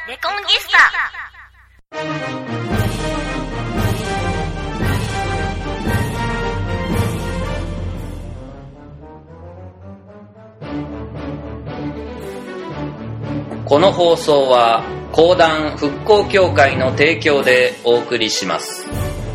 レコンギスタ。 この放送は講談復興協会の提供でお送りします。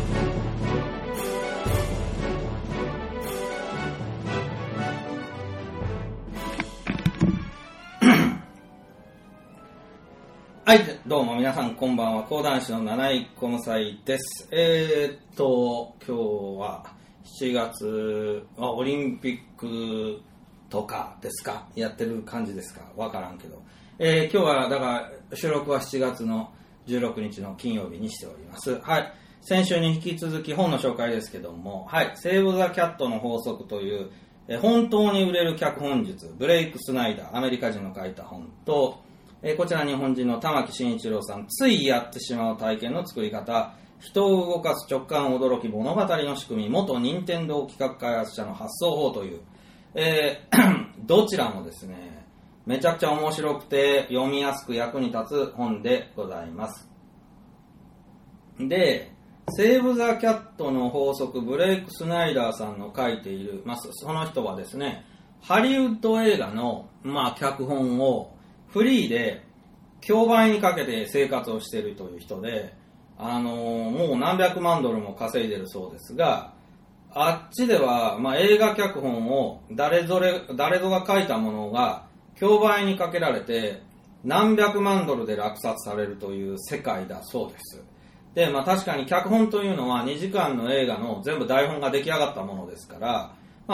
はい、どうも皆さんこんばんは。講談師の七井小武斎です。今日は7月、オリンピックとかですか、やってる感じですか、わからんけど、今日はだから収録は7月の16日の金曜日にしております。はい、先週に引き続き本の紹介ですけども、はい、セーブ・ザ・キャットの法則という、本当に売れる脚本術、ブレイク・スナイダー、アメリカ人の書いた本と、こちら日本人の玉木慎一郎さん、ついやってしまう体験の作り方、人を動かす直感驚き物語の仕組み、元任天堂企画開発者の発想法という、どちらもですね、めちゃくちゃ面白くて読みやすく役に立つ本でございます。で、セーブ・ザ・キャットの法則、ブレイク・スナイダーさんの書いている、その人はですね、ハリウッド映画の、脚本をフリーで競売にかけて生活をしているという人で、もう何百万ドルも稼いでるそうですが、あっちでは、映画脚本を誰ぞが書いたものが競売にかけられて何百万ドルで落札されるという世界だそうです。で、確かに脚本というのは2時間の映画の全部台本が出来上がったものですから、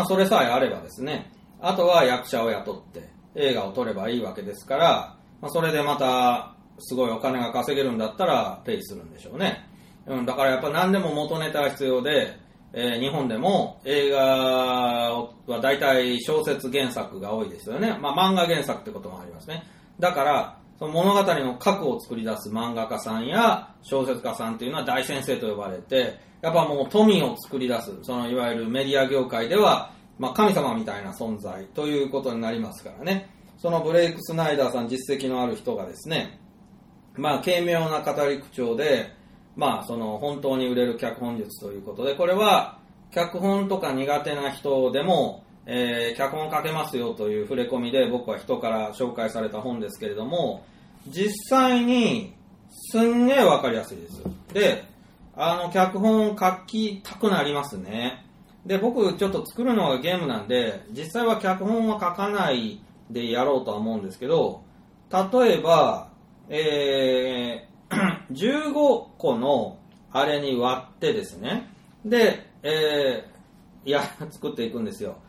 それさえあればですね、あとは役者を雇って映画を撮ればいいわけですから、それでまたすごいお金が稼げるんだったらペイするんでしょうね。だからやっぱ何でも元ネタが必要で、日本でも映画は大体小説原作が多いですよね。漫画原作ってこともありますね。だからその物語の核を作り出す漫画家さんや小説家さんっていうのは大先生と呼ばれて、やっぱもう富を作り出す、そのいわゆるメディア業界では神様みたいな存在ということになりますからね。そのブレイク・スナイダーさん、実績のある人がですね、軽妙な語り口調で、その本当に売れる脚本術ということで、これは脚本とか苦手な人でも、脚本書けますよという触れ込みで僕は人から紹介された本ですけれども、実際にすんげえわかりやすいです。で、脚本書きたくなりますね。で、僕ちょっと作るのがゲームなんで、実際は脚本は書かないでやろうとは思うんですけど、例えば、15個のあれに割ってですね、で、作っていくんですよ。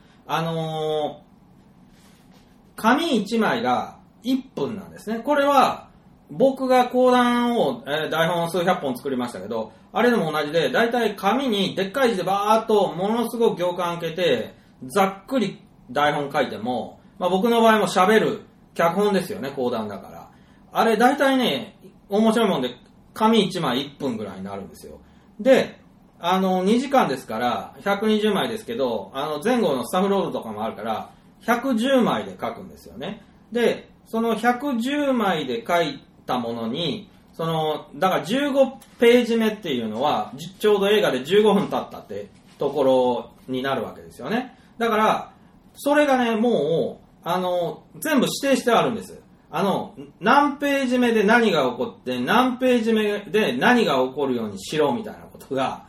紙1枚が1分なんですね。これは僕が講談を、台本を数百本作りましたけど、あれでも同じで、だいたい紙にでっかい字でバーっとものすごく行間開けてざっくり台本書いても、僕の場合も喋る脚本ですよね、講談だから。あれだいたいね、面白いもんで紙1枚1分ぐらいになるんですよ。で、2時間ですから120枚ですけど、前後のスタッフロードとかもあるから110枚で書くんですよね。で、その110枚で書いたものに、だから15ページ目っていうのはちょうど映画で15分経ったってところになるわけですよね。だからそれがね、もう全部指定してあるんです。何ページ目で何が起こって、何ページ目で何が起こるようにしろみたいなことが、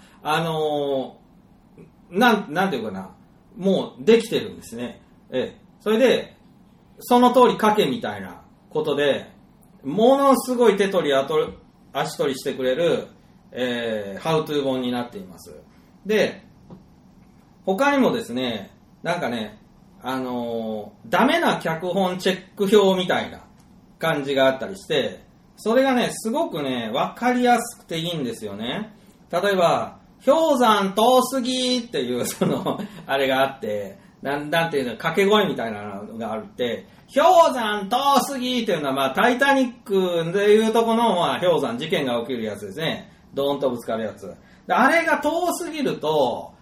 なんていうかな、もうできてるんですね。それで、その通り書けみたいなことで、ものすごい手取り足取りしてくれる、ハウトゥー本になっています。で、他にもですね、ダメな脚本チェック表みたいな感じがあったりして、それがね、すごくね、わかりやすくていいんですよね。例えば、氷山遠すぎっていう、あれがあって、なんていうの、掛け声みたいなのがあるって、氷山遠すぎっていうのは、タイタニックでいうとこの、氷山、事件が起きるやつですね。ドーンとぶつかるやつ。で、あれが遠すぎると、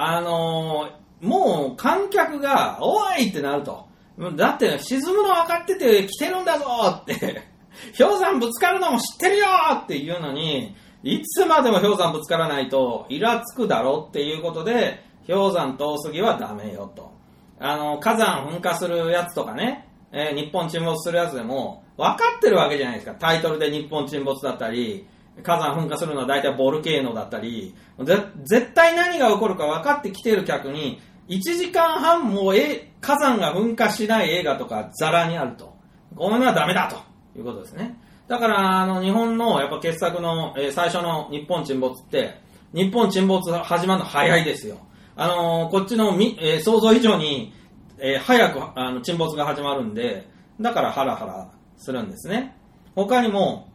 もう観客がおいってなると。だって沈むの分かってて来てるんだぞって氷山山ぶつかるのも知ってるよっていうのに、いつまでも氷山ぶつからないとイラつくだろっていうことで、氷山遠すぎはダメよと。火山噴火するやつとかね、日本沈没するやつでも分かってるわけじゃないですか。タイトルで日本沈没だったり、火山噴火するのは大体ボルケーノだったり、絶対何が起こるか分かってきてる客に、1時間半も火山が噴火しない映画とかザラにあると。こういうのはダメだということですね。だから日本のやっぱ傑作の、最初の日本沈没って、日本沈没始まるの早いですよ。こっちの想像以上に、早く沈没が始まるんで、だからハラハラするんですね。他にも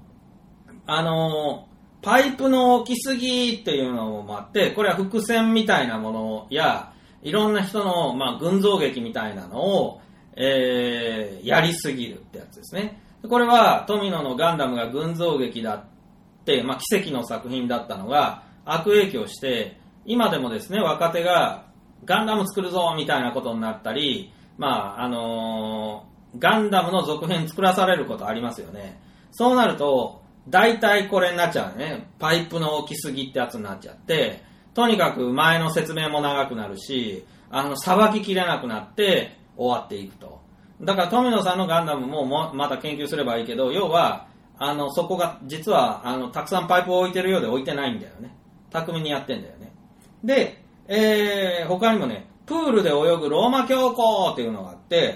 パイプの置きすぎっていうのもあって、これは伏線みたいなものやいろんな人の、群像劇みたいなのを、やりすぎるってやつですね。これは富野のガンダムが群像劇だって、奇跡の作品だったのが悪影響して、今でもですね、若手がガンダム作るぞみたいなことになったり、ガンダムの続編作らされることありますよね。そうなると大体これになっちゃうね。パイプの置きすぎってやつになっちゃって、とにかく前の説明も長くなるし、さばききれなくなって終わっていくと。だから富野さんのガンダムもまた研究すればいいけど、要はそこが実はたくさんパイプを置いてるようで置いてないんだよね。巧みにやってんだよね。で、他にもね、プールで泳ぐローマ教皇っていうのがあって、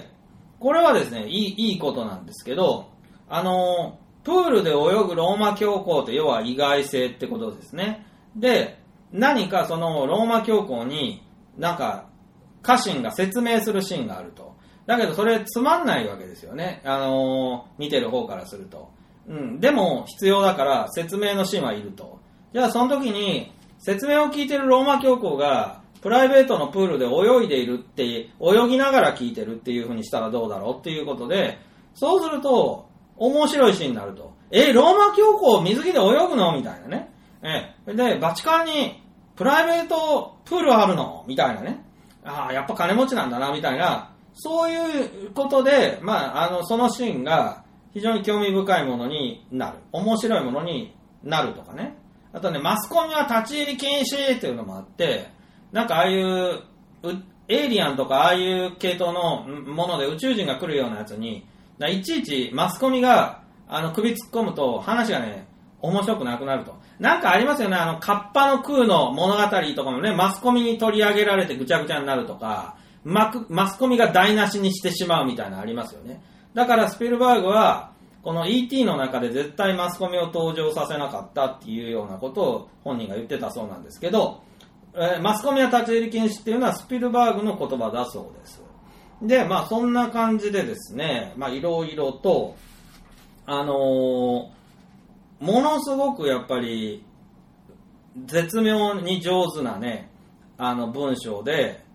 これはですね、いいことなんですけど、プールで泳ぐローマ教皇って要は意外性ってことですね。で、何かそのローマ教皇になんか家臣が説明するシーンがあると。だけどそれつまんないわけですよね。見てる方からすると。でも必要だから説明のシーンはいると。じゃあその時に説明を聞いてるローマ教皇がプライベートのプールで泳いでいるって、泳ぎながら聞いてるっていう風にしたらどうだろうっていうことで、そうすると面白いシーンになると。ローマ教皇水着で泳ぐのみたいなね。で、バチカンにプライベートプールあるのみたいなね。やっぱ金持ちなんだなみたいな。そういうことで、そのシーンが非常に興味深いものになる。面白いものになるとかね。あとね、マスコミは立ち入り禁止っていうのもあって、なんかああいうエイリアンとかああいう系統のもので宇宙人が来るようなやつに、いちいちマスコミが首突っ込むと話がね、面白くなくなると。なんかありますよね、カッパの空の物語とかもね、マスコミに取り上げられてぐちゃぐちゃになるとか、マスコミが台無しにしてしまうみたいなのありますよね。だからスピルバーグはこの E.T. の中で絶対マスコミを登場させなかったっていうようなことを本人が言ってたそうなんですけど、マスコミは立ち入り禁止っていうのはスピルバーグの言葉だそうです。で、そんな感じでですね、いろいろとものすごくやっぱり絶妙に上手なね、文章で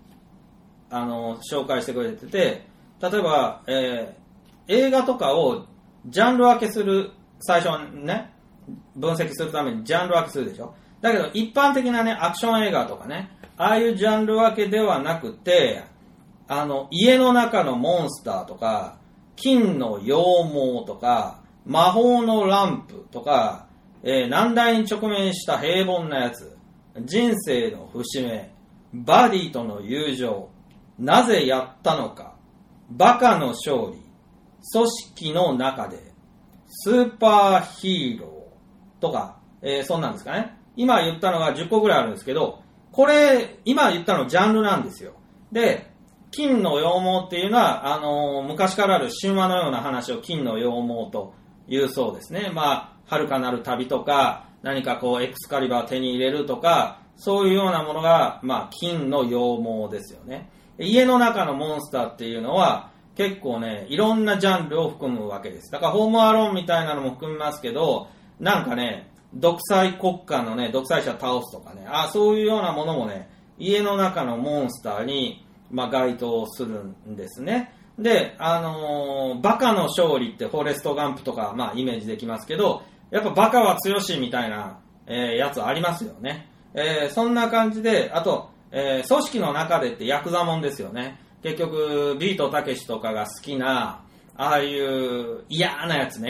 紹介してくれてて、例えば、映画とかをジャンル分けする、最初ね、分析するためにジャンル分けするでしょ。だけど一般的なね、アクション映画とかね、ああいうジャンル分けではなくて、家の中のモンスターとか、金の羊毛とか、魔法のランプとか、難題に直面した平凡なやつ、人生の節目、バディとの友情、なぜやったのか、バカの勝利、組織の中で、スーパーヒーローとか、そんなんですかね。今言ったのが10個ぐらいあるんですけど、これ、今言ったのジャンルなんですよ。で、金の羊毛っていうのは、昔からある神話のような話を金の羊毛というそうですね。遥かなる旅とか、何かエクスカリバーを手に入れるとか、そういうようなものが、金の羊毛ですよね。家の中のモンスターっていうのは、結構ね、いろんなジャンルを含むわけです。だから、ホームアローンみたいなのも含みますけど、なんかね、独裁国家のね、独裁者倒すとかね、そういうようなものもね、家の中のモンスターに、該当するんですね。で、バカの勝利ってフォレストガンプとか、イメージできますけど、やっぱバカは強しみたいな、やつありますよね。そんな感じで、あと、組織の中でってヤクザもんですよね。結局、ビートたけしとかが好きな、ああいう嫌なやつね。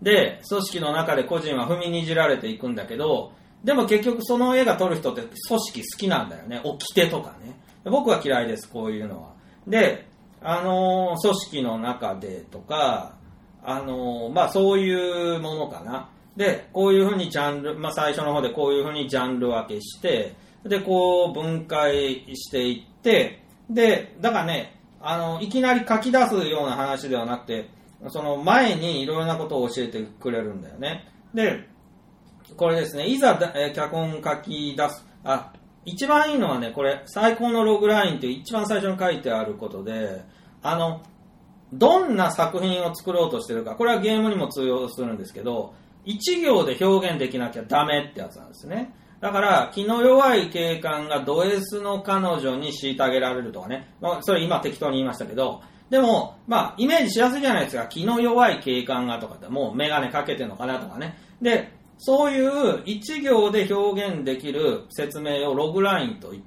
で、組織の中で個人は踏みにじられていくんだけど、でも結局その映画撮る人って組織好きなんだよね。掟とかね。僕は嫌いです、こういうのは。で、組織の中でとか、そういうものかな。で、こういうふうにジャンル、最初の方でこういうふうにジャンル分けして、で、こう分解していって、で、だからね、いきなり書き出すような話ではなくて、その前にいろいろなことを教えてくれるんだよね。で、これですね、いざ、脚本書き出す、一番いいのはね、これ、最高のログラインって一番最初に書いてあることで、どんな作品を作ろうとしてるか、これはゲームにも通用するんですけど、一行で表現できなきゃダメってやつなんですね。だから、気の弱い警官がド S の彼女に虐げられるとかね、それ今適当に言いましたけど、でも、イメージしやすいじゃないですか。気の弱い警官がとかって、もうメガネかけてんのかなとかね。で、そういう一行で表現できる説明をログラインと言って、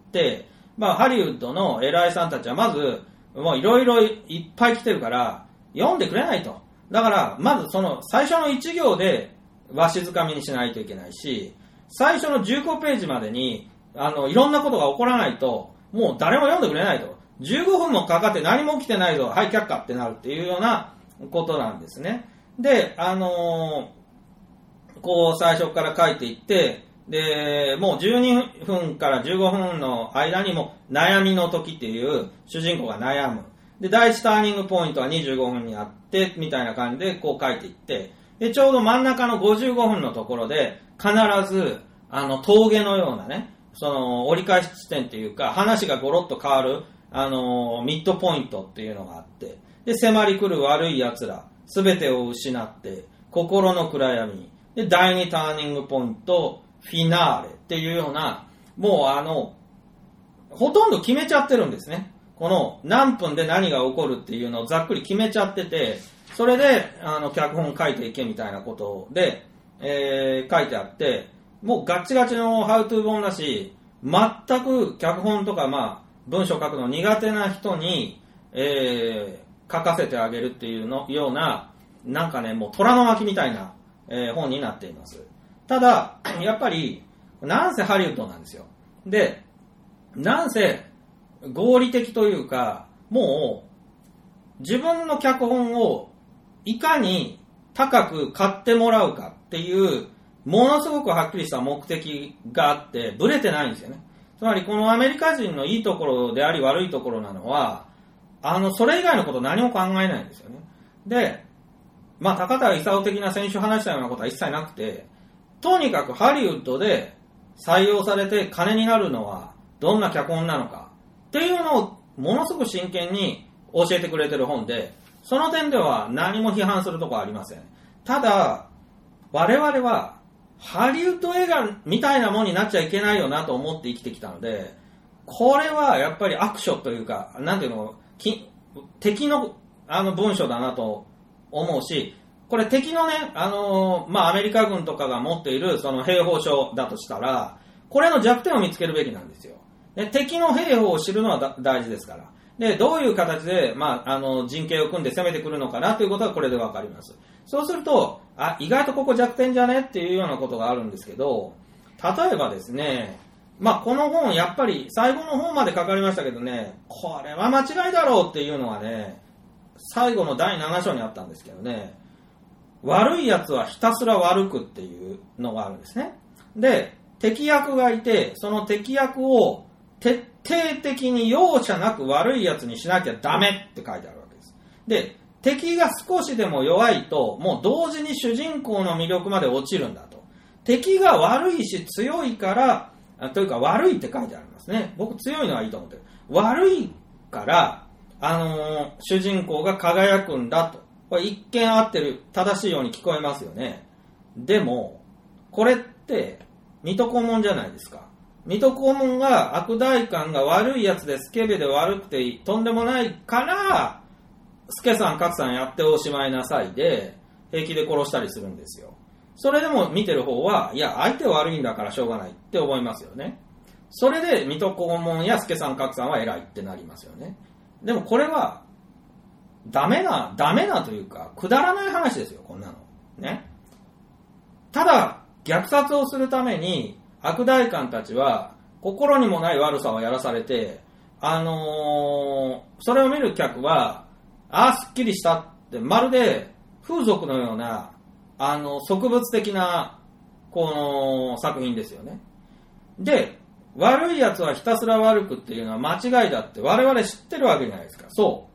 ハリウッドの偉いさんたちはまず、もういろいろいっぱい来てるから、読んでくれないと。だから、まずその最初の一行でわしづかみにしないといけないし、最初の15ページまでに、いろんなことが起こらないと、もう誰も読んでくれないと。15分もかかって何も起きてないぞ、はい、却下ってなるっていうようなことなんですね。で、こう最初から書いていって、で、もう12分から15分の間にも悩みの時っていう主人公が悩む。で、第一ターニングポイントは25分にあって、みたいな感じでこう書いていって、で、ちょうど真ん中の55分のところで、必ず、峠のようなね、その折り返し地点っていうか、話がゴロッと変わる、ミッドポイントっていうのがあって、で、迫り来る悪い奴ら、すべてを失って、心の暗闇、で、第2ターニングポイント、フィナーレっていうような、もうほとんど決めちゃってるんですね。この何分で何が起こるっていうのをざっくり決めちゃってて、それで、脚本書いていけみたいなことで、書いてあって、もうガッチガチのハウトゥー本だし、全く脚本とか文章書くの苦手な人に、書かせてあげるっていうような、なんかね、もう虎の巻みたいな、本になっています。ただ、やっぱり、なんせハリウッドなんですよ。で、なんせ合理的というか、もう自分の脚本をいかに高く買ってもらうかっていうものすごくはっきりした目的があってブレてないんですよね。つまりこのアメリカ人のいいところであり悪いところなのは、それ以外のこと何も考えないんですよね。で、高田勲的な先週話したようなことは一切なくて、とにかくハリウッドで採用されて金になるのはどんな脚本なのかっていうのをものすごく真剣に教えてくれてる本で、その点では何も批判するところはありません。ただ、我々はハリウッド映画みたいなものになっちゃいけないよなと思って生きてきたので、これはやっぱり悪書というか、なんていうの、敵の文章だなと思うし、これ敵のね、アメリカ軍とかが持っているその兵法書だとしたら、これの弱点を見つけるべきなんですよ。で、敵の兵法を知るのは大事ですから。で、どういう形で、陣形を組んで攻めてくるのかなということはこれでわかります。そうすると、意外とここ弱点じゃねっていうようなことがあるんですけど、例えばですね、この本、やっぱり最後の方までかかりましたけどね、これは間違いだろうっていうのがね、最後の第7章にあったんですけどね、悪い奴はひたすら悪くっていうのがあるんですね。で、敵役がいて、その敵役を徹底的に容赦なく悪い奴にしなきゃダメって書いてあるわけです。で、敵が少しでも弱いと、もう同時に主人公の魅力まで落ちるんだと。敵が悪いし強いから、というか悪いって書いてありますね。僕強いのはいいと思ってる。悪いから、主人公が輝くんだと。これ一見合ってる、正しいように聞こえますよね。でも、これって、水戸黄門じゃないですか。水戸黄門が悪代官が悪いやつでスケベで悪くてとんでもないから、助さん勝さんやっておしまいなさいで、平気で殺したりするんですよ。それでも見てる方は、いや、相手悪いんだからしょうがないって思いますよね。それで、水戸黄門や助さん勝さんは偉いってなりますよね。でもこれは、ダメなというか、くだらない話ですよ、こんなの。 ね。ただ、虐殺をするために、悪代官たちは、心にもない悪さをやらされて、それを見る客は、すっきりしたって、まるで風俗のような、植物的な、この作品ですよね。で、悪い奴はひたすら悪くっていうのは間違いだって我々知ってるわけじゃないですか。そう。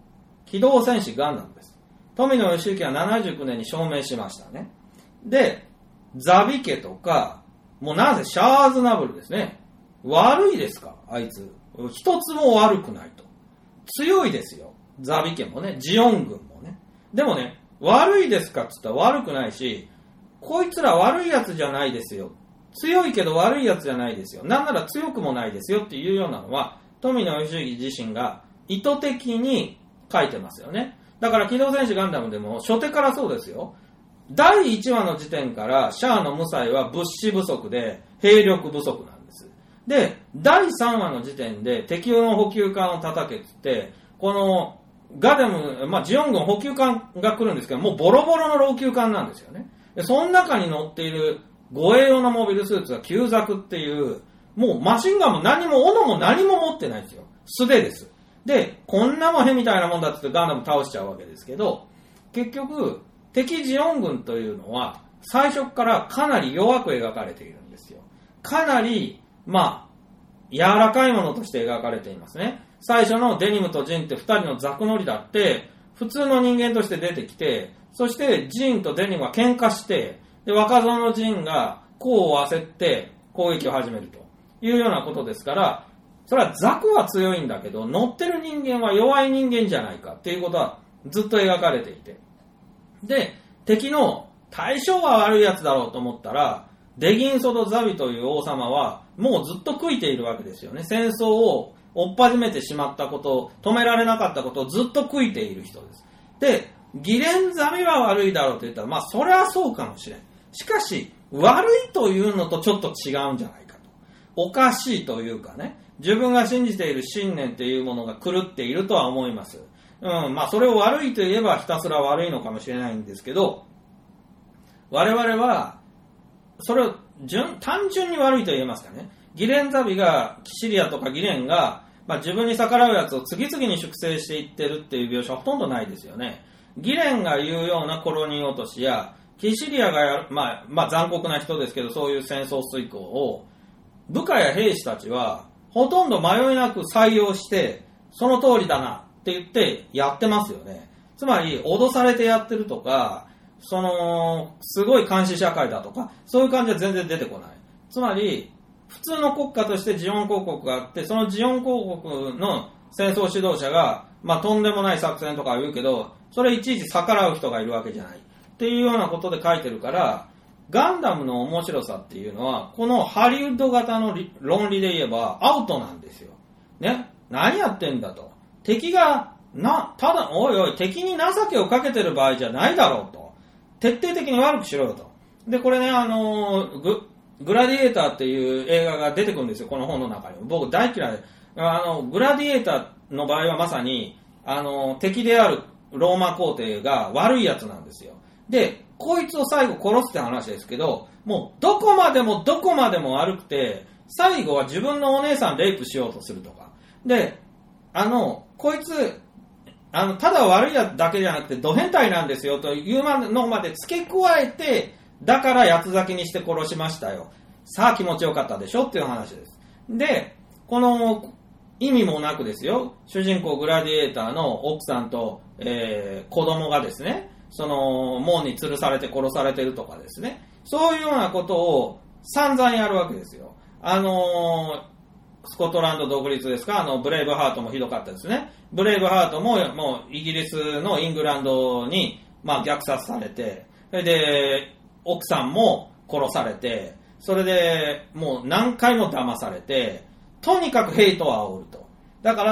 機動戦士ガンダムです。富野義行は79年に証明しましたね。で、ザビ家とか、もうなぜシャーズナブルですね。悪いですかあいつ。一つも悪くないと。強いですよ。ザビ家もね、ジオン軍もね。でもね、悪いですかって言ったら悪くないし、こいつら悪いやつじゃないですよ。強いけど悪いやつじゃないですよ。なんなら強くもないですよっていうようなのは、富野義行自身が意図的に書いてますよね。だから機動戦士ガンダムでも初手からそうですよ。第1話の時点からシャアの無才は物資不足で兵力不足なんです。で、第3話の時点で敵の補給艦を叩けって言って、このガデム、ジオン軍補給艦が来るんですけど、もうボロボロの老朽艦なんですよね。で、その中に乗っている護衛用のモビルスーツが旧ザクっていう、もうマシンガンも何も斧も何も持ってないんですよ。素手です。で、こんなもんへみたいなもんだって言ってガンダム倒しちゃうわけですけど、結局、敵ジオン軍というのは、最初からかなり弱く描かれているんですよ。かなり、柔らかいものとして描かれていますね。最初のデニムとジンって二人のザク乗りだって、普通の人間として出てきて、そしてジンとデニムは喧嘩して、で、若造のジンが功を焦って攻撃を始めるというようなことですから、それはザクは強いんだけど、乗ってる人間は弱い人間じゃないかっていうことはずっと描かれていて。で、敵の対象は悪いやつだろうと思ったら、デギンソド・ザビという王様はもうずっと悔いているわけですよね。戦争を追っ始めてしまったことを、止められなかったことをずっと悔いている人です。で、ギレンザビは悪いだろうと言ったら、それはそうかもしれん。しかし、悪いというのとちょっと違うんじゃないかと。おかしいというかね、自分が信じている信念というものが狂っているとは思います。それを悪いと言えばひたすら悪いのかもしれないんですけど、我々は、それを単純に悪いと言えますかね。ギレンザビが、キシリアとかギレンが、自分に逆らうやつを次々に粛清していってるっていう描写はほとんどないですよね。ギレンが言うようなコロニー落としや、キシリアがやる、残酷な人ですけど、そういう戦争遂行を、部下や兵士たちは、ほとんど迷いなく採用して、その通りだなって言ってやってますよね。つまり、脅されてやってるとか、すごい監視社会だとか、そういう感じは全然出てこない。つまり、普通の国家としてジオン公国があって、そのジオン公国の戦争指導者が、とんでもない作戦とか言うけど、それいちいち逆らう人がいるわけじゃない。っていうようなことで書いてるから、ガンダムの面白さっていうのは、このハリウッド型の論理で言えばアウトなんですよ。ね。何やってんだと。敵が、ただ、おいおい、敵に情けをかけてる場合じゃないだろうと。徹底的に悪くしろよと。で、これね、グラディエーターっていう映画が出てくるんですよ、この本の中に。僕大嫌いで。グラディエーターの場合はまさに、敵であるローマ皇帝が悪いやつなんですよ。で、こいつを最後殺すって話ですけど、もうどこまでも悪くて、最後は自分のお姉さんレイプしようとするとか。で、こいつ、ただ悪いやつだけじゃなくて、ド変態なんですよというのまで付け加えて、だから八つ咲きにして殺しましたよ。さあ気持ちよかったでしょっていう話です。で、この意味もなくですよ、主人公グラディエーターの奥さんと、子供がですね、門に吊るされて殺されてるとかですね、そういうようなことを散々やるわけですよ。スコットランド独立ですか、ブレイブハートもひどかったですね。ブレイブハートもイギリスのイングランドに、虐殺されて、それで、奥さんも殺されて、それでもう何回も騙されて、とにかくヘイトは煽ると。だから、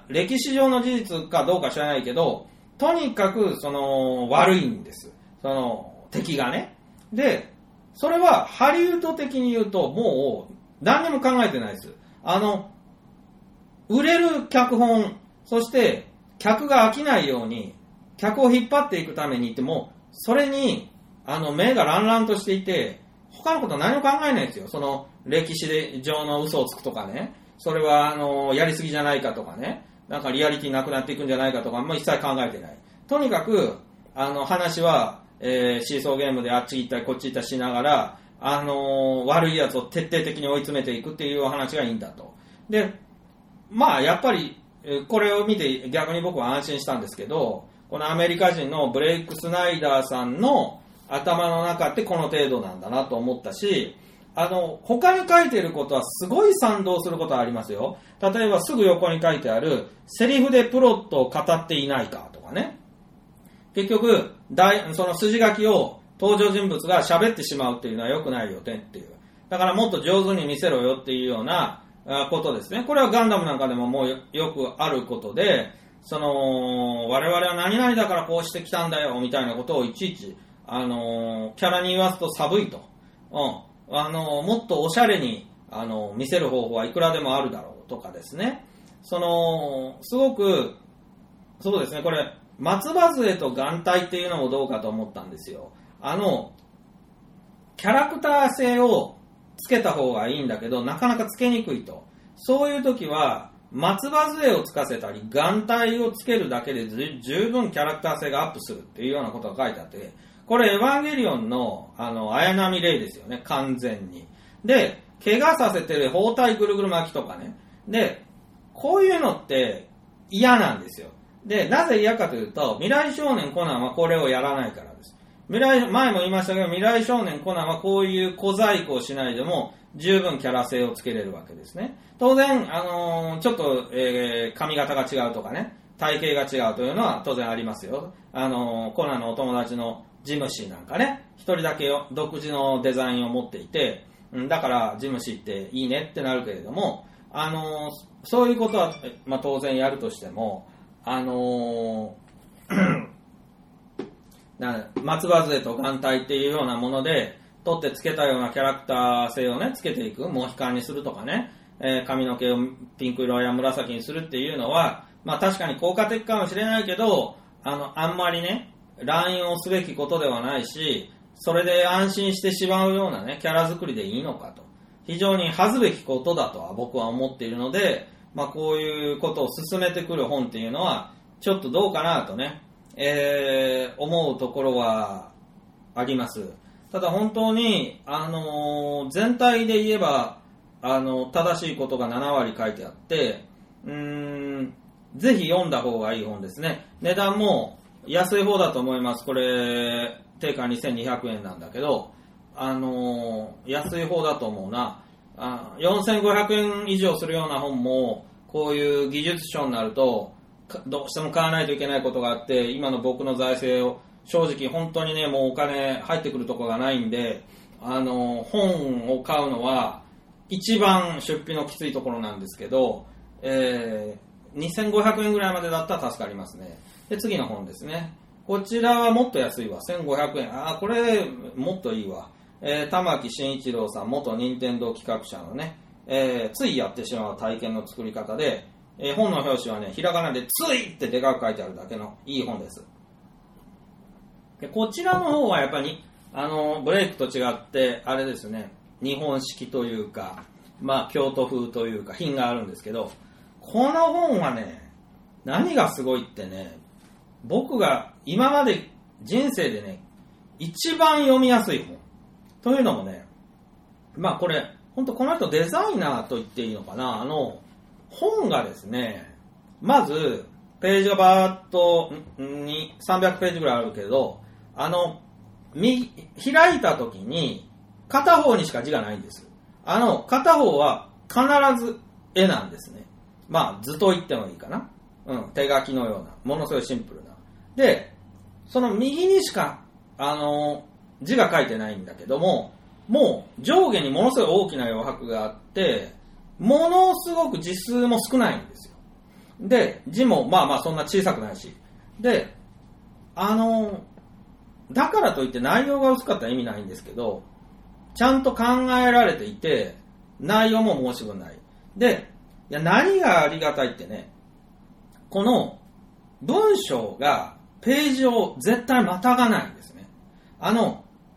歴史上の事実かどうか知らないけど、とにかく悪いんです。敵がね。で、それはハリウッド的に言うともう何にも考えてないです。売れる脚本、そして客が飽きないように客を引っ張っていくためにっても、それに目がランランとしていて、他のことは何も考えないんですよ。その歴史上の嘘をつくとかね、それはやりすぎじゃないかとかね、なんかリアリティなくなっていくんじゃないかとか、一切考えてない。とにかく話は、シーソーゲームであっち行ったりこっち行ったりしながら、悪いやつを徹底的に追い詰めていくっていう話がいいんだと。で、やっぱりこれを見て逆に僕は安心したんですけど、このアメリカ人のブレイク・スナイダーさんの頭の中ってこの程度なんだなと思ったし、他に書いていることはすごい賛同することはありますよ。例えばすぐ横に書いてあるセリフでプロットを語っていないかとかね。結局その筋書きを登場人物が喋ってしまうっていうのは良くないよっていう。だからもっと上手に見せろよっていうようなことですね。これはガンダムなんかでももうよくあることで、我々は何々だからこうしてきたんだよみたいなことをいちいちキャラに言わすと寒いと、もっとおしゃれに見せる方法はいくらでもあるだろうとかですね。すごくそうですね、これ松葉杖と眼帯っていうのもどうかと思ったんですよ。キャラクター性をつけた方がいいんだけどなかなかつけにくいと。そういう時は松葉杖をつかせたり眼帯をつけるだけで十分キャラクター性がアップするっていうようなことが書いてあって、これエヴァンゲリオンの綾波レイですよね、完全に。で、怪我させてる包帯ぐるぐる巻きとかね。で、こういうのって嫌なんですよ。で、なぜ嫌かというと、未来少年コナンはこれをやらないからです。前も言いましたけど、未来少年コナンはこういう小細工をしないでも十分キャラ性をつけれるわけですね。当然、ちょっと、髪型が違うとかね、体型が違うというのは当然ありますよ。コナンのお友達のジムシーなんかね、一人だけ独自のデザインを持っていて、だからジムシーっていいねってなるけれども、そういうことは、当然やるとしても、松葉杖と眼帯っていうようなもので取ってつけたようなキャラクター性をねつけていく、モヒカンにするとかね、髪の毛をピンク色や紫にするっていうのは、確かに効果的かもしれないけど、あんまりね乱用すべきことではないし、それで安心してしまうようなねキャラ作りでいいのかと、非常に恥ずべきことだとは僕は思っているので、こういうことを進めてくる本っていうのはちょっとどうかなとね、思うところはあります。ただ本当に全体で言えば正しいことが7割書いてあって、ぜひ読んだ方がいい本ですね。値段も安い方だと思います。これ定価2200円なんだけど、安い方だと思うな。4500円以上するような本もこういう技術書になるとどうしても買わないといけないことがあって、今の僕の財政を正直本当にねもうお金入ってくるところがないんで、本を買うのは一番出費のきついところなんですけど、2500円ぐらいまでだったら助かりますね。で、次の本ですね。こちらはもっと安いわ。1500円。これもっといいわ。玉木慎一郎さん、元任天堂企画者のね、ついやってしまう体験の作り方で、本の表紙はね、ひらがなでついってでかく書いてあるだけのいい本です。で、こちらの方はやっぱり、ブレイクと違って、あれですね、日本式というか、京都風というか、品があるんですけど、この本はね、何がすごいってね、僕が今まで人生でね、一番読みやすい本。というのもね、これ、本当この人デザイナーと言っていいのかな、本がですね、まず、ページがバーッとに300ページぐらいあるけど、開いた時に片方にしか字がないんです。片方は必ず絵なんですね。図と言ってもいいかな。手書きのような、ものすごいシンプルな。で、その右にしか、字が書いてないんだけども、もう上下にものすごい大きな余白があって、ものすごく字数も少ないんですよ。で、字もそんな小さくないし。で、だからといって内容が薄かったら意味ないんですけど、ちゃんと考えられていて、内容も申し分ない。で、何がありがたいってね、この文章がページを絶対またがないんですね。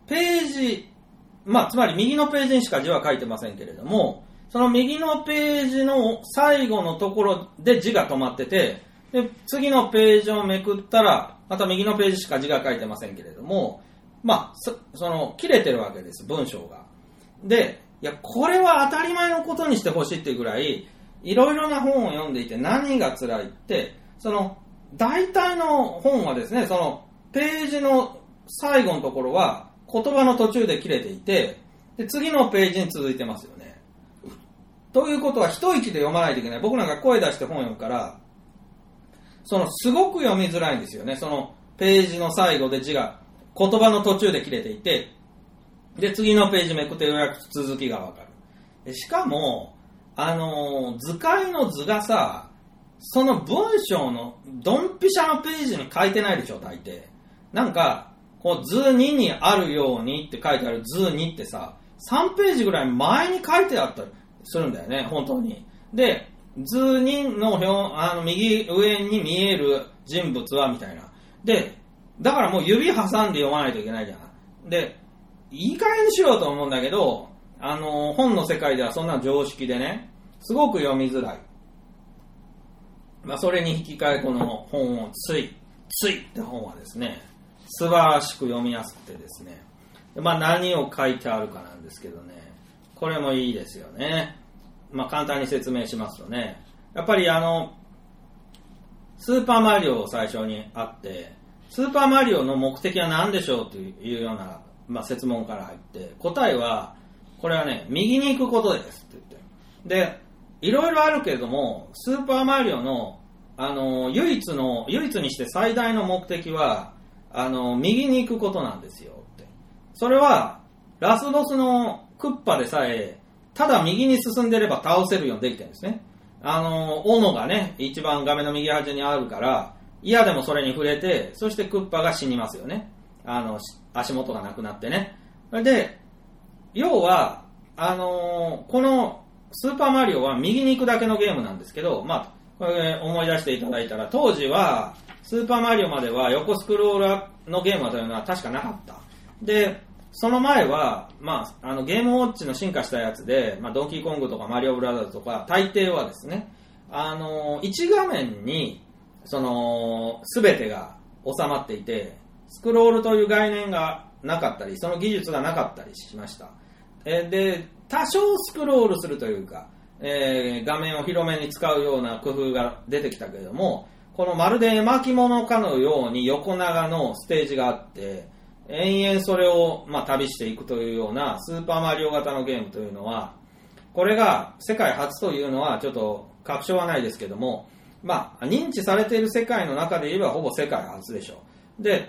ページ、つまり右のページにしか字は書いてませんけれども、その右のページの最後のところで字が止まってて、で次のページをめくったら、また右のページしか字が書いてませんけれども、切れてるわけです、文章が。で、いや、これは当たり前のことにしてほしいっていうぐらい、いろいろな本を読んでいて何が辛いって、大体の本はですね、ページの最後のところは言葉の途中で切れていて、で次のページに続いてますよね。ということは一息で読まないといけない。僕なんか声出して本読むから、すごく読みづらいんですよね。ページの最後で字が言葉の途中で切れていて、で次のページめくってようやく続きがわかる。でしかも図解の図がさ、その文章のドンピシャのページに書いてないでしょ、大抵。なんか図2にあるようにって書いてある図2ってさ、3ページぐらい前に書いてあったりするんだよね、本当に。で、図2の右上に見える人物はみたいな。で、だからもう指挟んで読まないといけないじゃん。で、いい加減にしようと思うんだけど、本の世界ではそんな常識でね、すごく読みづらい。それに引き換えこの本をついって本はですね、素晴らしく読みやすくてですね、何を書いてあるかなんですけどね、これもいいですよね。簡単に説明しますとね、やっぱりスーパーマリオ最初にあって、スーパーマリオの目的は何でしょうというような、説問から入って、答えはこれはね、右に行くことですって言って、でいろいろあるけれども、スーパーマリオの唯一にして最大の目的は右に行くことなんですよって。それはラスボスのクッパでさえただ右に進んでれば倒せるようにできてるんですね。斧がね、一番画面の右端にあるから、嫌でもそれに触れて、そしてクッパが死にますよね。足元がなくなってね。で、要はこのスーパーマリオは右に行くだけのゲームなんですけど、これ思い出していただいたら、当時はスーパーマリオまでは横スクロールのゲームというのは確かなかった。で、その前は、ゲームウォッチの進化したやつで、ドンキーコングとかマリオブラザーズとか、大抵はですね、1画面に、全てが収まっていて、スクロールという概念がなかったり、その技術がなかったりしました。で、多少スクロールするというか、画面を広めに使うような工夫が出てきたけれども、このまるで絵巻物かのように横長のステージがあって、延々それを旅していくというようなスーパーマリオ型のゲームというのは、これが世界初というのはちょっと確証はないですけども、認知されている世界の中で言えばほぼ世界初でしょう。で、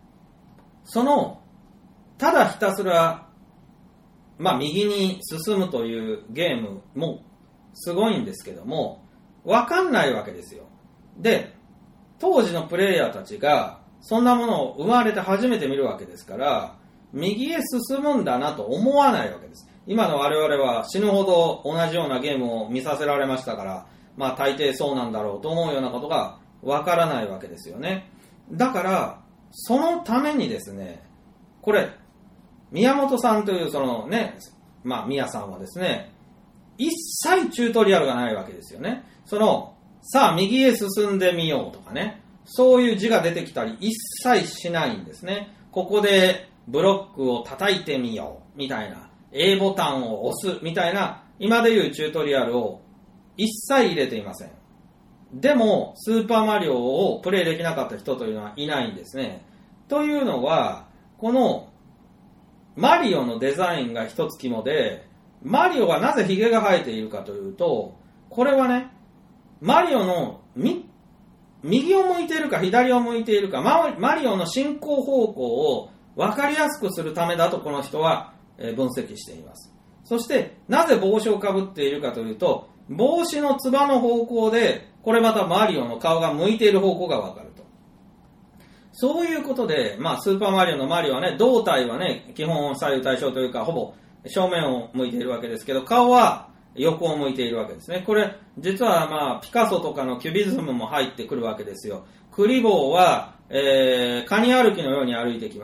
ただひたすら右に進むというゲームもすごいんですけども、わかんないわけですよ。で、当時のプレイヤーたちがそんなものを生まれて初めて見るわけですから、右へ進むんだなと思わないわけです。今の我々は死ぬほど同じようなゲームを見させられましたから、大抵そうなんだろうと思うようなことがわからないわけですよね。だからそのためにですね、これ宮本さんという宮さんはですね、一切チュートリアルがないわけですよね。さあ右へ進んでみようとかね、そういう字が出てきたり一切しないんですね。ここでブロックを叩いてみようみたいな、A ボタンを押すみたいな、今でいうチュートリアルを一切入れていません。でもスーパーマリオをプレイできなかった人というのはいないんですね。というのは、このマリオのデザインが一つ肝で、マリオがなぜヒゲが生えているかというと、これはね、マリオの右を向いているか左を向いているか、マリオの進行方向を分かりやすくするためだとこの人は分析しています。そしてなぜ帽子をかぶっているかというと、帽子のつばの方向でこれまたマリオの顔が向いている方向が分かると。そういうことで、スーパーマリオのマリオはね、胴体はね、基本左右対称というかほぼ正面を向いているわけですけど、顔は横を向いているわけですね。これ実はピカソとかのキュビズムも入ってくるわけですよ。クリボーは、カニ歩きのように歩いてきます。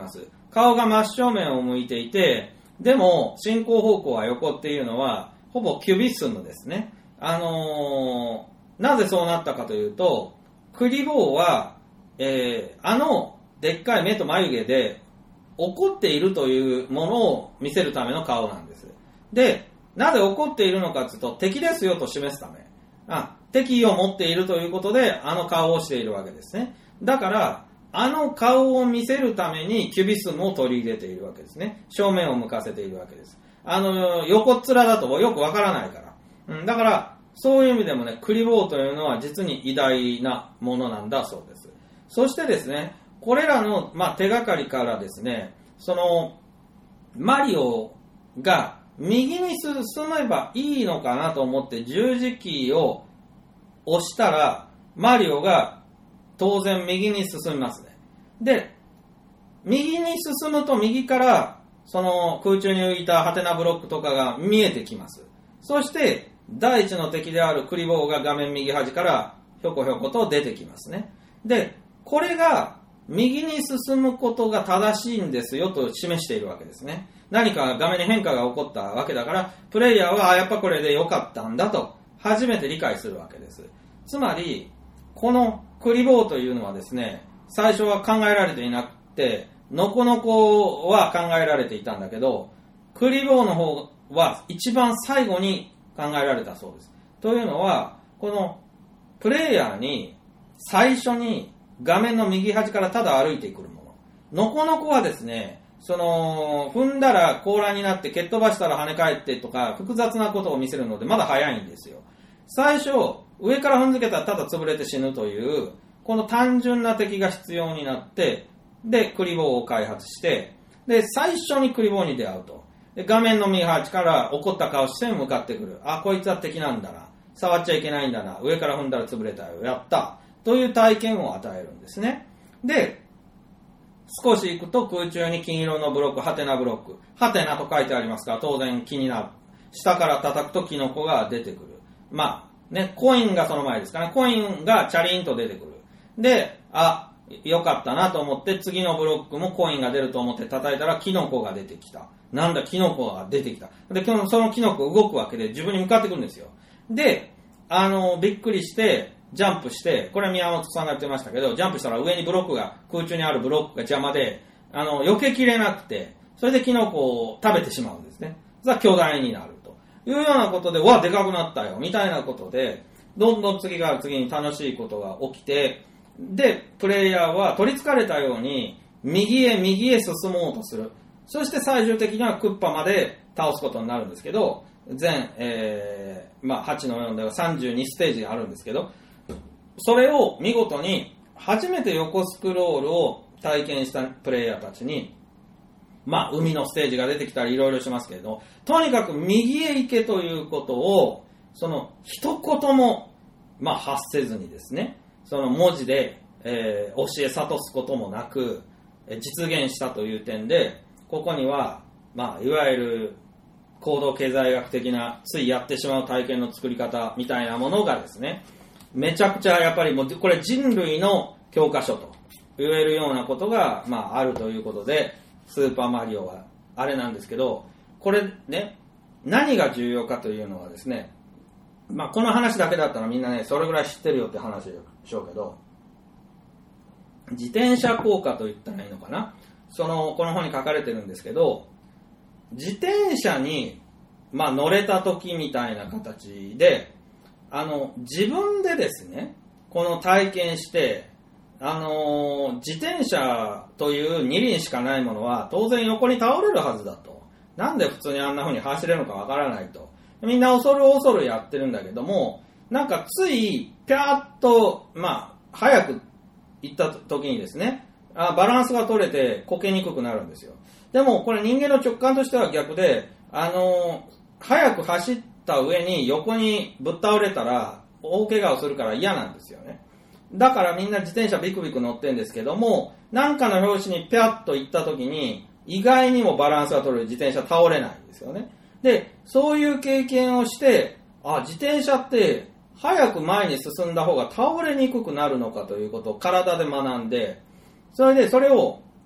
顔が真正面を向いていて、でも進行方向は横っていうのはほぼキュビスムですね。なぜそうなったかというと、クリボーは、でっかい目と眉毛で怒っているというものを見せるための顔なんです。で、なぜ怒っているのかというと、敵ですよと示すため。敵意を持っているということで、あの顔をしているわけですね。だから、あの顔を見せるためにキュビスムを取り入れているわけですね。正面を向かせているわけです。横っ面だとよくわからないから。だから、そういう意味でもね、クリボーというのは実に偉大なものなんだそうです。そしてですね、これらの、手がかりからですね、マリオが右に進めばいいのかなと思って十字キーを押したら、マリオが当然右に進みますね。で、右に進むと右からその空中に浮いたハテナブロックとかが見えてきます。そして第一の敵であるクリボーが画面右端からひょこひょこと出てきますね。で、これが右に進むことが正しいんですよと示しているわけですね。何か画面に変化が起こったわけだから、プレイヤーはやっぱこれで良かったんだと初めて理解するわけです。つまり、このクリボーというのはですね、最初は考えられていなくて、ノコノコは考えられていたんだけど、クリボーの方は一番最後に考えられたそうです。というのは、このプレイヤーに最初に画面の右端からただ歩いてくるもの。ノコノコはですね、踏んだら甲羅になって蹴っ飛ばしたら跳ね返ってとか複雑なことを見せるのでまだ早いんですよ。最初、上から踏んづけたらただ潰れて死ぬという、この単純な敵が必要になって、で、クリボーを開発して、で、最初にクリボーに出会うと。で、画面の右端から怒った顔して向かってくる。こいつは敵なんだな。触っちゃいけないんだな。上から踏んだら潰れたよ。やった。という体験を与えるんですね。で、少し行くと空中に金色のブロック、ハテナブロック。ハテナと書いてありますから当然気になる。下から叩くとキノコが出てくる。コインがその前ですからね。コインがチャリンと出てくる。で、よかったなと思って次のブロックもコインが出ると思って叩いたらキノコが出てきた。なんだキノコが出てきた。で、そのキノコ動くわけで自分に向かってくるんですよ。で、びっくりして、ジャンプして、これ宮本さんが言ってましたけど、ジャンプしたら上に空中にあるブロックが邪魔で、避けきれなくて、それでキノコを食べてしまうんですね。それは巨大になるというようなことで、でかくなったよ、みたいなことで、どんどん次から次に楽しいことが起きて、で、プレイヤーは取り憑かれたように、右へ進もうとする。そして最終的にはクッパまで倒すことになるんですけど、全、8の4では32ステージがあるんですけど、それを見事に初めて横スクロールを体験したプレイヤーたちに、海のステージが出てきたりいろいろしますけれど、とにかく右へ行けということを、一言も、発せずにですね、文字で、教え諭すこともなく、実現したという点で、ここには、いわゆる行動経済学的なついやってしまう体験の作り方みたいなものがですね、めちゃくちゃやっぱりもうこれ人類の教科書と言えるようなことが、あるということで、スーパーマリオはあれなんですけど、これね、何が重要かというのはですね、この話だけだったらみんなね、それぐらい知ってるよって話でしょうけど、自転車効果と言ったらいいのかな、この本に書かれてるんですけど、自転車に、乗れた時みたいな形で、自分でですね、この体験して、自転車という二輪しかないものは当然横に倒れるはずだと。なんで普通にあんな風に走れるのかわからないと。みんな恐るやってるんだけども、なんかつい、ぴゃーっと、早く行った時にですね、バランスが取れてこけにくくなるんですよ。でもこれ人間の直感としては逆で、早く走った上に横にぶっ倒れたら大怪我をするから嫌なんですよね。だからみんな自転車ビクビク乗ってるんですけども、なんかの拍子にぴゃっと行った時に意外にもバランスが取れる自転車倒れないんですよね。で、そういう経験をして、自転車って早く前に進んだ方が倒れにくくなるのかということを体で学んで、それでそれを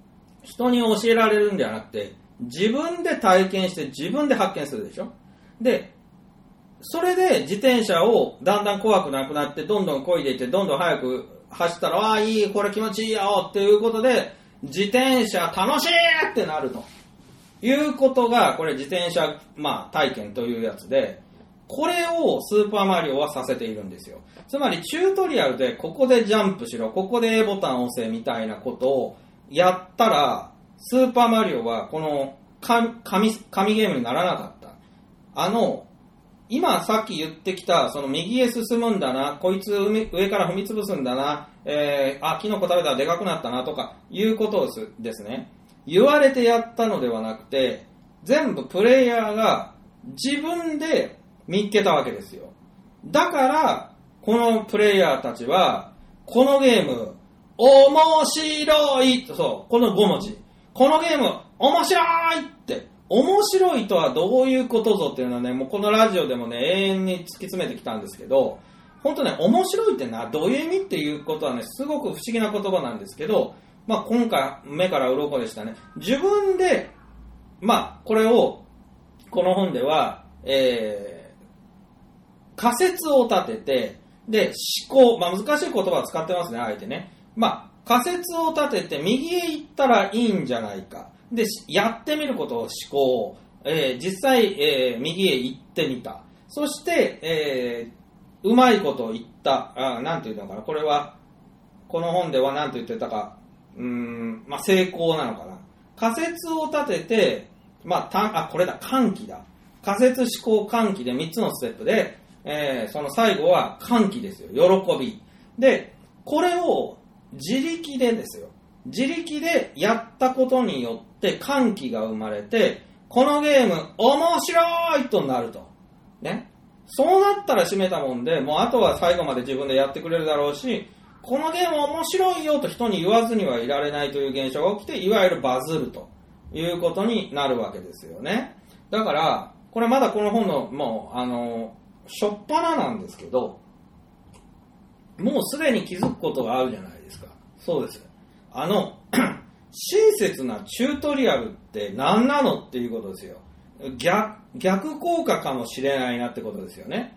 人に教えられるんじゃなくて、自分で体験して自分で発見するでしょ。で、それで自転車をだんだん怖くなくなって、どんどん漕いでいって、どんどん速く走ったら、ああ、いい、これ気持ちいいよっていうことで、自転車楽しいってなるということが、これ自転車、体験というやつで、これをスーパーマリオはさせているんですよ。つまりチュートリアルでここでジャンプしろ、ここで A ボタンを押せみたいなことをやったら、スーパーマリオはこの神ゲームにならなかった。今さっき言ってきた、その右へ進むんだな、こいつ上から踏み潰すんだな、キノコ食べたらでかくなったなとかいうことですね。言われてやったのではなくて、全部プレイヤーが自分で見っけたわけですよ。だから、このプレイヤーたちは、このゲーム、面白いそう、この5文字。このゲーム、面白いって、面白いとはどういうことぞっていうのはね、もうこのラジオでもね、永遠に突き詰めてきたんですけど、本当ね、面白いってどういう意味っていうことはね、すごく不思議な言葉なんですけど、今回、目から鱗でしたね。自分で、これを、この本では、仮説を立てて、で、思考、難しい言葉を使ってますね、あえてね。仮説を立てて、右へ行ったらいいんじゃないか。で、やってみることを思考。実際、右へ行ってみた。そして、うまいことを言った。なんて言うのかな。これは、この本では何て言ってたか。成功なのかな。仮説を立てて、これだ、喚起だ。仮説思考喚起で3つのステップで、その最後は歓喜ですよ。喜び。で、これを自力でですよ。自力でやったことによって歓喜が生まれて、このゲーム面白いとなると。ね。そうなったら締めたもんで、もうあとは最後まで自分でやってくれるだろうし、このゲーム面白いよと人に言わずにはいられないという現象が起きて、いわゆるバズるということになるわけですよね。だから、これまだこの本の、しょっぱななんですけど、もうすでに気づくことがあるじゃないですか。そうです。親切なチュートリアルって何なのっていうことですよ。逆効果かもしれないなってことですよね。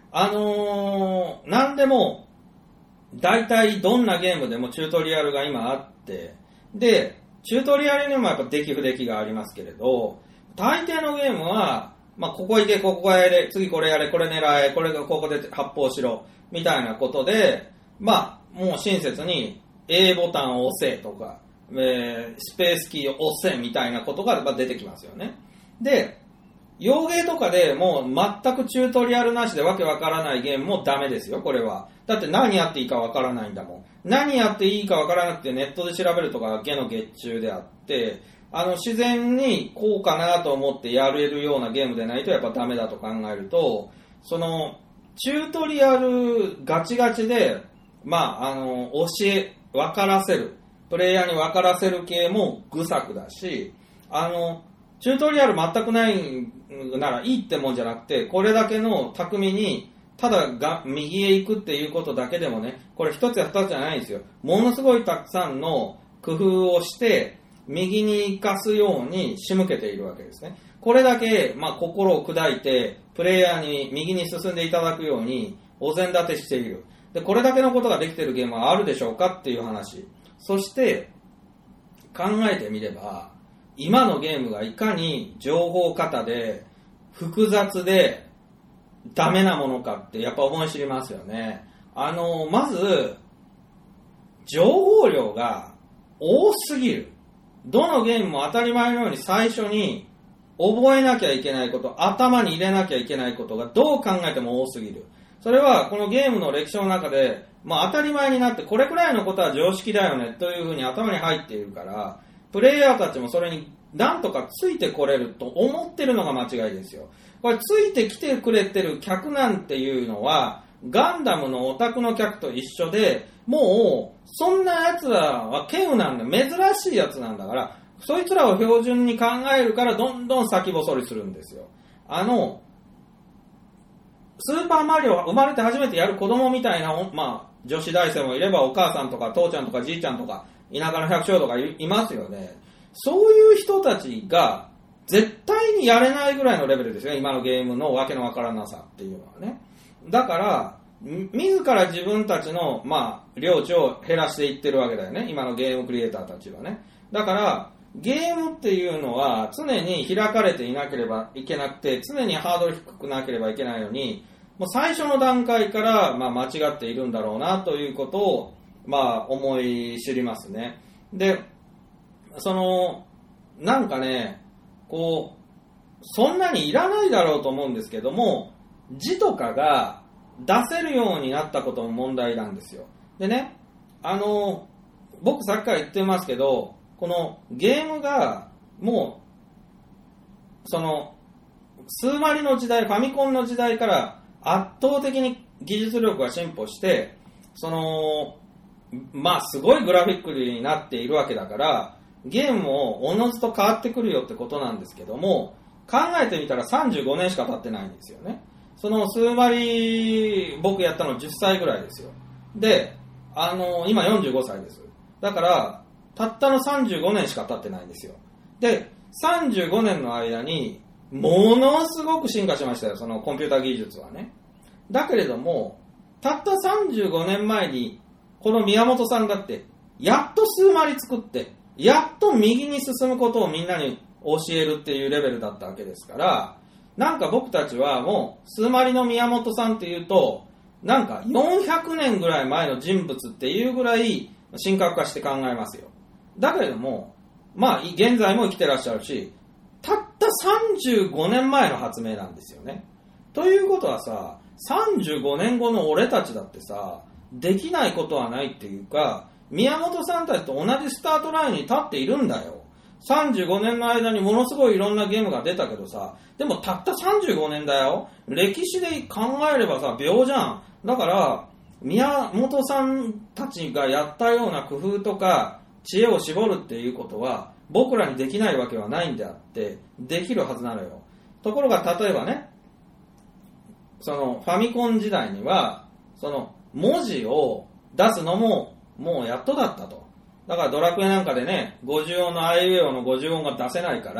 何でも、大体どんなゲームでもチュートリアルが今あって、で、チュートリアルにもやっぱ出来不出来がありますけれど、大抵のゲームは、ここ行け、ここやれ、次これやれ、これ狙え、これがここで発砲しろ、みたいなことで、もう親切に A ボタンを押せとか、スペースキーを押せみたいなことが出てきますよね。で、洋ゲーとかでもう全くチュートリアルなしでわけわからないゲームもダメですよ、これは。だって何やっていいかわからないんだもん。何やっていいかわからなくてネットで調べるとか下の月中であって、自然にこうかなと思ってやれるようなゲームでないとやっぱダメだと考えると、その、チュートリアルガチガチで、分からせる。プレイヤーに分からせる系も愚策だし、チュートリアル全くないならいいってもんじゃなくて、これだけの巧みに、ただが右へ行くっていうことだけでもね、これ一つや二つじゃないんですよ。ものすごいたくさんの工夫をして、右に行かすように仕向けているわけですね。これだけ、心を砕いて、プレイヤーに右に進んでいただくように、お膳立てしている。で、これだけのことができているゲームはあるでしょうかっていう話。そして、考えてみれば、今のゲームがいかに情報過多で、複雑で、ダメなものかってやっぱ思い知りますよね。まず、情報量が多すぎる。どのゲームも当たり前のように最初に覚えなきゃいけないこと、頭に入れなきゃいけないことがどう考えても多すぎる。それはこのゲームの歴史の中で、当たり前になってこれくらいのことは常識だよねというふうに頭に入っているから、プレイヤーたちもそれになんとかついてこれると思ってるのが間違いですよ。これついてきてくれてる客なんていうのは、ガンダムのオタクの客と一緒で、もう、そんな奴らは稀有なんだ。珍しい奴なんだから、そいつらを標準に考えるからどんどん先細りするんですよ。スーパーマリオは生まれて初めてやる子供みたいな、女子大生もいればお母さんとか父ちゃんとかじいちゃんとか田舎の百姓とかいますよね。 そういう人たちが絶対にやれないぐらいのレベルですよ、今のゲームのわけのわからなさっていうのはね。だから自ら自分たちの、領地を減らしていってるわけだよね、今のゲームクリエイターたちはね。だからゲームっていうのは常に開かれていなければいけなくて、常にハードル低くなければいけないのに、もう最初の段階から、間違っているんだろうなということを、思い知りますね。で、なんかね、そんなにいらないだろうと思うんですけども、字とかが出せるようになったことも問題なんですよ。でね、僕さっきから言ってますけど、このゲームがもうスーマリの時代、ファミコンの時代から圧倒的に技術力が進歩して、すごいグラフィックになっているわけだから、ゲームもおのずと変わってくるよってことなんですけども、考えてみたら35年しか経ってないんですよね。スーマリ僕やったの10歳ぐらいですよ。で、今45歳です。だからたったの35年しか経ってないんですよ。で、35年の間にものすごく進化しましたよ、コンピューター技術はね。だけれども、たった35年前にこの宮本さんだってやっとスーマリ作って、やっと右に進むことをみんなに教えるっていうレベルだったわけですから、なんか僕たちはもうスーマリの宮本さんっていうと、なんか400年ぐらい前の人物っていうぐらい神格化して考えますよ。だけれども、現在も生きてらっしゃるし、たった35年前の発明なんですよね。ということはさ、35年後の俺たちだってさ、できないことはないっていうか、宮本さんたちと同じスタートラインに立っているんだよ。35年の間にものすごいいろんなゲームが出たけどさ、でもたった35年だよ。歴史で考えればさ、秒じゃん。だから宮本さんたちがやったような工夫とか知恵を絞るっていうことは僕らにできないわけはないんであって、できるはずなのよ。ところが例えばね、ファミコン時代には文字を出すのももうやっとだったと。だからドラクエなんかでね、50音のアイウェイオの50音が出せないから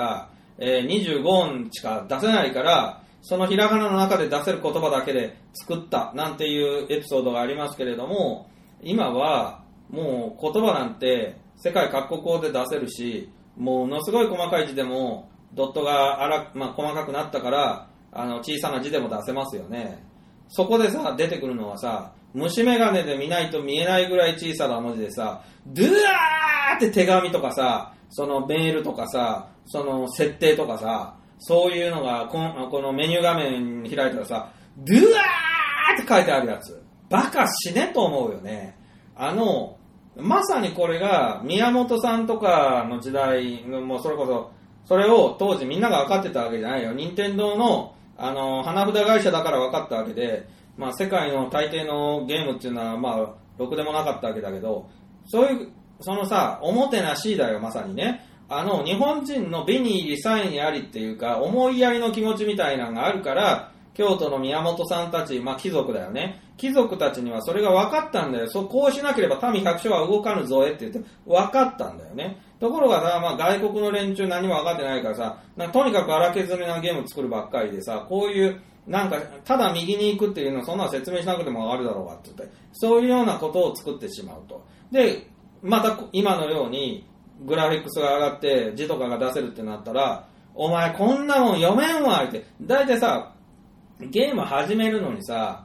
、25音しか出せないから、そのひらがなの中で出せる言葉だけで作ったなんていうエピソードがありますけれども、今はもう言葉なんて世界各国語で出せるし、ものすごい細かい字でもドットが細かくなったから小さな字でも出せますよね。そこでさ、出てくるのはさ、虫眼鏡で見ないと見えないぐらい小さな文字でさ、ドゥワーって手紙とかさ、メールとかさ、設定とかさ、そういうのがこのメニュー画面開いたらさ、ドゥワーって書いてあるやつ、バカ死ねと思うよね。まさにこれが宮本さんとかの時代の、もうそれこそそれを当時みんなが分かってたわけじゃないよ。任天堂の花札会社だから分かったわけで、世界の大抵のゲームっていうのはろくでもなかったわけだけど、そういうおもてなしだよ、まさにね。日本人の美に入り才にありっていうか、思いやりの気持ちみたいなのがあるから、京都の宮本さんたち、貴族だよね。貴族たちにはそれが分かったんだよ。こうしなければ民百姓は動かぬぞえって言って分かったんだよね。ところがさ、外国の連中何も分かってないからさ、とにかく荒削りなゲーム作るばっかりでさ、こういうただ右に行くっていうのはそんな説明しなくてもあるだろうがって言って、そういうようなことを作ってしまうと。で、また今のようにグラフィックスが上がって字とかが出せるってなったら、お前こんなもん読めんわって。だいたいさ、ゲーム始めるのにさ、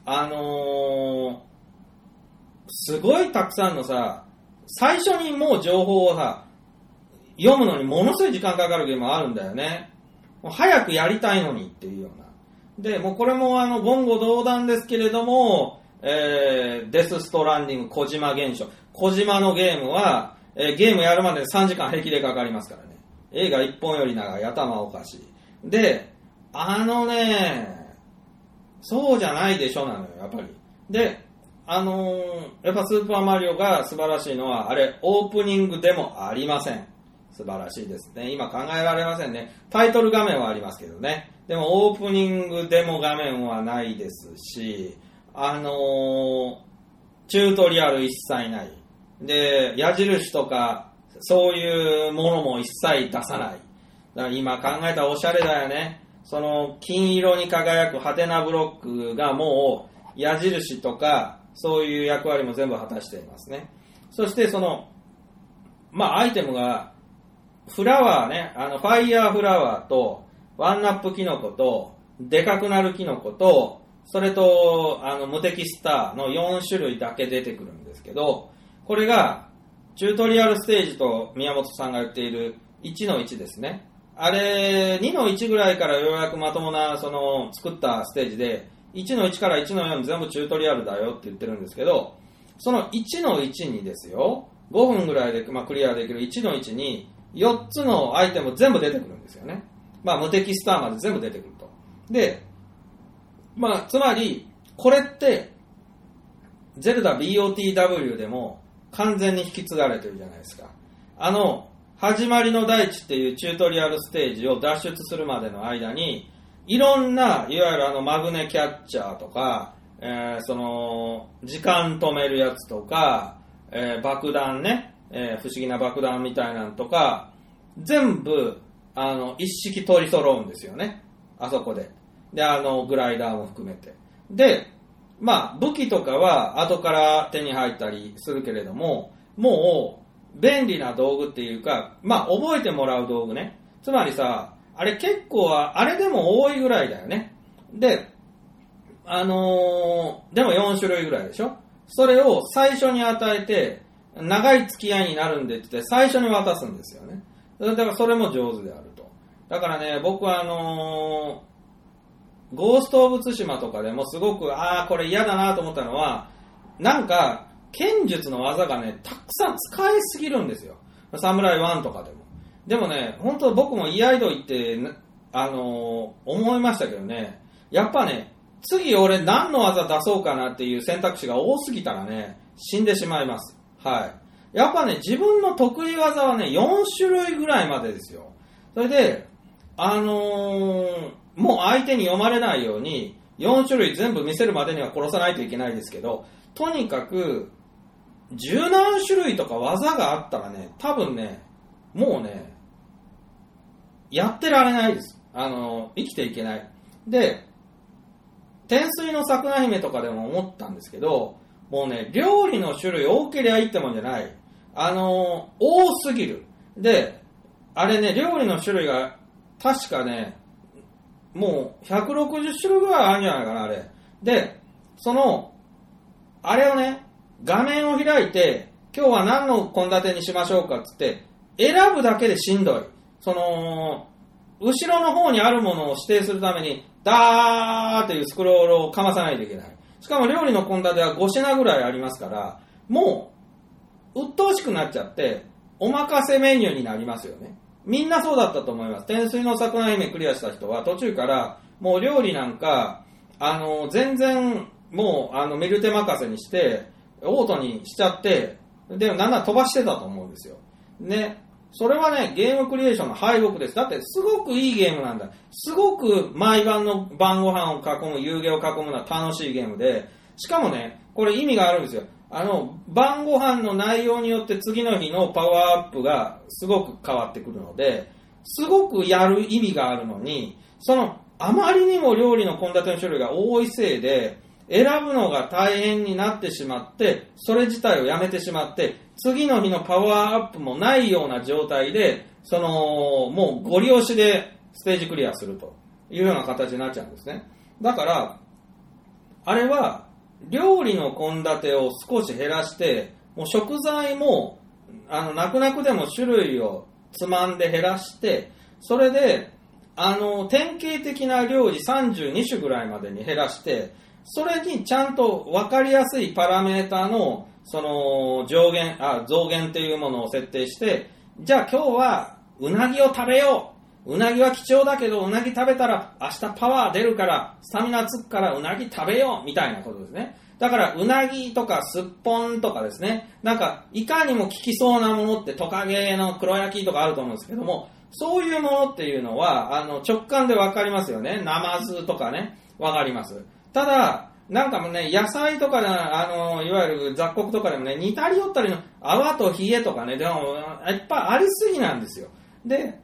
すごいたくさんのさ、最初にもう情報をさ、読むのにものすごい時間かかるゲームあるんだよね。もう早くやりたいのにっていうような。で、もうこれも言語道断ですけれども、デスストランディング、小島現象。小島のゲームは、ゲームやるまで3時間平気でかかりますからね。映画1本より長い、頭おかしい。で、そうじゃないでしょなのよ、やっぱり。で、やっぱスーパーマリオが素晴らしいのは、あれ、オープニングでもありません。素晴らしいですね。今考えられませんね。タイトル画面はありますけどね。でもオープニングデモ画面はないですし、チュートリアル一切ない。で、矢印とか、 そういうものも一切出さない。だから今考えたらおしゃれだよね。その金色に輝くハテナブロックがもう矢印とかそういう役割も全部果たしていますね。そしてそのアイテムがフラワーね、ファイヤーフラワーとワンナップキノコとでかくなるキノコとそれと無敵スターの4種類だけ出てくるんですけど、これがチュートリアルステージと宮本さんが言っている1の1ですね。あれ2の1ぐらいからようやくまともなその作ったステージで1の1から1の4全部チュートリアルだよって言ってるんですけど、その1の1にですよ、5分ぐらいで、クリアできる1の1に4つのアイテム全部出てくるんですよね。無敵スターまで全部出てくると。で、つまりこれってゼルダ BOTW でも完全に引き継がれてるじゃないですか。始まりの大地っていうチュートリアルステージを脱出するまでの間にいろんないわゆるマグネキャッチャーとか、その時間止めるやつとか、爆弾ね、不思議な爆弾みたいなのとか全部一式取り揃うんですよね、あそこで。でグライダーも含めて。で武器とかは後から手に入ったりするけれども、もう便利な道具っていうか、覚えてもらう道具ね。つまりさ、あれ結構あれでも多いぐらいだよね。で、でも4種類ぐらいでしょ。それを最初に与えて、長い付き合いになるんでって言って最初に渡すんですよね。だからそれも上手であると。だからね、僕はゴースト・オブ・ツシマとかでもすごく、これ嫌だなと思ったのは、なんか、剣術の技がね、たくさん使いすぎるんですよ。サムライ1とかでも。でもね、本当僕も居合道行って、思いましたけどね、やっぱね、次俺何の技出そうかなっていう選択肢が多すぎたらね、死んでしまいます。はい。やっぱね、自分の得意技はね、4種類ぐらいまでですよ。それで、もう相手に読まれないように、4種類全部見せるまでには殺さないといけないですけど、とにかく、十何種類とか技があったらね、多分ね、もうね、やってられないです。生きていけない。で、天水の桜姫とかでも思ったんですけど、もうね、料理の種類多ければいいってもんじゃない。多すぎる。で、あれね、料理の種類が、確かね、もう160種類ぐらいあるんじゃないかな、あれ。で、あれをね、画面を開いて、今日は何の献立にしましょうかっつって、選ぶだけでしんどい。後ろの方にあるものを指定するために、ダーっていうスクロールをかまさないといけない。しかも料理の献立は5品ぐらいありますから、もう、鬱陶しくなっちゃって、お任せメニューになりますよね。みんなそうだったと思います。天水の桜姫クリアした人は途中からもう料理なんか全然もうメルテ任せにしてオートにしちゃって、でなんなら飛ばしてたと思うんですよね。それはね、ゲームクリエーションの敗北です。だってすごくいいゲームなんだ。すごく毎晩の晩ご飯を囲む、夕げを囲むのは楽しいゲームで、しかもね、これ意味があるんですよ。晩ご飯の内容によって次の日のパワーアップがすごく変わってくるので、すごくやる意味があるのに、あまりにも料理の献立の種類が多いせいで、選ぶのが大変になってしまって、それ自体をやめてしまって、次の日のパワーアップもないような状態で、もうゴリ押しでステージクリアするというような形になっちゃうんですね。だから、あれは、料理の献立を少し減らして、もう食材も泣く泣くでも種類をつまんで減らして、それで典型的な料理32種ぐらいまでに減らして、それにちゃんと分かりやすいパラメータの増減っていうものを設定して、じゃあ今日はうなぎを食べよう。うなぎは貴重だけど、うなぎ食べたら明日パワー出るから、スタミナつくからうなぎ食べようみたいなことですね。だからうなぎとかすっぽんとかですね、なんかいかにも効きそうなものってトカゲの黒焼きとかあると思うんですけども、そういうものっていうのは直感でわかりますよね。ナマズとかね、わかります。ただなんかもね、野菜とかで、いわゆる雑穀とかでもね、煮たり寄ったりの泡と冷えとかね、でも、いっぱいありすぎなんですよ。で、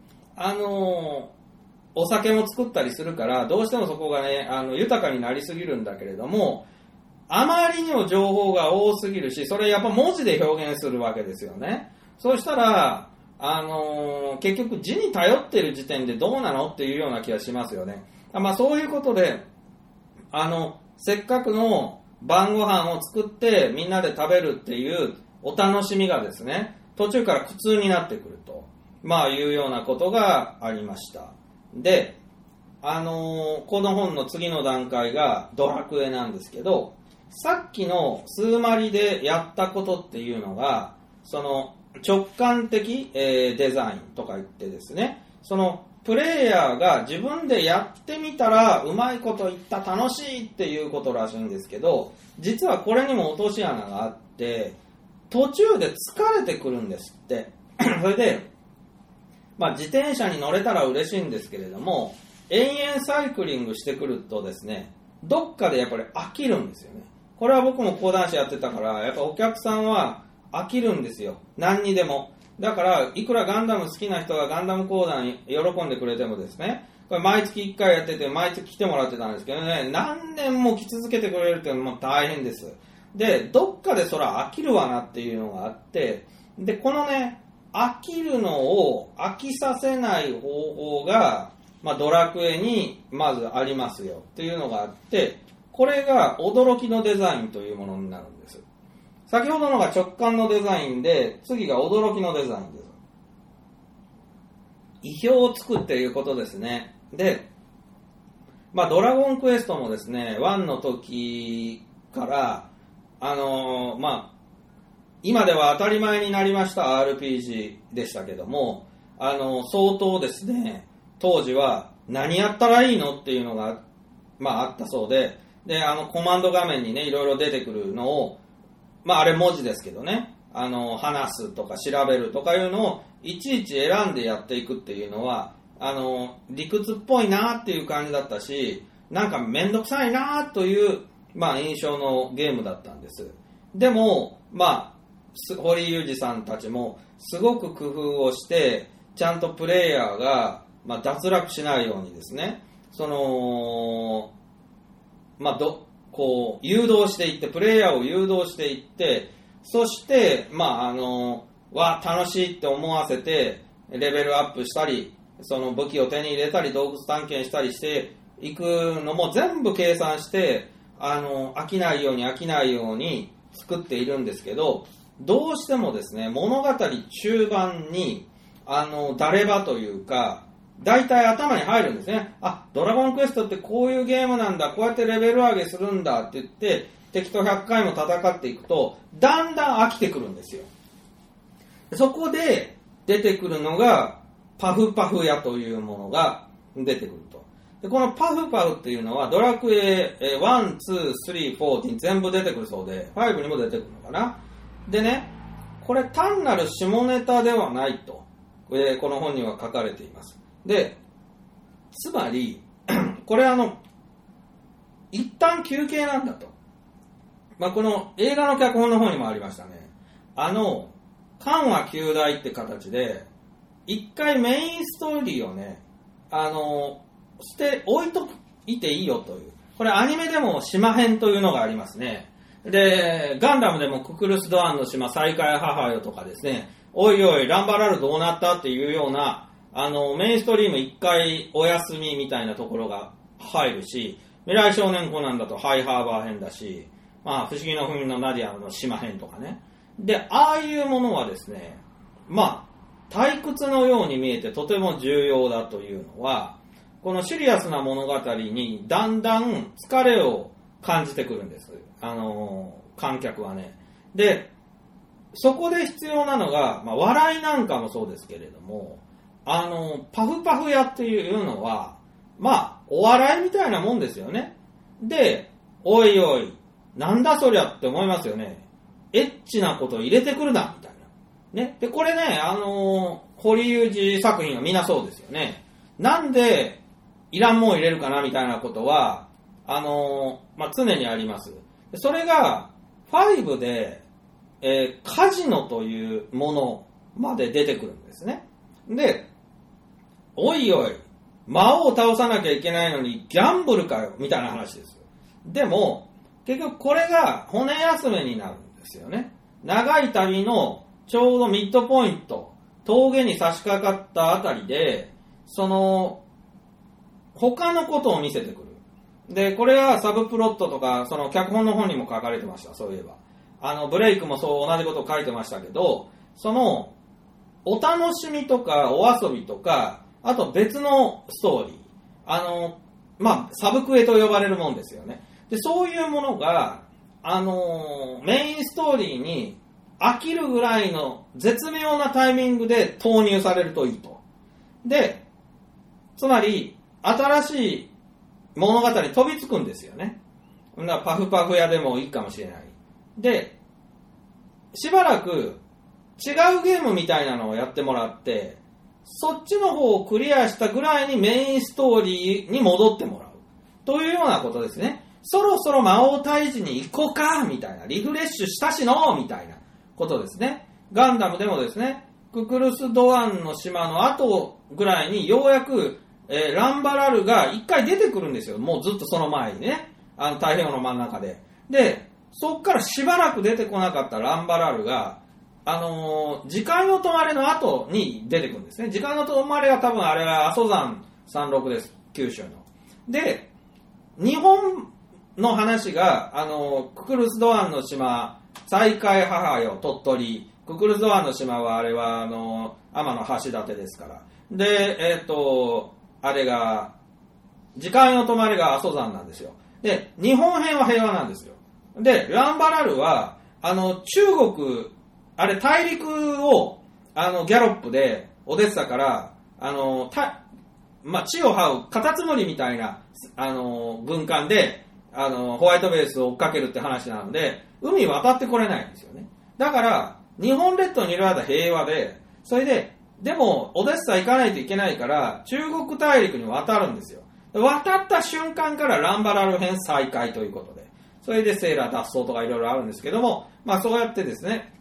お酒も作ったりするから、どうしてもそこがね、豊かになりすぎるんだけれども、あまりにも情報が多すぎるし、それやっぱ文字で表現するわけですよね。そうしたら、結局字に頼ってる時点でどうなのっていうような気がしますよね。まあそういうことで、せっかくの晩ご飯を作ってみんなで食べるっていうお楽しみがですね、途中から苦痛になってくると、まあいうようなことがありました。で、この本の次の段階がドラクエなんですけど、さっきの数マリでやったことっていうのが、その直感的、デザインとか言ってですね、そのプレイヤーが自分でやってみたらうまいこと言った楽しいっていうことらしいんですけど、実はこれにも落とし穴があって、途中で疲れてくるんですって。それで、まあ自転車に乗れたら嬉しいんですけれども、延々サイクリングしてくるとですね、どっかでやっぱり飽きるんですよね。これは僕も講談師やってたから、やっぱお客さんは飽きるんですよ。何にでも。だから、いくらガンダム好きな人がガンダム講談喜んでくれてもですね、これ毎月1回やってて、毎月来てもらってたんですけどね、何年も来続けてくれるっていうのも大変です。で、どっかでそら飽きるわなっていうのがあって、で、このね、飽きるのを飽きさせない方法が、まあ、ドラクエにまずありますよっていうのがあって、これが驚きのデザインというものになるんです。先ほどのが直感のデザインで、次が驚きのデザインです。意表をつくっていうことですね。で、まあドラゴンクエストもですね、1の時から、まあ、今では当たり前になりました RPG でしたけども、相当ですね、当時は何やったらいいのっていうのが、まああったそうで、で、コマンド画面にね、いろいろ出てくるのを、まああれ文字ですけどね、話すとか調べるとかいうのをいちいち選んでやっていくっていうのは、理屈っぽいなっていう感じだったし、なんかめんどくさいなという、まあ印象のゲームだったんです。でも、まあ、堀裕二さんたちもすごく工夫をして、ちゃんとプレイヤーが、まあ、脱落しないようにですね、まあ、こう誘導していって、プレイヤーを誘導していって、そしてまあ楽しいって思わせてレベルアップしたり、その武器を手に入れたり洞窟探検したりしていくのも全部計算して、飽きないように作っているんですけど、どうしてもですね、物語中盤に誰場というか大体頭に入るんですね。あ、ドラゴンクエストってこういうゲームなんだ、こうやってレベル上げするんだって言って敵と100回も戦っていくとだんだん飽きてくるんですよ。そこで出てくるのがパフパフ屋というものが出てくると。でこのパフパフっていうのはドラクエ1、2、3、4に全部出てくるそうで、5にも出てくるのかな。でね、これ単なる下ネタではないと、この本には書かれています。で、つまりこれ一旦休憩なんだと。まあ、この映画の脚本の方にもありましたね。緩和旧大って形で一回メインストーリーをね、置いといていいよという。これアニメでも島編というのがありますね。で、ガンダムでもククルスドアンの島再開母よとかですね、おいおいランバラルどうなったっていうようなメインストリーム一回お休みみたいなところが入るし、未来少年コナンだとハイハーバー編だし、まあ不思議の国のナディアの島編とかね。で、ああいうものはですね、まあ退屈のように見えてとても重要だというのは、このシリアスな物語にだんだん疲れを感じてくるんです。観客はね。で、そこで必要なのが、まあ笑いなんかもそうですけれども、パフパフ屋っていうのは、まあお笑いみたいなもんですよね。で、おいおい、なんだそりゃって思いますよね。エッチなこと入れてくるなみたいな。ね。で、これね、堀裕二作品はみんなそうですよね。なんでいらんもん入れるかなみたいなことは、 常にあります。それが5で、カジノというものまで出てくるんですね。で、おいおい、魔王を倒さなきゃいけないのにギャンブルかよみたいな話です。でも結局これが骨休めになるんですよね。長い旅のちょうどミッドポイント、峠に差し掛かったあたりで、その他のことを見せてくる。で、これはサブプロットとか、その脚本の本にも書かれてました。そういえばブレイクもそう同じことを書いてましたけど、そのお楽しみとかお遊びとか、あと別のストーリー、サブクエと呼ばれるもんですよね。で、そういうものがメインストーリーに飽きるぐらいの絶妙なタイミングで投入されるといいと。で、つまり新しい物語に飛びつくんですよね。パフパフ屋でもいいかもしれない。で、しばらく違うゲームみたいなのをやってもらって、そっちの方をクリアしたぐらいにメインストーリーに戻ってもらうというようなことですね。そろそろ魔王退治に行こうかみたいな、リフレッシュしたしのみたいなことですね。ガンダムでもですね、ククルス・ドアンの島の後ぐらいにようやく、ランバラルが一回出てくるんですよ。もうずっとその前にね、太平洋の真ん中で。で、そっからしばらく出てこなかったランバラルが、時間の止まりの後に出てくるんですね。時間の止まりは多分あれは阿蘇山36です。九州の。で、日本の話が、ククルスドアンの島、西海母よ、鳥取。ククルスドアンの島はあれは、天の橋立ですから。で、あれが、時間の止まりが阿蘇山なんですよ。で、日本編は平和なんですよ。で、ランバラルは、中国、あれ大陸を、ギャロップで、オデッサから、地を這うカタツムリみたいな、軍艦で、ホワイトベースを追っかけるって話なので、海渡ってこれないんですよね。だから、日本列島にいる間平和で、それで、でも、オデッサ行かないといけないから、中国大陸に渡るんですよ。渡った瞬間からランバラル編再開ということで。それでセーラー脱走とかいろいろあるんですけども、そうやってですね、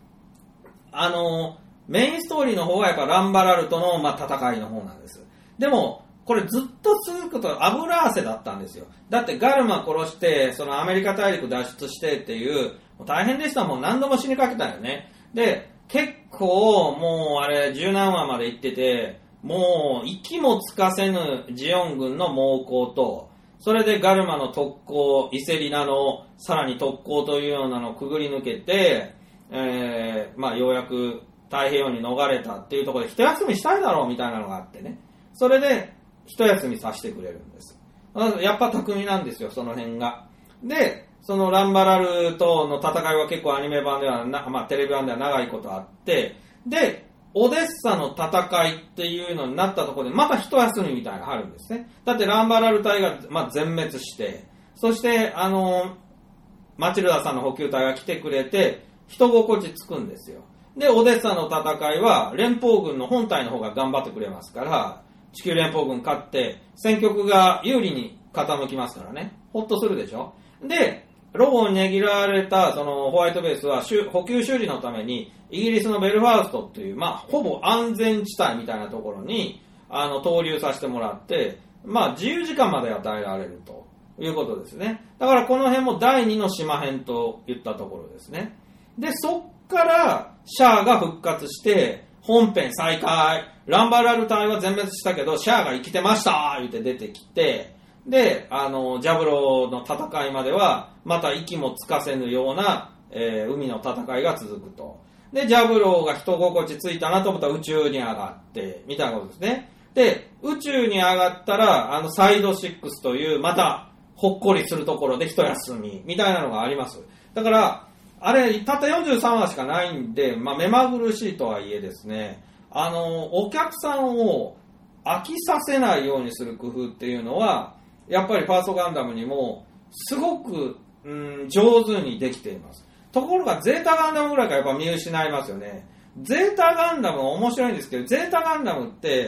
メインストーリーの方はやっぱランバラルとの、戦いの方なんです。でも、これずっと続くとアブラーセだったんですよ。だってガルマ殺して、そのアメリカ大陸脱出してっていう、もう大変でしたもん。何度も死にかけたよね。で、結構もうあれ十何話まで行ってて、もう息もつかせぬジオン軍の猛攻と、それでガルマの特攻、イセリナのさらに特攻というようなのをくぐり抜けて、ようやく太平洋に逃れたっていうところで一休みしたいだろうみたいなのがあってね。それで一休みさせてくれるんです。やっぱ巧みなんですよ、その辺が。で、そのランバラルとの戦いは結構アニメ版ではテレビ版では長いことあって、で、オデッサの戦いっていうのになったところでまた一休みみたいなのがあるんですね。だってランバラル隊が全滅して、そしてマチルダさんの補給隊が来てくれて人心地つくんですよ。で、オデッサの戦いは連邦軍の本体の方が頑張ってくれますから、地球連邦軍勝って戦局が有利に傾きますからね。ほっとするでしょ。で、ロボに握られたそのホワイトベースは補給修理のためにイギリスのベルファーストっていうほぼ安全地帯みたいなところに投入させてもらって自由時間まで与えられるということですね。だからこの辺も第2の島編といったところですね。で、そっからシャアが復活して本編再開、ランバラル隊は全滅したけどシャアが生きてました言って出てきて、で、ジャブローの戦いまではまた息もつかせぬような、海の戦いが続くと。で、ジャブローが人心地ついたなと思ったら宇宙に上がってみたいなことですね。で、宇宙に上がったらサイド6というまたほっこりするところで一休みみたいなのがあります。だからあれたった43話しかないんで、目まぐるしいとはいえですね、お客さんを飽きさせないようにする工夫っていうのはやっぱりファーストガンダムにもすごく、上手にできています。ところがゼータガンダムぐらいからやっぱ見失いますよね。ゼータガンダムは面白いんですけど、ゼータガンダムって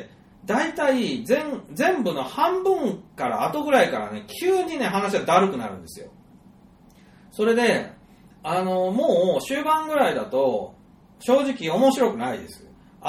大体全部の半分から後ぐらいからね、急にね、話がだるくなるんですよ。それで、もう終盤ぐらいだと、正直面白くないです。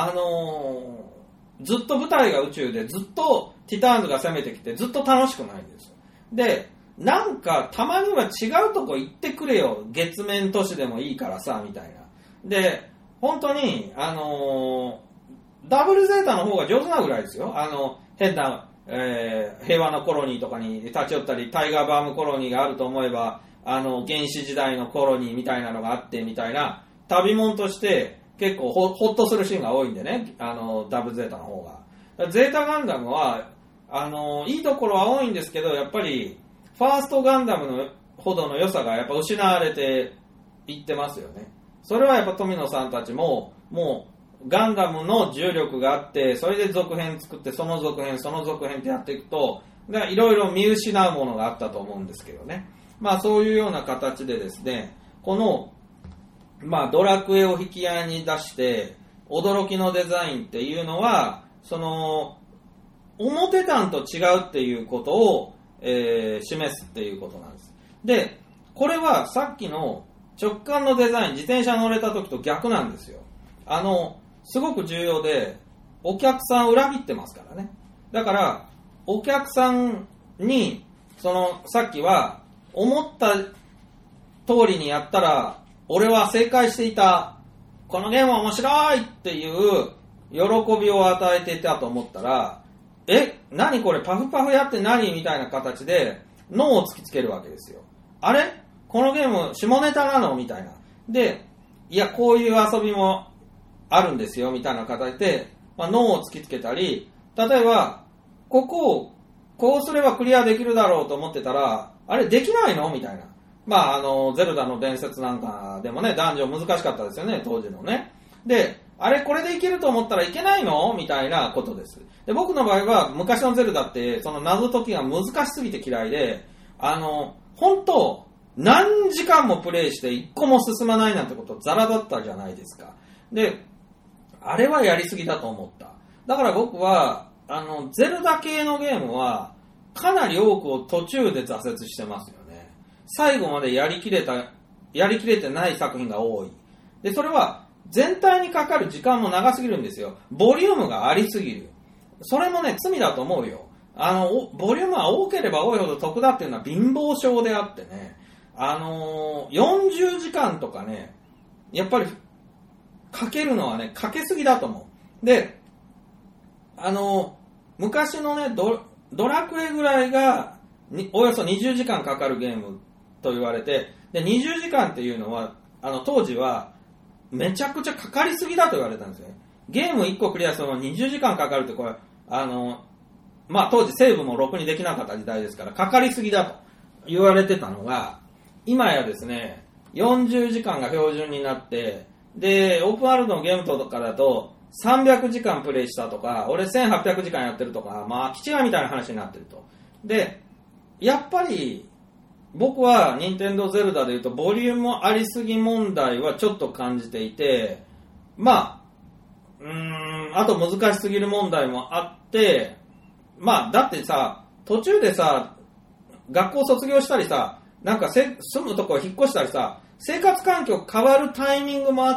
ずっと舞台が宇宙で、ずっとティターンズが攻めてきて、ずっと楽しくないんです。で、なんかたまには違うとこ行ってくれよ、月面都市でもいいからさ、みたいな。で、本当に、ダブルゼータの方が上手なぐらいですよ。変な、平和のコロニーとかに立ち寄ったり、タイガーバームコロニーがあると思えば、原始時代のコロニーみたいなのがあって、みたいな、旅物として結構ほっとするシーンが多いんでね、ダブルゼータの方が。ゼータガンダムは、いいところは多いんですけど、やっぱり、ファーストガンダムのほどの良さがやっぱ失われていってますよね。それはやっぱ富野さんたちも、もうガンダムの重力があって、それで続編作って、その続編ってやっていくと、いろいろ見失うものがあったと思うんですけどね。まあそういうような形でですね、この、まあドラクエを引き合いに出して、驚きのデザインっていうのは、その、表段と違うっていうことを、示すっていうことなんです。で、これはさっきの直感のデザイン、自転車乗れた時と逆なんですよ。すごく重要で、お客さん裏切ってますからね。だから、お客さんに、さっきは、思った通りにやったら、俺は正解していた。このゲームは面白いっていう喜びを与えていたと思ったら、何これパフパフやって何みたいな形で脳を突きつけるわけですよ。あれこのゲーム下ネタなのみたいな。で、いやこういう遊びもあるんですよみたいな形で、脳を突きつけたり、例えばここをこうすればクリアできるだろうと思ってたら、あれできないのみたいな。ゼルダの伝説なんかでもね、ダンジョン難しかったですよね、当時のね。で、あれこれでいけると思ったらいけないのみたいなことです。で、僕の場合は昔のゼルダってその謎解きが難しすぎて嫌いで、本当何時間もプレイして一個も進まないなんてことザラだったじゃないですか。で、あれはやりすぎだと思った。だから僕はゼルダ系のゲームはかなり多くを途中で挫折してますよね。最後までやりきれてない作品が多い。で、それは全体にかかる時間も長すぎるんですよ。ボリュームがありすぎる。それもね、罪だと思うよ。ボリュームは多ければ多いほど得だっていうのは貧乏症であってね、40時間とかね、やっぱりかけるのはね、かけすぎだと思う。で、昔のね、ドラクエぐらいがおよそ20時間かかるゲームと言われて、で20時間っていうのは当時はめちゃくちゃかかりすぎだと言われたんですよね。ゲーム1個クリアするのに20時間かかるって、これ当時セーブもろくにできなかった時代ですからかかりすぎだと言われてたのが、今やですね40時間が標準になって、でオープンワールドのゲームとかだと300時間プレイしたとか、俺1800時間やってるとか、気違いみたいな話になってると。で、やっぱり僕は任天堂ゼルダで言うとボリュームありすぎ問題はちょっと感じていて、あと難しすぎる問題もあって、だってさ、途中でさ、学校卒業したりさ、なんか住むとこ引っ越したりさ、生活環境変わるタイミングもあって、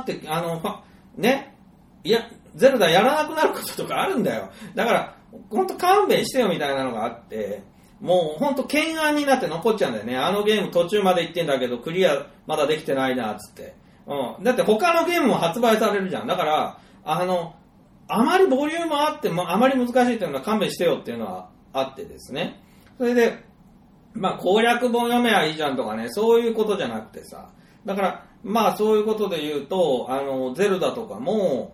ゼルダやらなくなることとかあるんだよ。だから、ほんと勘弁してよみたいなのがあって、もうほんと懸案になって残っちゃうんだよね。あのゲーム途中まで行ってんだけど、クリアまだできてないな、つって。だって他のゲームも発売されるじゃん。だから、あまりボリュームあって、あまり難しいっていうのは勘弁してよっていうのはあってですね。それで、攻略本読めばいいじゃんとかね、そういうことじゃなくてさ。だから、そういうことで言うと、ゼルダとかも、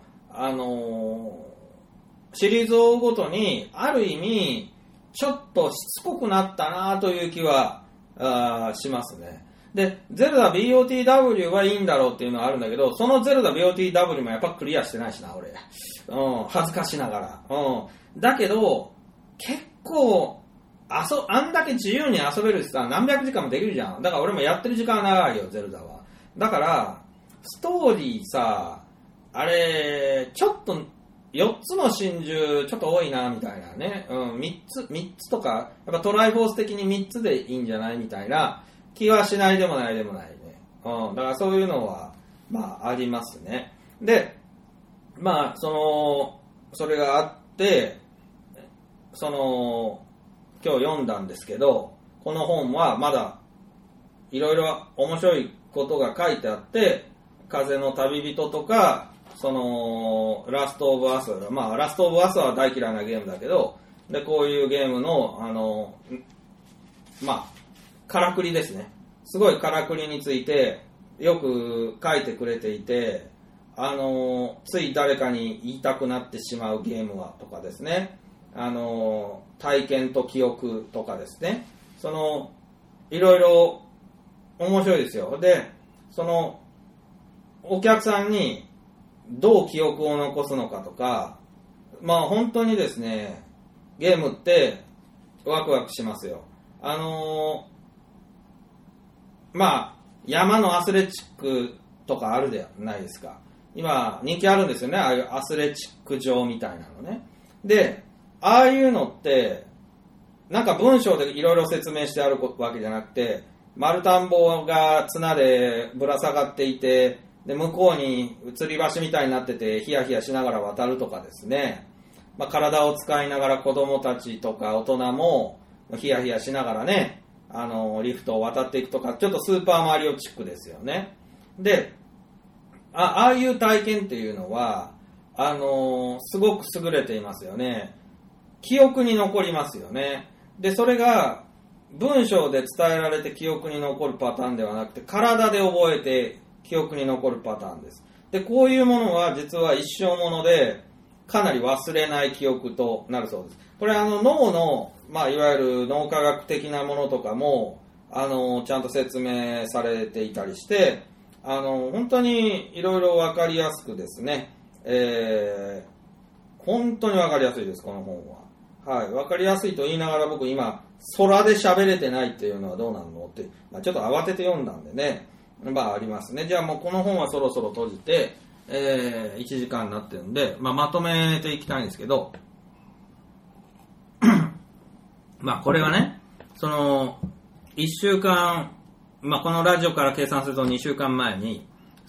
シリーズを追うごとに、ある意味、ちょっとしつこくなったなという気はしますね。で、ゼルダ BOTW はいいんだろうっていうのはあるんだけど、そのゼルダ BOTW もやっぱクリアしてないしな、俺。恥ずかしながら。だけど、結構、あんだけ自由に遊べるしさ、何百時間もできるじゃん。だから俺もやってる時間は長いよ、ゼルダは。だから、ストーリーさ、あれ、ちょっと 4つの真珠ちょっと多いなみたいなね、3つとかやっぱトライフォース的に3つでいいんじゃないみたいな気はしないでもないね、だからそういうのはまあありますね。でまあそれがあって今日読んだんですけど、この本はまだいろいろ面白いことが書いてあって、風の旅人とかラストオブアス、ラストオブアスは大嫌いなゲームだけど、でこういうゲームのからくりですね、すごいからくりについてよく書いてくれていて、つい誰かに言いたくなってしまうゲームはとかですね、体験と記憶とかですね、いろいろ面白いですよ。でお客さんにどう記憶を残すのかとか、本当にですね、ゲームってワクワクしますよ。山のアスレチックとかあるじゃないですか。今人気あるんですよね、ああいうアスレチック場みたいなのね。でああいうのってなんか文章でいろいろ説明してあるわけじゃなくて、丸田んぼが綱でぶら下がっていて、で向こうに吊り橋みたいになっててヒヤヒヤしながら渡るとかですね、体を使いながら子供たちとか大人もヒヤヒヤしながらね、リフトを渡っていくとか、ちょっとスーパーマリオチックですよね。でああいう体験っていうのはすごく優れていますよね。記憶に残りますよね。でそれが文章で伝えられて記憶に残るパターンではなくて、体で覚えて記憶に残るパターンです。でこういうものは実は一生ものでかなり忘れない記憶となるそうです。これ脳の、いわゆる脳科学的なものとかもちゃんと説明されていたりして、本当にいろいろ分かりやすくですね、本当に分かりやすいです、この本は。はい、分かりやすいと言いながら僕今空で喋れてないっていうのはどうなのって、ちょっと慌てて読んだんでね、ありますね。じゃあもうこの本はそろそろ閉じて、1時間になってるんで、まとめていきたいんですけどこれはね、1週間、このラジオから計算すると2週間前に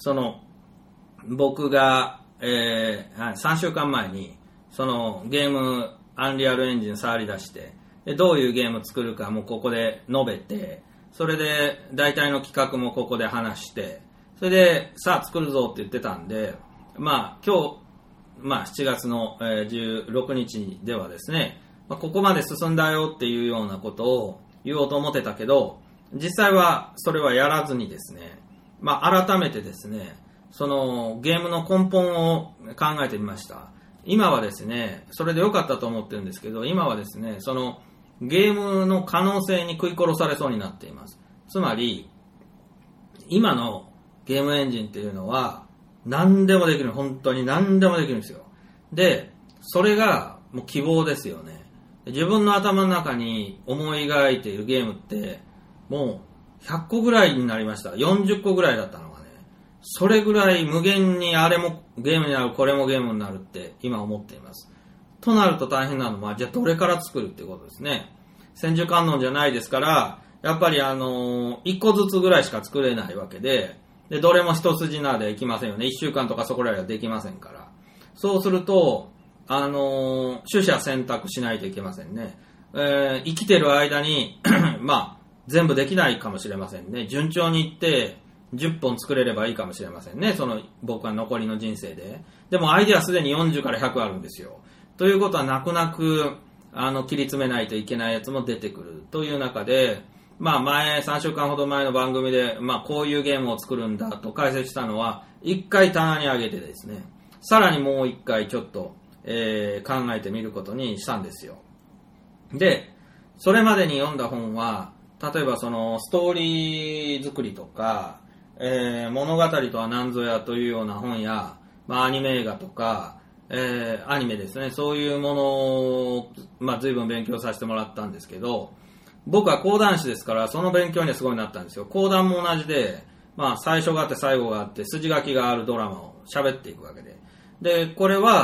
僕が、3週間前にゲームアンリアルエンジン触り出して、でどういうゲーム作るかもここで述べて、それで大体の企画もここで話して、それでさあ作るぞって言ってたんで、今日、7月の16日ではですね、ここまで進んだよっていうようなことを言おうと思ってたけど、実際はそれはやらずにですね、改めてですね、ゲームの根本を考えてみました。今はですね、それで良かったと思ってるんですけど、今はですね、ゲームの可能性に食い殺されそうになっています。つまり今のゲームエンジンっていうのは何でもできる、本当に何でもできるんですよ。でそれがもう希望ですよね。自分の頭の中に思い描いているゲームってもう100個ぐらいになりました。40個ぐらいだったのがね、それぐらい無限にあれもゲームになる、これもゲームになるって今思っています。となると大変なのは、じゃあどれから作るっていうことですね。千手観音じゃないですから、やっぱり1個ずつぐらいしか作れないわけで、どれも一筋縄でいきませんよね。1週間とかそこらいはできませんから。そうすると取捨選択しないといけませんね。生きてる間に全部できないかもしれませんね。順調にいって10本作れればいいかもしれませんね、僕は残りの人生で。でもアイデアすでに40から100あるんですよ。ということは泣く泣く切り詰めないといけないやつも出てくるという中で、3週間ほど前の番組で、こういうゲームを作るんだと解説したのは、一回棚に上げてですね、さらにもう一回ちょっと、考えてみることにしたんですよ。で、それまでに読んだ本は、例えばストーリー作りとか、物語とは何ぞやというような本や、アニメ映画とか、アニメですね、そういうものを、随分勉強させてもらったんですけど、僕は講談師ですからその勉強にはすごいなったんですよ。講談も同じで、最初があって最後があって筋書きがあるドラマを喋っていくわけで、これは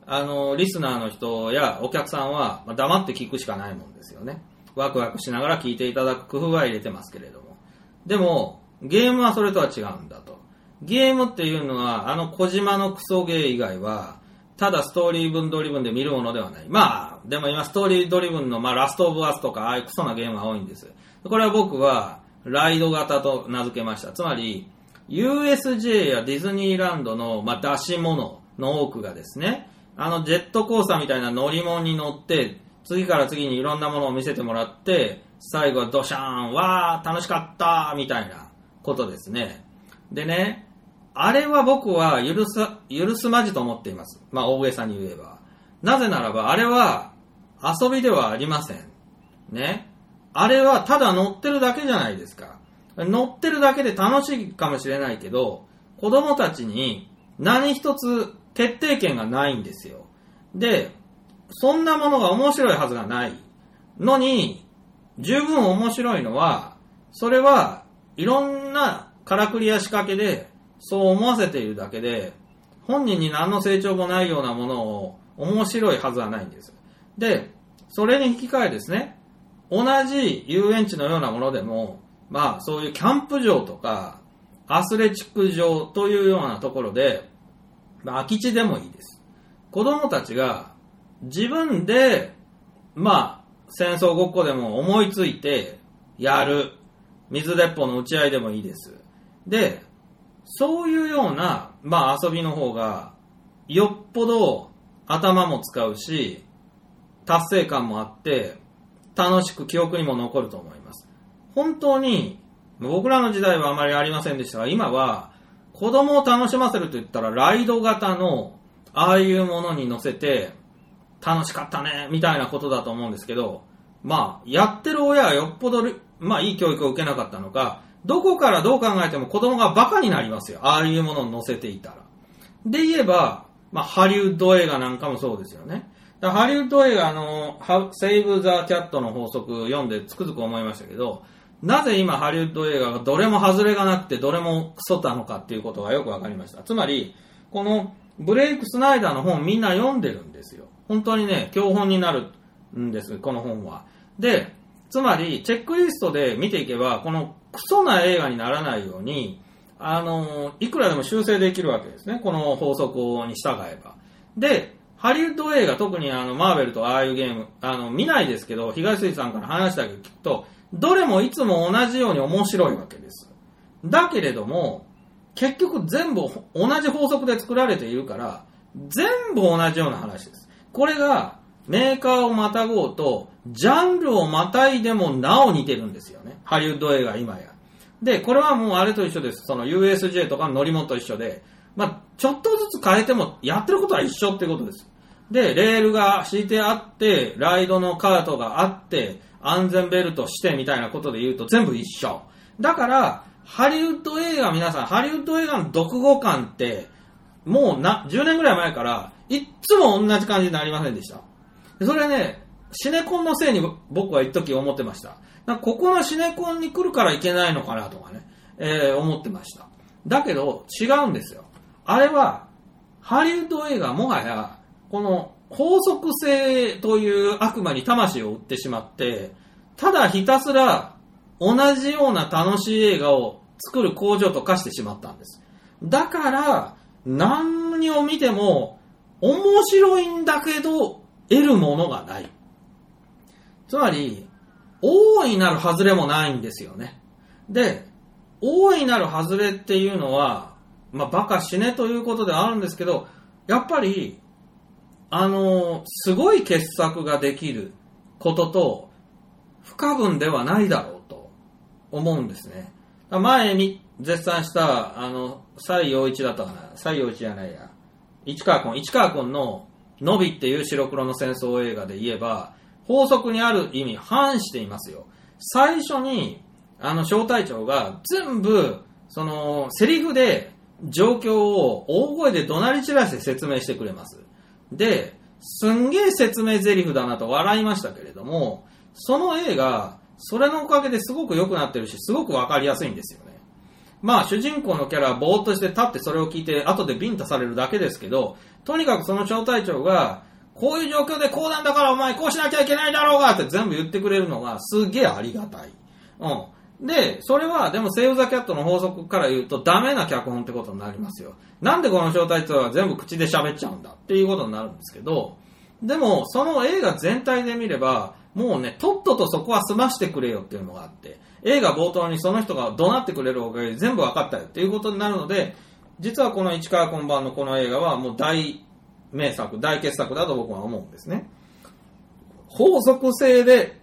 リスナーの人やお客さんは、黙って聞くしかないもんですよね。ワクワクしながら聞いていただく工夫は入れてますけれども。でも、ゲームはそれとは違うんだと。ゲームっていうのは、小島のクソゲー以外は、ただストーリー分ドリブンで見るものではない。でも今ストーリードリブンの、ラストオブアスとか、ああいうクソなゲームが多いんです。これは僕は、ライド型と名付けました。つまり、USJ やディズニーランドの、出し物の多くがですね、ジェットコースターみたいな乗り物に乗って、次から次にいろんなものを見せてもらって、最後はドシャーン、わー、楽しかった、みたいなことですね。でね、あれは僕は許すまじと思っています。大げさに言えば。なぜならば、あれは遊びではありません。ね。あれはただ乗ってるだけじゃないですか。乗ってるだけで楽しいかもしれないけど、子供たちに何一つ決定権がないんですよ。で、そんなものが面白いはずがないのに、十分面白いのは、それはいろんなからくりや仕掛けでそう思わせているだけで、本人に何の成長もないようなものを面白いはずはないんです。で、それに引き換えですね、同じ遊園地のようなものでも、そういうキャンプ場とか、アスレチック場というようなところで、空き地でもいいです。子供たちが自分で、戦争ごっこでも思いついてやる。水鉄砲の打ち合いでもいいです。で、そういうような、遊びの方が、よっぽど頭も使うし、達成感もあって、楽しく記憶にも残ると思います。本当に、僕らの時代はあまりありませんでしたが、今は、子供を楽しませると言ったら、ライド型の、ああいうものに乗せて、楽しかったね、みたいなことだと思うんですけど、やってる親はよっぽど、いい教育を受けなかったのか、どこからどう考えても子供がバカになりますよ。ああいうものを乗せていたら。で言えば、ハリウッド映画なんかもそうですよね。ハリウッド映画Save the Cat の法則読んでつくづく思いましたけど、なぜ今ハリウッド映画がどれも外れがなくてどれもクソなのかっていうことがよくわかりました。つまり、このブレイク・スナイダーの本みんな読んでるんですよ。本当にね、教本になるんです、この本は。で、つまり、チェックリストで見ていけば、このクソな映画にならないように、いくらでも修正できるわけですね。この法則に従えば。で、ハリウッド映画、特にマーベルとああいうゲーム、見ないですけど、東水さんから話だけ聞くと、どれもいつも同じように面白いわけです。だけれども、結局全部同じ法則で作られているから、全部同じような話です。これが、メーカーをまたごうと、ジャンルをまたいでもなお似てるんですよね。ハリウッド映画今や。で、これはもうあれと一緒です。その USJ とかの乗り物と一緒で、ちょっとずつ変えてもやってることは一緒ってことです。で、レールが敷いてあって、ライドのカートがあって、安全ベルトしてみたいなことで言うと全部一緒。だから、ハリウッド映画、皆さん、ハリウッド映画の読後感って、もう10年ぐらい前から、いっつも同じ感じになりませんでした。それね、シネコンのせいに僕は一時思ってました。ここのシネコンに来るからいけないのかなとかね、思ってました。だけど、違うんですよ。あれは、ハリウッド映画もはや、この法則性という悪魔に魂を売ってしまって、ただひたすら同じような楽しい映画を作る工場と化してしまったんです。だから、何を見ても面白いんだけど、得るものがない。つまり、大いなる外れもないんですよね。で、大いなる外れっていうのは、バカ死ねということではあるんですけど、やっぱり、すごい傑作ができることと、不可分ではないだろうと思うんですね。前に絶賛した、西洋一だったかな、西洋一じゃないや、市川崑のノビっていう白黒の戦争映画で言えば、法則にある意味反していますよ。最初に、小隊長が全部、セリフで状況を大声で怒鳴り散らして説明してくれます。で、すんげえ説明台詞だなと笑いましたけれども、その映画、それのおかげですごく良くなってるし、すごくわかりやすいんですよね。 まあ主人公のキャラはぼーっとして立ってそれを聞いて後でビンタされるだけですけど、とにかくその小隊長がこういう状況でこうなんだからお前こうしなきゃいけないだろうがって全部言ってくれるのがすげえありがたい。で、それはでもセーブ・ザ・キャットの法則から言うとダメな脚本ってことになりますよ。なんでこの小隊長は全部口で喋っちゃうんだっていうことになるんですけど、でもその映画全体で見ればもうね、とっととそこは済ましてくれよっていうのがあって、映画冒頭にその人が怒鳴ってくれるおかげで全部分かったよっていうことになるので、実はこの市川崑版のこの映画はもう大名作、大傑作だと僕は思うんですね。法則性で、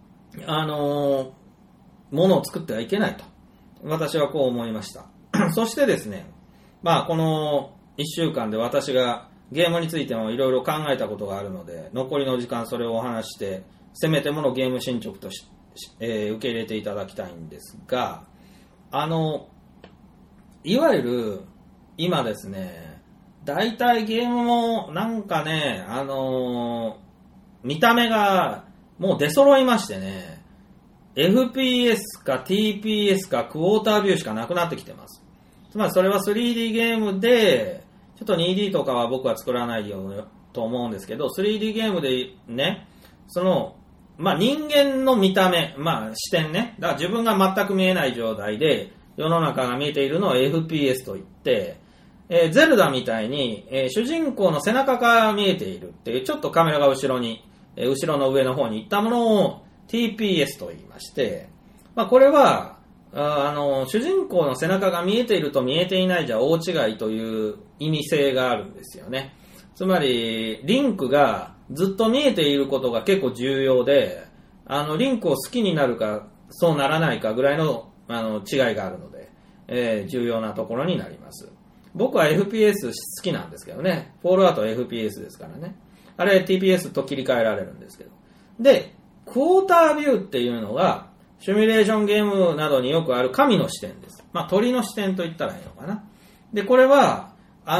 ものを作ってはいけないと。私はこう思いました。そしてですね、まあこの1週間で私がゲームについてもいろいろ考えたことがあるので、残りの時間それをお話して、せめてものゲーム進捗として、受け入れていただきたいんですが、いわゆる今ですね、大体ゲームもなんかね、見た目がもう出揃いましてね、FPS か TPS かクォータービューしかなくなってきてます。つまりそれは 3D ゲームで、ちょっと 2D とかは僕は作らないよと思うんですけど、3D ゲームでね、まあ人間の見た目、まあ視点ね、だから自分が全く見えない状態で世の中が見えているのを FPS と言って、ゼルダみたいに、主人公の背中から見えているっていう、ちょっとカメラが後ろの上の方に行ったものを TPS と言いまして、まあこれは、主人公の背中が見えていると見えていないじゃ大違いという意味性があるんですよね。つまり、リンクがずっと見えていることが結構重要で、リンクを好きになるか、そうならないかぐらいの、違いがあるので、重要なところになります。僕は FPS 好きなんですけどね。フォールアウトは FPS ですからね。あれ TPS と切り替えられるんですけど。で、クォータービューっていうのが、シミュレーションゲームなどによくある神の視点です。まあ鳥の視点と言ったらいいのかな。で、これは、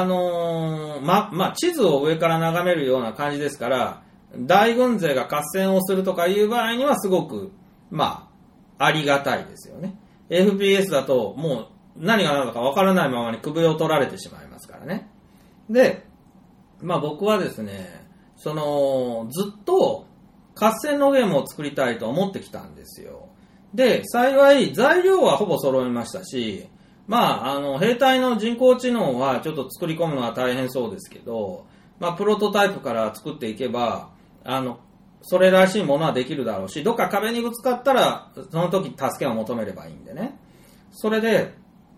地図を上から眺めるような感じですから、大軍勢が合戦をするとかいう場合にはすごく、ありがたいですよね。FPS だともう何が何だかわからないままに首を取られてしまいますからね。で、僕はですね、ずっと合戦のゲームを作りたいと思ってきたんですよ。で、幸い材料はほぼ揃いましたし、兵隊の人工知能はちょっと作り込むのは大変そうですけど、プロトタイプから作っていけば、それらしいものはできるだろうし、どっか壁にぶつかったら、その時助けを求めればいいんでね。それで、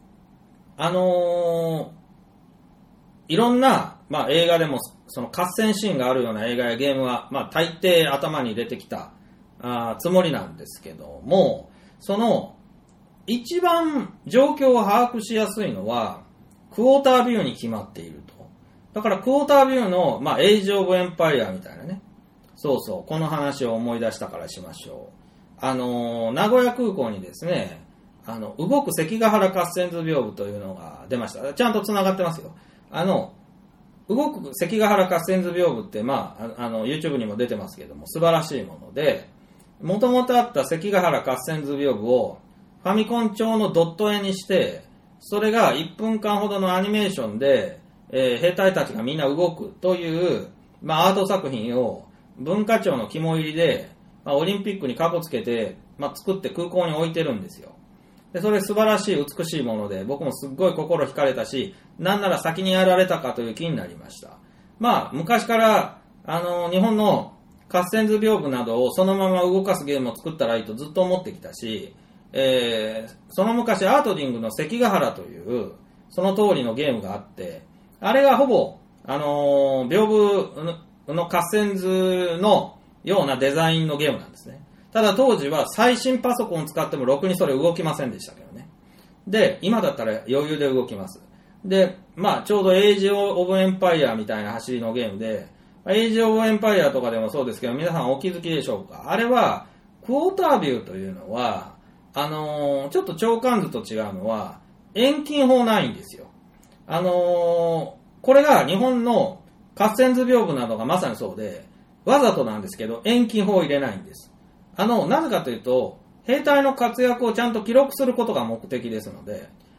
いろんな、映画でも、その合戦シーンがあるような映画やゲームは、大抵頭に入れてきたつもりなんですけども、一番状況を把握しやすいのは、クォータービューに決まっていると。だからクォータービューの、エイジ・オブ・エンパイアみたいなね。そうそう、この話を思い出したからしましょう。名古屋空港にですね、動く関ヶ原合戦図屏風というのが出ました。ちゃんと繋がってますよ。動く関ヶ原合戦図屏風って、YouTube にも出てますけども、素晴らしいもので、もともとあった関ヶ原合戦図屏風を、ファミコン調のドット絵にして、それが1分間ほどのアニメーションで、兵隊たちがみんな動くという、アート作品を文化庁の肝入りで、オリンピックにカポつけて、作って空港に置いてるんですよ。で、それ素晴らしい美しいもので、僕もすっごい心惹かれたし、なんなら先にやられたかという気になりました。昔から、日本の合戦図屏風などをそのまま動かすゲームを作ったらいいとずっと思ってきたし、その昔アートディングの関ヶ原というその通りのゲームがあって、あれがほぼ屏風の合戦図のようなデザインのゲームなんですね。ただ当時は最新パソコンを使ってもろくにそれ動きませんでしたけどね。で、今だったら余裕で動きます。で、ちょうどエイジ・オブ・エンパイアみたいな走りのゲームで、エイジ・オブ・エンパイアとかでもそうですけど、皆さんお気づきでしょうか。あれはクォータービューというのはちょっと長官図と違うのは、遠近法ないんですよ。これが日本の合戦図屏風などがまさにそうで、わざとなんですけど、遠近法を入れないんです。なぜかというと、兵隊の活躍をちゃんと記録することが目的ですので、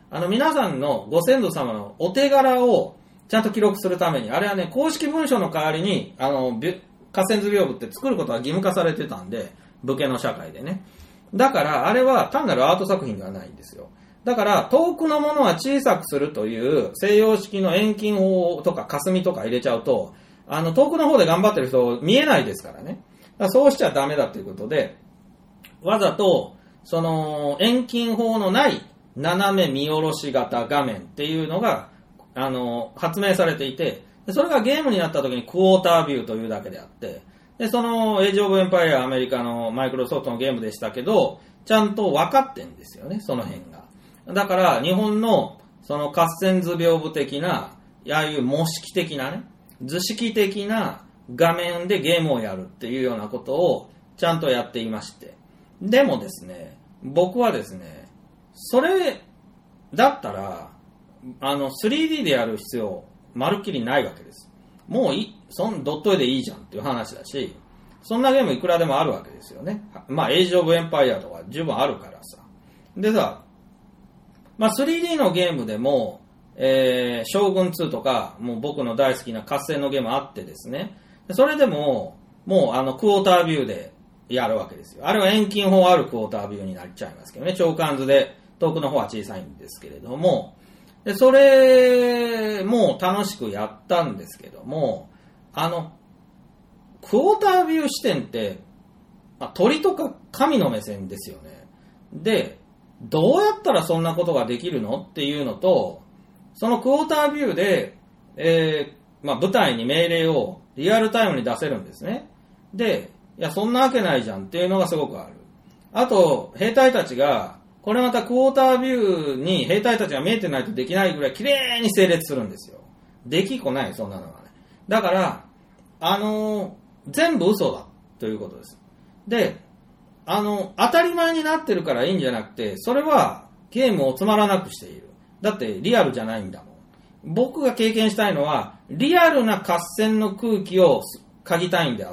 皆さんのご先祖様のお手柄をちゃんと記録するために、あれはね、公式文書の代わりに、合戦図屏風って作ることは義務化されてたんで、武家の社会でね。だから、あれは単なるアート作品ではないんですよ。だから、遠くのものは小さくするという西洋式の遠近法とか霞とか入れちゃうと、遠くの方で頑張ってる人見えないですからね。だからそうしちゃダメだということで、わざと、その、遠近法のない斜め見下ろし型画面っていうのが、発明されていて、それがゲームになった時にクォータービューというだけであって、で、その、エイジオブエンパイアアメリカのマイクロソフトのゲームでしたけど、ちゃんと分かってんですよね、その辺が。だから、日本の、その合戦図屏風的な、ああいう模式的なね、図式的な画面でゲームをやるっていうようなことをちゃんとやっていまして。でもですね、僕はですね、それだったら、3D でやる必要、まるっきりないわけです。もうドット絵でいいじゃんっていう話だし、そんなゲームいくらでもあるわけですよね。まあ、エイジオブエンパイアとか十分あるからさ。でさ、まあ、3D のゲームでも、将軍2とか、もう僕の大好きな合戦のゲームあってですね、それでも、もうクォータービューでやるわけですよ。あれは遠近法あるクォータービューになっちゃいますけどね、長関図で遠くの方は小さいんですけれども、でそれも楽しくやったんですけども、クォータービュー視点って、まあ、鳥とか神の目線ですよね。で、どうやったらそんなことができるのっていうのと、そのクォータービューで、まあ、部隊に命令をリアルタイムに出せるんですね。で、いや、そんなわけないじゃんっていうのがすごくある。あと、兵隊たちが、これまたクォータービューに兵隊たちが見えてないとできないぐらい綺麗に整列するんですよ。できっこない、そんなのがね。だから、全部嘘だということです。で、当たり前になってるからいいんじゃなくて、それはゲームをつまらなくしている。だってリアルじゃないんだもん。僕が経験したいのは、リアルな合戦の空気を嗅ぎたいんであって、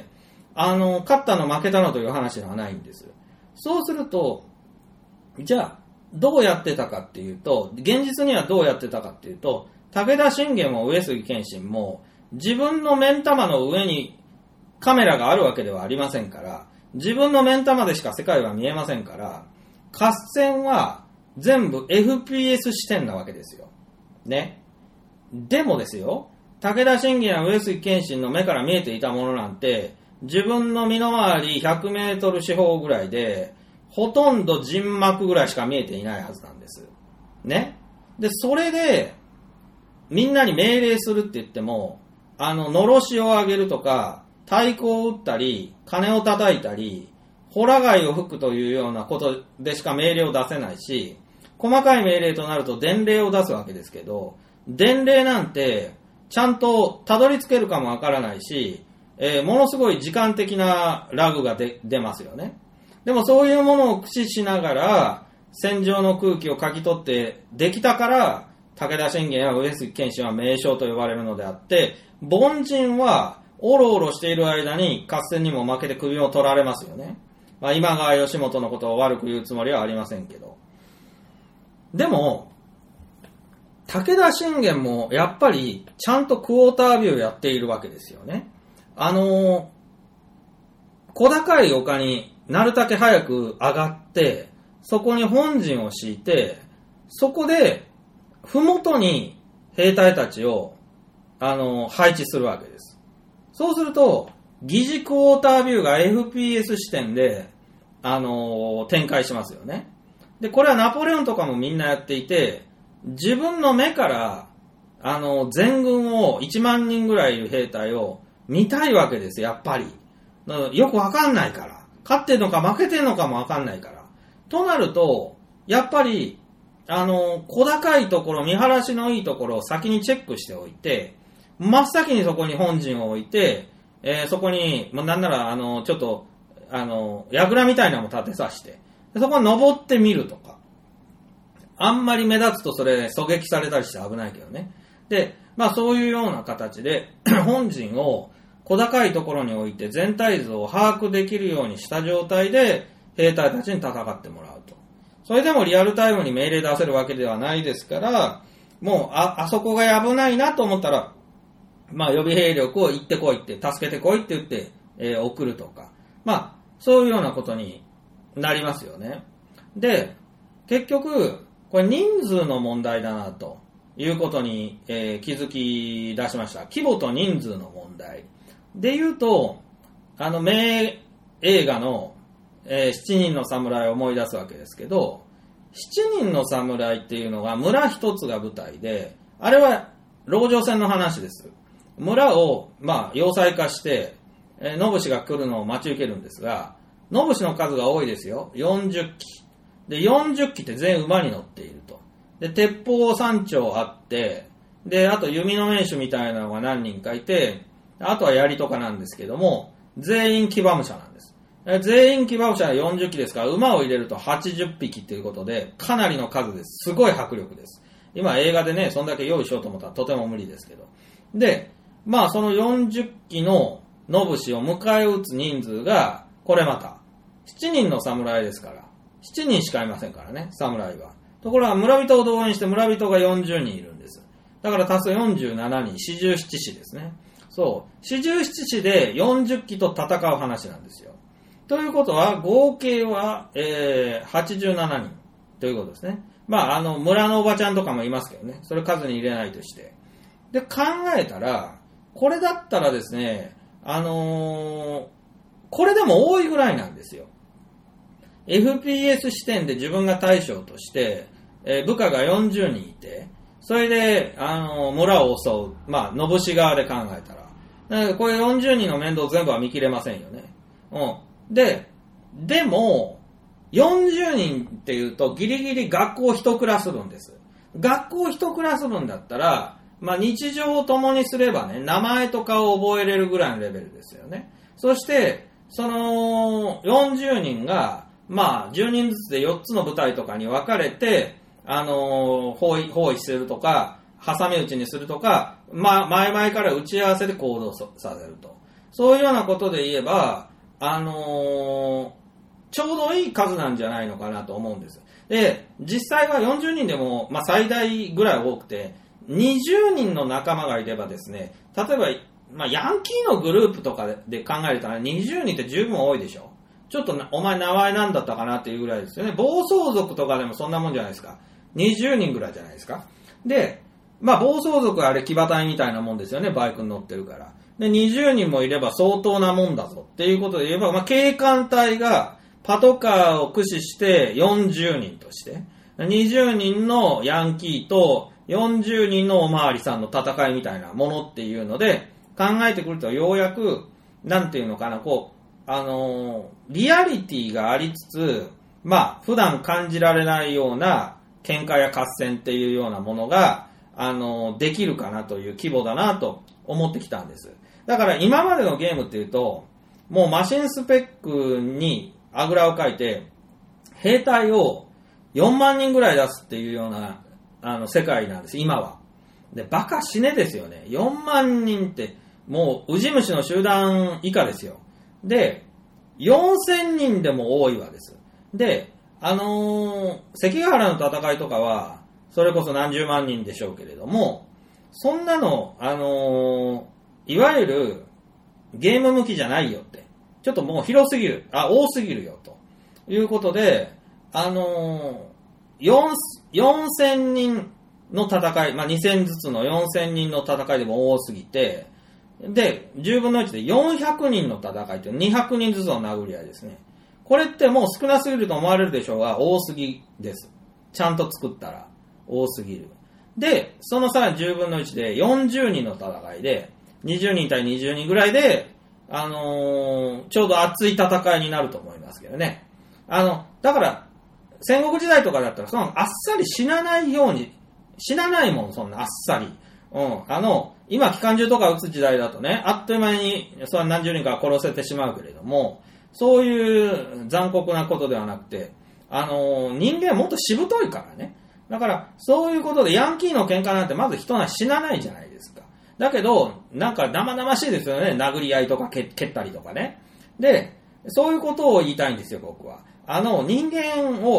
勝ったの負けたのという話ではないんです。そうすると、じゃあ、どうやってたかっていうと、現実にはどうやってたかっていうと、武田信玄も上杉謙信も、自分の目ん玉の上にカメラがあるわけではありませんから、自分の目ん玉でしか世界は見えませんから、合戦は全部 FPS 視点なわけですよ。ね。でもですよ、武田信玄や上杉謙信の目から見えていたものなんて、自分の身の回り100メートル四方ぐらいで、ほとんど人脈ぐらいしか見えていないはずなんです。ね。で、それで、みんなに命令するって言っても、のろしを上げるとか、太鼓を打ったり、鐘を叩いたり、ホラ貝を吹くというようなことでしか命令を出せないし、細かい命令となると伝令を出すわけですけど、伝令なんて、ちゃんとたどり着けるかもわからないし、ものすごい時間的なラグが出ますよね。でもそういうものを駆使しながら、戦場の空気をかき取ってできたから、武田信玄や上杉謙信は名将と呼ばれるのであって、凡人はおろおろしている間に合戦にも負けて首を取られますよね。まあ、今川義元のことを悪く言うつもりはありませんけど。でも、武田信玄もやっぱりちゃんとクォータービューやっているわけですよね。小高い丘になるだけ早く上がって、そこに本陣を敷いて、そこで、ふもとに兵隊たちを、配置するわけです。そうすると、疑似クォータービューが FPS 視点で、展開しますよね。で、これはナポレオンとかもみんなやっていて、自分の目から、全軍を1万人ぐらいいる兵隊を見たいわけです、やっぱり。よくわかんないから。勝ってんのか負けてんのかもわかんないから。となると、やっぱり、小高いところ、見晴らしのいいところを先にチェックしておいて、真っ先にそこに本陣を置いて、そこに、なんなら、ちょっと、櫓みたいなのも立てさせて、そこに登ってみるとか。あんまり目立つとそれ、狙撃されたりして危ないけどね。で、まあそういうような形で、本陣を小高いところに置いて全体像を把握できるようにした状態で、兵隊たちに戦ってもらうと。 それでもリアルタイムに命令出せるわけではないですから、もうあそこが危ないなと思ったら、まあ予備兵力を行ってこいって、助けてこいって言って、送るとか、まあそういうようなことになりますよね。で、結局これ人数の問題だなということに、気づき出しました。規模と人数の問題で言うと、名映画の、7人の侍を思い出すわけですけど、7人の侍っていうのが村一つが舞台で、あれは籠城戦の話です。村を、まあ、要塞化して、野武士が来るのを待ち受けるんですが、野武士の数が多いですよ。40機。で、40機って全員馬に乗っていると。で、鉄砲3丁あって、で、あと弓の名手みたいなのが何人かいて、あとは槍とかなんですけども、全員騎馬武者なんです。全員騎馬武者が40機ですから、馬を入れると80匹っていうことで、かなりの数です。すごい迫力です。今映画でね、そんだけ用意しようと思ったらとても無理ですけど。で、まあその40機の野武士を迎え撃つ人数が、これまた、7人の侍ですから、7人しかいませんからね、侍は。ところが村人を動員して村人が40人いるんです。だから足す47人、四十七士ですね。そう。四十七士で40機と戦う話なんですよ。ということは、合計は、87人ということですね。まあ、村のおばちゃんとかもいますけどね。それ数に入れないとして。で、考えたら、これだったらですね、これでも多いぐらいなんですよ。FPS 視点で自分が大将として、部下が40人いて、それで、村を襲う。まあ、野武士側で考えたら。だからこれ40人の面倒全部は見切れませんよね。でも、40人っていうとギリギリ学校1クラス分です。学校1クラス分だったら、まあ日常を共にすればね、名前とかを覚えれるぐらいのレベルですよね。そして、その40人が、まあ10人ずつで4つの部隊とかに分かれて、包囲するとか、挟み撃ちにするとか、まあ前々から打ち合わせで行動させると。そういうようなことで言えば、ちょうどいい数なんじゃないのかなと思うんです。で、実際は40人でも、まあ、最大ぐらい多くて、20人の仲間がいればですね、例えば、まあ、ヤンキーのグループとかで考えたら20人って十分多いでしょ。ちょっとお前名前なんだったかなっていうぐらいですよね。暴走族とかでもそんなもんじゃないですか。20人ぐらいじゃないですか。で、まあ、暴走族はあれ騎馬隊みたいなもんですよね。バイクに乗ってるから。で、20人もいれば相当なもんだぞっていうことで言えば、まあ、警官隊がパトカーを駆使して40人として、20人のヤンキーと40人のおまわりさんの戦いみたいなものっていうので、考えてくるとようやく、なんていうのかな、こう、リアリティがありつつ、まあ、普段感じられないような喧嘩や合戦っていうようなものが、できるかなという規模だなと思ってきたんです。だから今までのゲームっていうと、もうマシンスペックにあぐらをかいて、兵隊を4万人ぐらい出すっていうような、世界なんです、今は。で、バカ死ねですよね。4万人って、もう、ウジ虫の集団以下ですよ。で、4000人でも多いわです。で、関ヶ原の戦いとかは、それこそ何十万人でしょうけれども、そんなの、いわゆるゲーム向きじゃないよって。ちょっともう広すぎる。多すぎるよと。いうことで、4000人の戦い、まあ、2000ずつの4000人の戦いでも多すぎて、で、10分の1で400人の戦いって200人ずつの殴り合いですね。これってもう少なすぎると思われるでしょうが、多すぎです。ちゃんと作ったら多すぎる。で、そのさらに10分の1で40人の戦いで、20人対20人ぐらいで、ちょうど熱い戦いになると思いますけどね。だから、戦国時代とかだったら、そのあっさり死なないように、死なないもん、そんなあっさり。今、機関銃とか撃つ時代だとね、あっという間に、それは何十人か殺せてしまうけれども、そういう残酷なことではなくて、人間はもっとしぶといからね。だから、そういうことで、ヤンキーの喧嘩なんてまず人は死なないじゃないですか。だけど、なんか生々しいですよね。殴り合いとか蹴ったりとかね。で、そういうことを言いたいんですよ、僕は。人間を、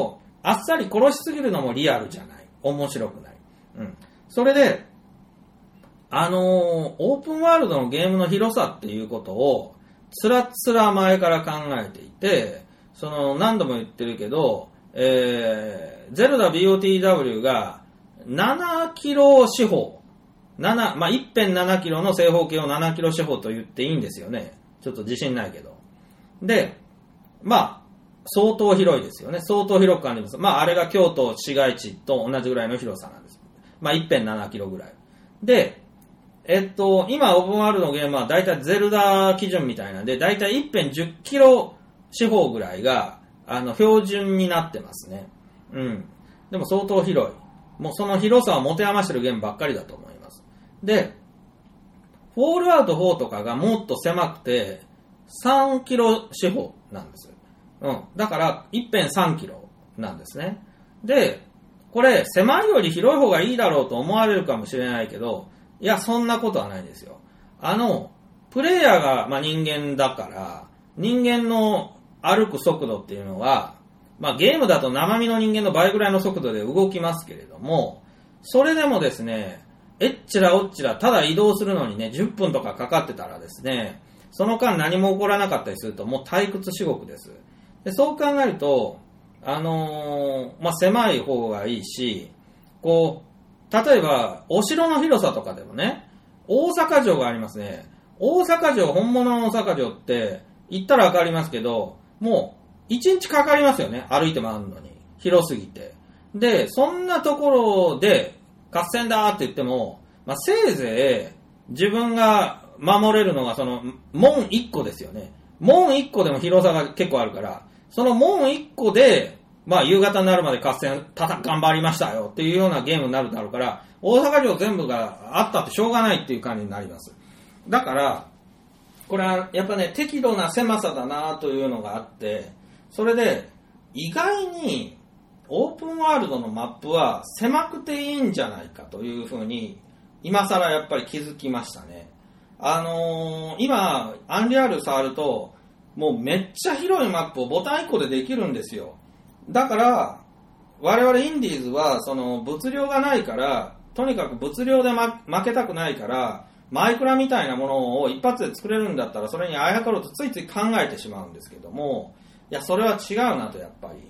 あっさり殺しすぎるのもリアルじゃない。面白くない。それで、オープンワールドのゲームの広さっていうことを、つらつら前から考えていて、何度も言ってるけど、ゼルダ BOTW が7キロ四方、1.7 キロの正方形を7キロ四方と言っていいんですよね。ちょっと自信ないけど。で、相当広いですよね。相当広く感じます。あれが京都市街地と同じぐらいの広さなんです。1.7 キロぐらい。で、今オープンワールドのゲームはだいたいゼルダ基準みたいなんで、だいたい 1.10 キロ四方ぐらいが、標準になってますね。でも相当広い。もうその広さを持て余してるゲームばっかりだと思います。で、フォールアウト4とかがもっと狭くて、3キロ四方なんです。だから 1.3 キロなんですね。で、これ狭いより広い方がいいだろうと思われるかもしれないけど、いや、そんなことはないんですよ。プレイヤーが、人間だから、人間の歩く速度っていうのは、ゲームだと生身の人間の倍ぐらいの速度で動きますけれども、それでもですね、えっちらおっちら、ただ移動するのにね、10分とかかかってたらですね、その間何も起こらなかったりすると、もう退屈至極です。で、そう考えると、狭い方がいいし、例えば、お城の広さとかでもね、大阪城がありますね。大阪城、本物の大阪城って、行ったらわかりますけど、もう、1日かかりますよね。歩いて回るのに。広すぎて。で、そんなところで、合戦だって言っても、せいぜい、自分が守れるのが、門1個ですよね。門1個でも広さが結構あるから、その門1個で、夕方になるまで合戦、頑張りましたよっていうようなゲームになるだろうから、大阪城全部があったってしょうがないっていう感じになります。だから、これはやっぱね、適度な狭さだなというのがあって、それで、意外にオープンワールドのマップは狭くていいんじゃないかというふうに、今更やっぱり気づきましたね。今、アンリアル触ると、もうめっちゃ広いマップをボタン1個でできるんですよ。だから、我々インディーズは、物量がないから、とにかく物量で、負けたくないから、マイクラみたいなものを一発で作れるんだったら、それにあやかろうとついつい考えてしまうんですけども、いや、それは違うなと、やっぱり。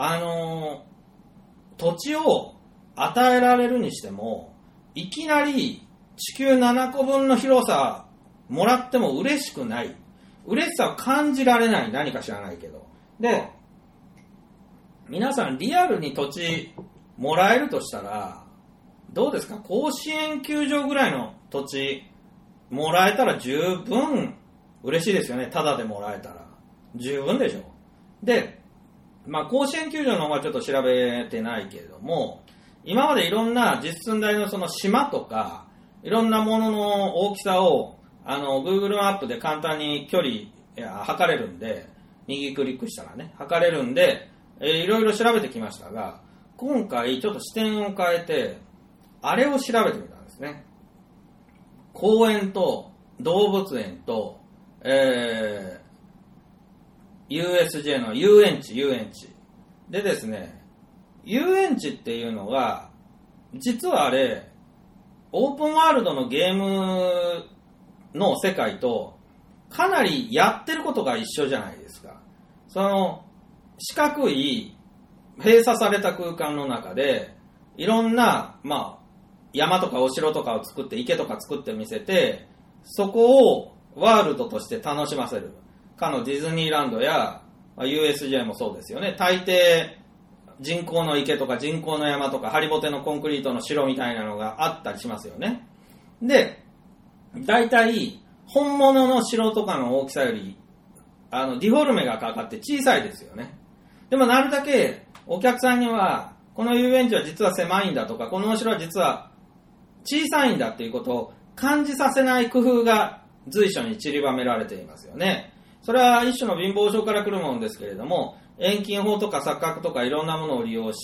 土地を与えられるにしても、いきなり地球7個分の広さもらっても嬉しくない。嬉しさを感じられない。何か知らないけど。で、皆さんリアルに土地もらえるとしたら、どうですか？甲子園球場ぐらいの土地もらえたら十分嬉しいですよね。ただでもらえたら。十分でしょ。で、甲子園球場の方はちょっと調べてないけれども、今までいろんな実寸大のその島とか、いろんなものの大きさを、Google マップで簡単に距離測れるんで、右クリックしたらね、測れるんで、いろいろ調べてきましたが、今回ちょっと視点を変えて、あれを調べてみたんですね。公園と動物園と、USJ の遊園地。でですね、遊園地っていうのが、実はあれ、オープンワールドのゲームの世界と、かなりやってることが一緒じゃないですか。四角い閉鎖された空間の中でいろんな、山とかお城とかを作って池とか作ってみせて、そこをワールドとして楽しませる。かのディズニーランドや USJ もそうですよね。大抵人工の池とか人工の山とかハリボテのコンクリートの城みたいなのがあったりしますよね。で、大体本物の城とかの大きさよりディフォルメがかかって小さいですよね。でもなるだけお客さんにはこの遊園地は実は狭いんだとか、このお城は実は小さいんだっていうことを感じさせない工夫が随所に散りばめられていますよね。それは一種の貧乏症から来るものですけれども、遠近法とか錯覚とかいろんなものを利用して、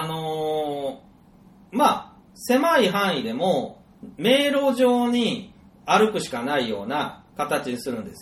狭い範囲でも迷路上に歩くしかないような形にするんですよ。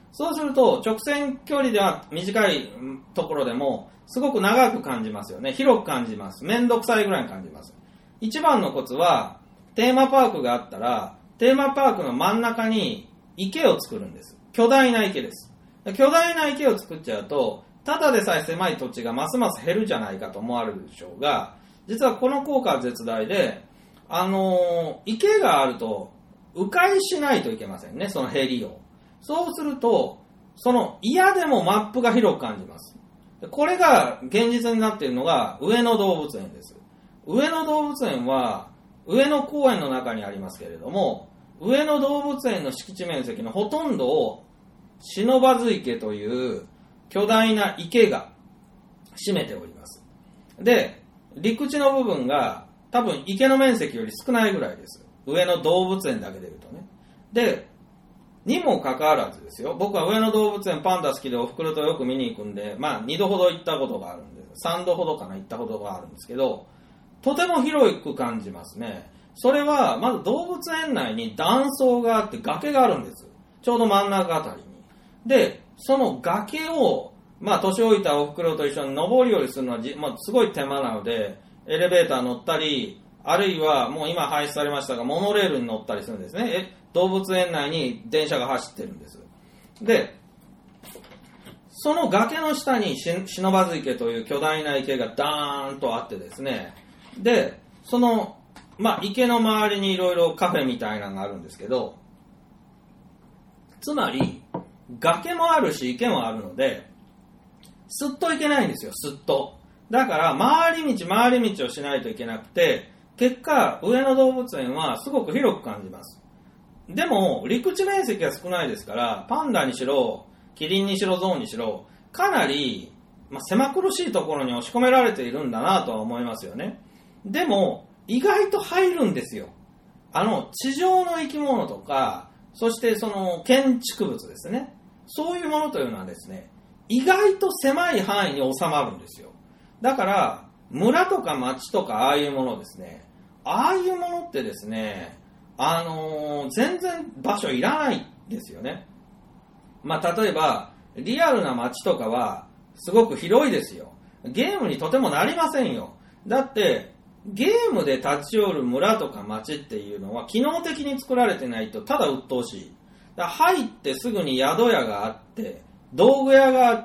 そうすると直線距離では短いところでもすごく長く感じますよね。広く感じます。めんどくさいぐらいに感じます。一番のコツは、テーマパークがあったらテーマパークの真ん中に池を作るんです。巨大な池です。巨大な池を作っちゃうと、ただでさえ狭い土地がますます減るじゃないかと思われるでしょうが、実はこの効果は絶大で、池があると迂回しないといけませんね、その減りを。そうすると、その嫌でもマップが広く感じます。これが現実になっているのが上野動物園です。上野動物園は上野公園の中にありますけれども、上野動物園の敷地面積のほとんどを不忍池という巨大な池が占めております。で、陸地の部分が多分池の面積より少ないぐらいです。上野動物園だけで言うとね。で、にもかかわらずですよ、僕は上野動物園パンダ好きでお袋とよく見に行くんで、2度ほど行ったことがあるんです。3度ほどかな行ったことがあるんですけど、とても広く感じますね。それはまず動物園内に断層があって崖があるんです。ちょうど真ん中あたりに。で、その崖を年老いたお袋と一緒に上り下りするのはすごい手間なので、エレベーター乗ったり、あるいはもう今廃止されましたがモノレールに乗ったりするんですね。動物園内に電車が走ってるんです。で、その崖の下に不忍池という巨大な池がダーンとあってですね、で、その池の周りにいろいろカフェみたいなのがあるんですけど、つまり崖もあるし池もあるので、すっと行けないんですよ、すっと。だから回り道をしないといけなくて、結果上野動物園はすごく広く感じます。でも陸地面積が少ないですから、パンダにしろキリンにしろゾウにしろかなり、狭苦しいところに押し込められているんだなとは思いますよね。でも意外と入るんですよ。地上の生き物とか、そしてその建築物ですね、そういうものというのはですね、意外と狭い範囲に収まるんですよ。だから村とか町とかああいうものですね、ああいうものってですね、全然場所いらないんですよね。例えばリアルな町とかはすごく広いですよ。ゲームにとてもなりませんよ。だってゲームで立ち寄る村とか町っていうのは機能的に作られてないとただ鬱陶しい。だから入ってすぐに宿屋があって、道具屋があって、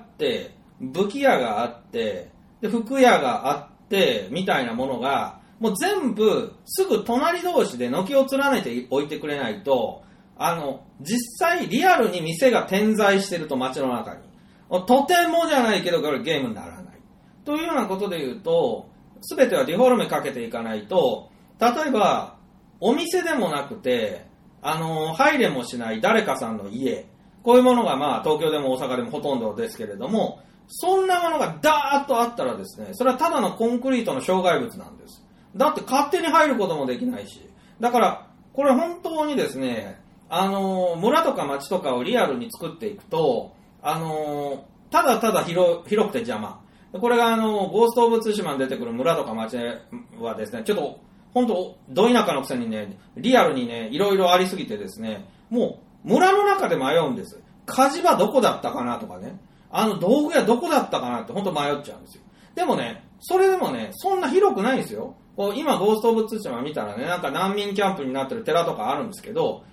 武器屋があって、で服屋があってみたいなものがもう全部すぐ隣同士で軒を連ねておいてくれないと、実際リアルに店が点在してると街の中にとてもじゃないけどこれゲームにならないというようなことで言うと、全てはディフォルメかけていかないと、例えばお店でもなくて入れもしない誰かさんの家、こういうものが東京でも大阪でもほとんどですけれども、そんなものがダーッとあったらですね、それはただのコンクリートの障害物なんです。だって勝手に入ることもできないし、だからこれ本当にですね、村とか町とかをリアルに作っていくと、ただただ広くて邪魔。これがゴースト・オブ・ツシマに出てくる村とか町はですね、ちょっと本当ど田舎のくせにね、リアルにね、いろいろありすぎてですね、もう村の中で迷うんです。火事場どこだったかなとかね、道具屋どこだったかなって本当迷っちゃうんですよ。でもね、それでもね、そんな広くないんですよ。今ゴースト・オブ・ツシマ見たらね、なんか難民キャンプになってる寺とかあるんですけど、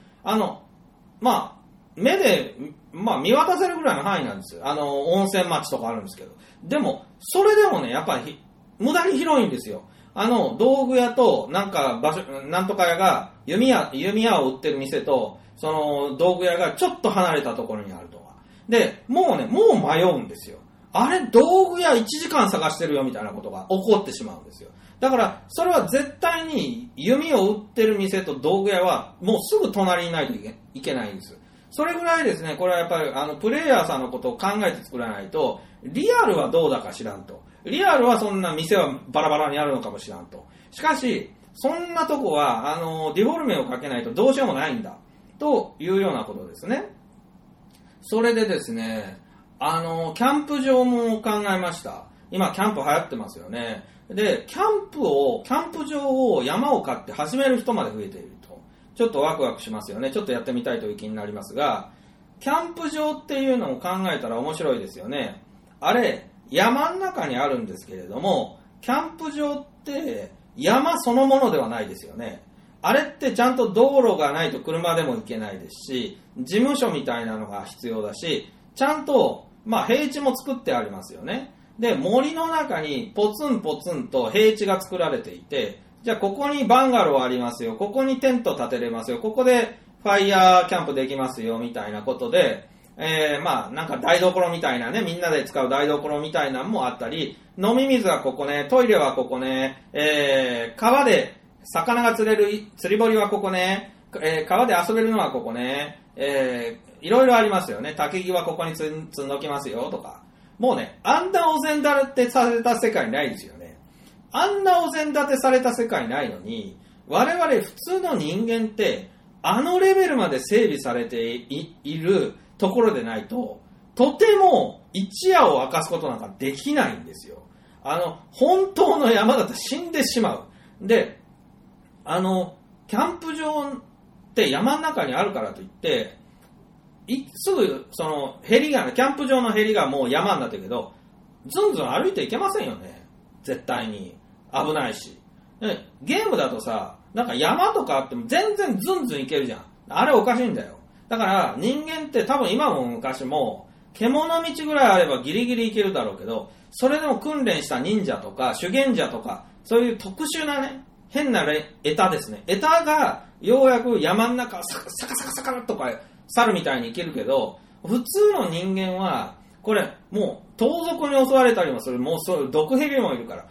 目で、見渡せるぐらいの範囲なんですよ。温泉町とかあるんですけど。でも、それでもね、やっぱり、無駄に広いんですよ。道具屋と、なんとか屋が、弓矢を売ってる店と、その、道具屋がちょっと離れたところにあるとか。で、もう迷うんですよ。あれ、道具屋1時間探してるよみたいなことが起こってしまうんですよ。だから、それは絶対に弓を売ってる店と道具屋は、もうすぐ隣にいないといけないんです。それぐらいですね、これはやっぱりプレイヤーさんのことを考えて作らないと、リアルはどうだか知らんと。リアルはそんな店はバラバラにあるのかもしらんと。しかし、そんなとこは、ディフォルメをかけないとどうしようもないんだ。というようなことですね。それでですね、キャンプ場も考えました。今、キャンプ流行ってますよね。で、キャンプ場を山を買って始める人まで増えていると。ちょっとワクワクしますよね。ちょっとやってみたいという気になりますが、 キャンプ場っていうのを考えたら面白いですよね。あれ、山の中にあるんですけれども、キャンプ場って山そのものではないですよね。あれってちゃんと道路がないと車でも行けないですし、事務所みたいなのが必要だし、ちゃんと、平地も作ってありますよね。で、森の中にポツンポツンと平地が作られていて、じゃあここにバンガローありますよ、ここにテント建てれますよ、ここでファイヤーキャンプできますよ、みたいなことで、なんか台所みたいなね、みんなで使う台所みたいなのもあったり、飲み水はここね、トイレはここね、川で魚が釣れる釣り堀はここね、川で遊べるのはここね、いろいろありますよね。焚き木はここに積んどきますよとか。もうね、あんなお膳立てされた世界ないですよね。あんなお膳立てされた世界ないのに、我々普通の人間ってあのレベルまで整備されて いるところでないと、とても一夜を明かすことなんかできないんですよ。本当の山だと死んでしまう。で、キャンプ場って山の中にあるからといって、すぐそのヘリが、キャンプ場のヘリがもう山になってるけど、ずんずん歩いていけませんよね。絶対に。危ないし。ゲームだとさ、なんか山とかあっても全然ずんずん行けるじゃん。あれおかしいんだよ。だから人間って多分今も昔も獣道ぐらいあればギリギリ行けるだろうけど、それでも訓練した忍者とか修験者とか、そういう特殊なね、変な枝ですね。枝がようやく山の中サカサカサカとか猿みたいに行けるけど、普通の人間はこれもう盗賊に襲われたりもする、もうそういう毒蛇もいるから、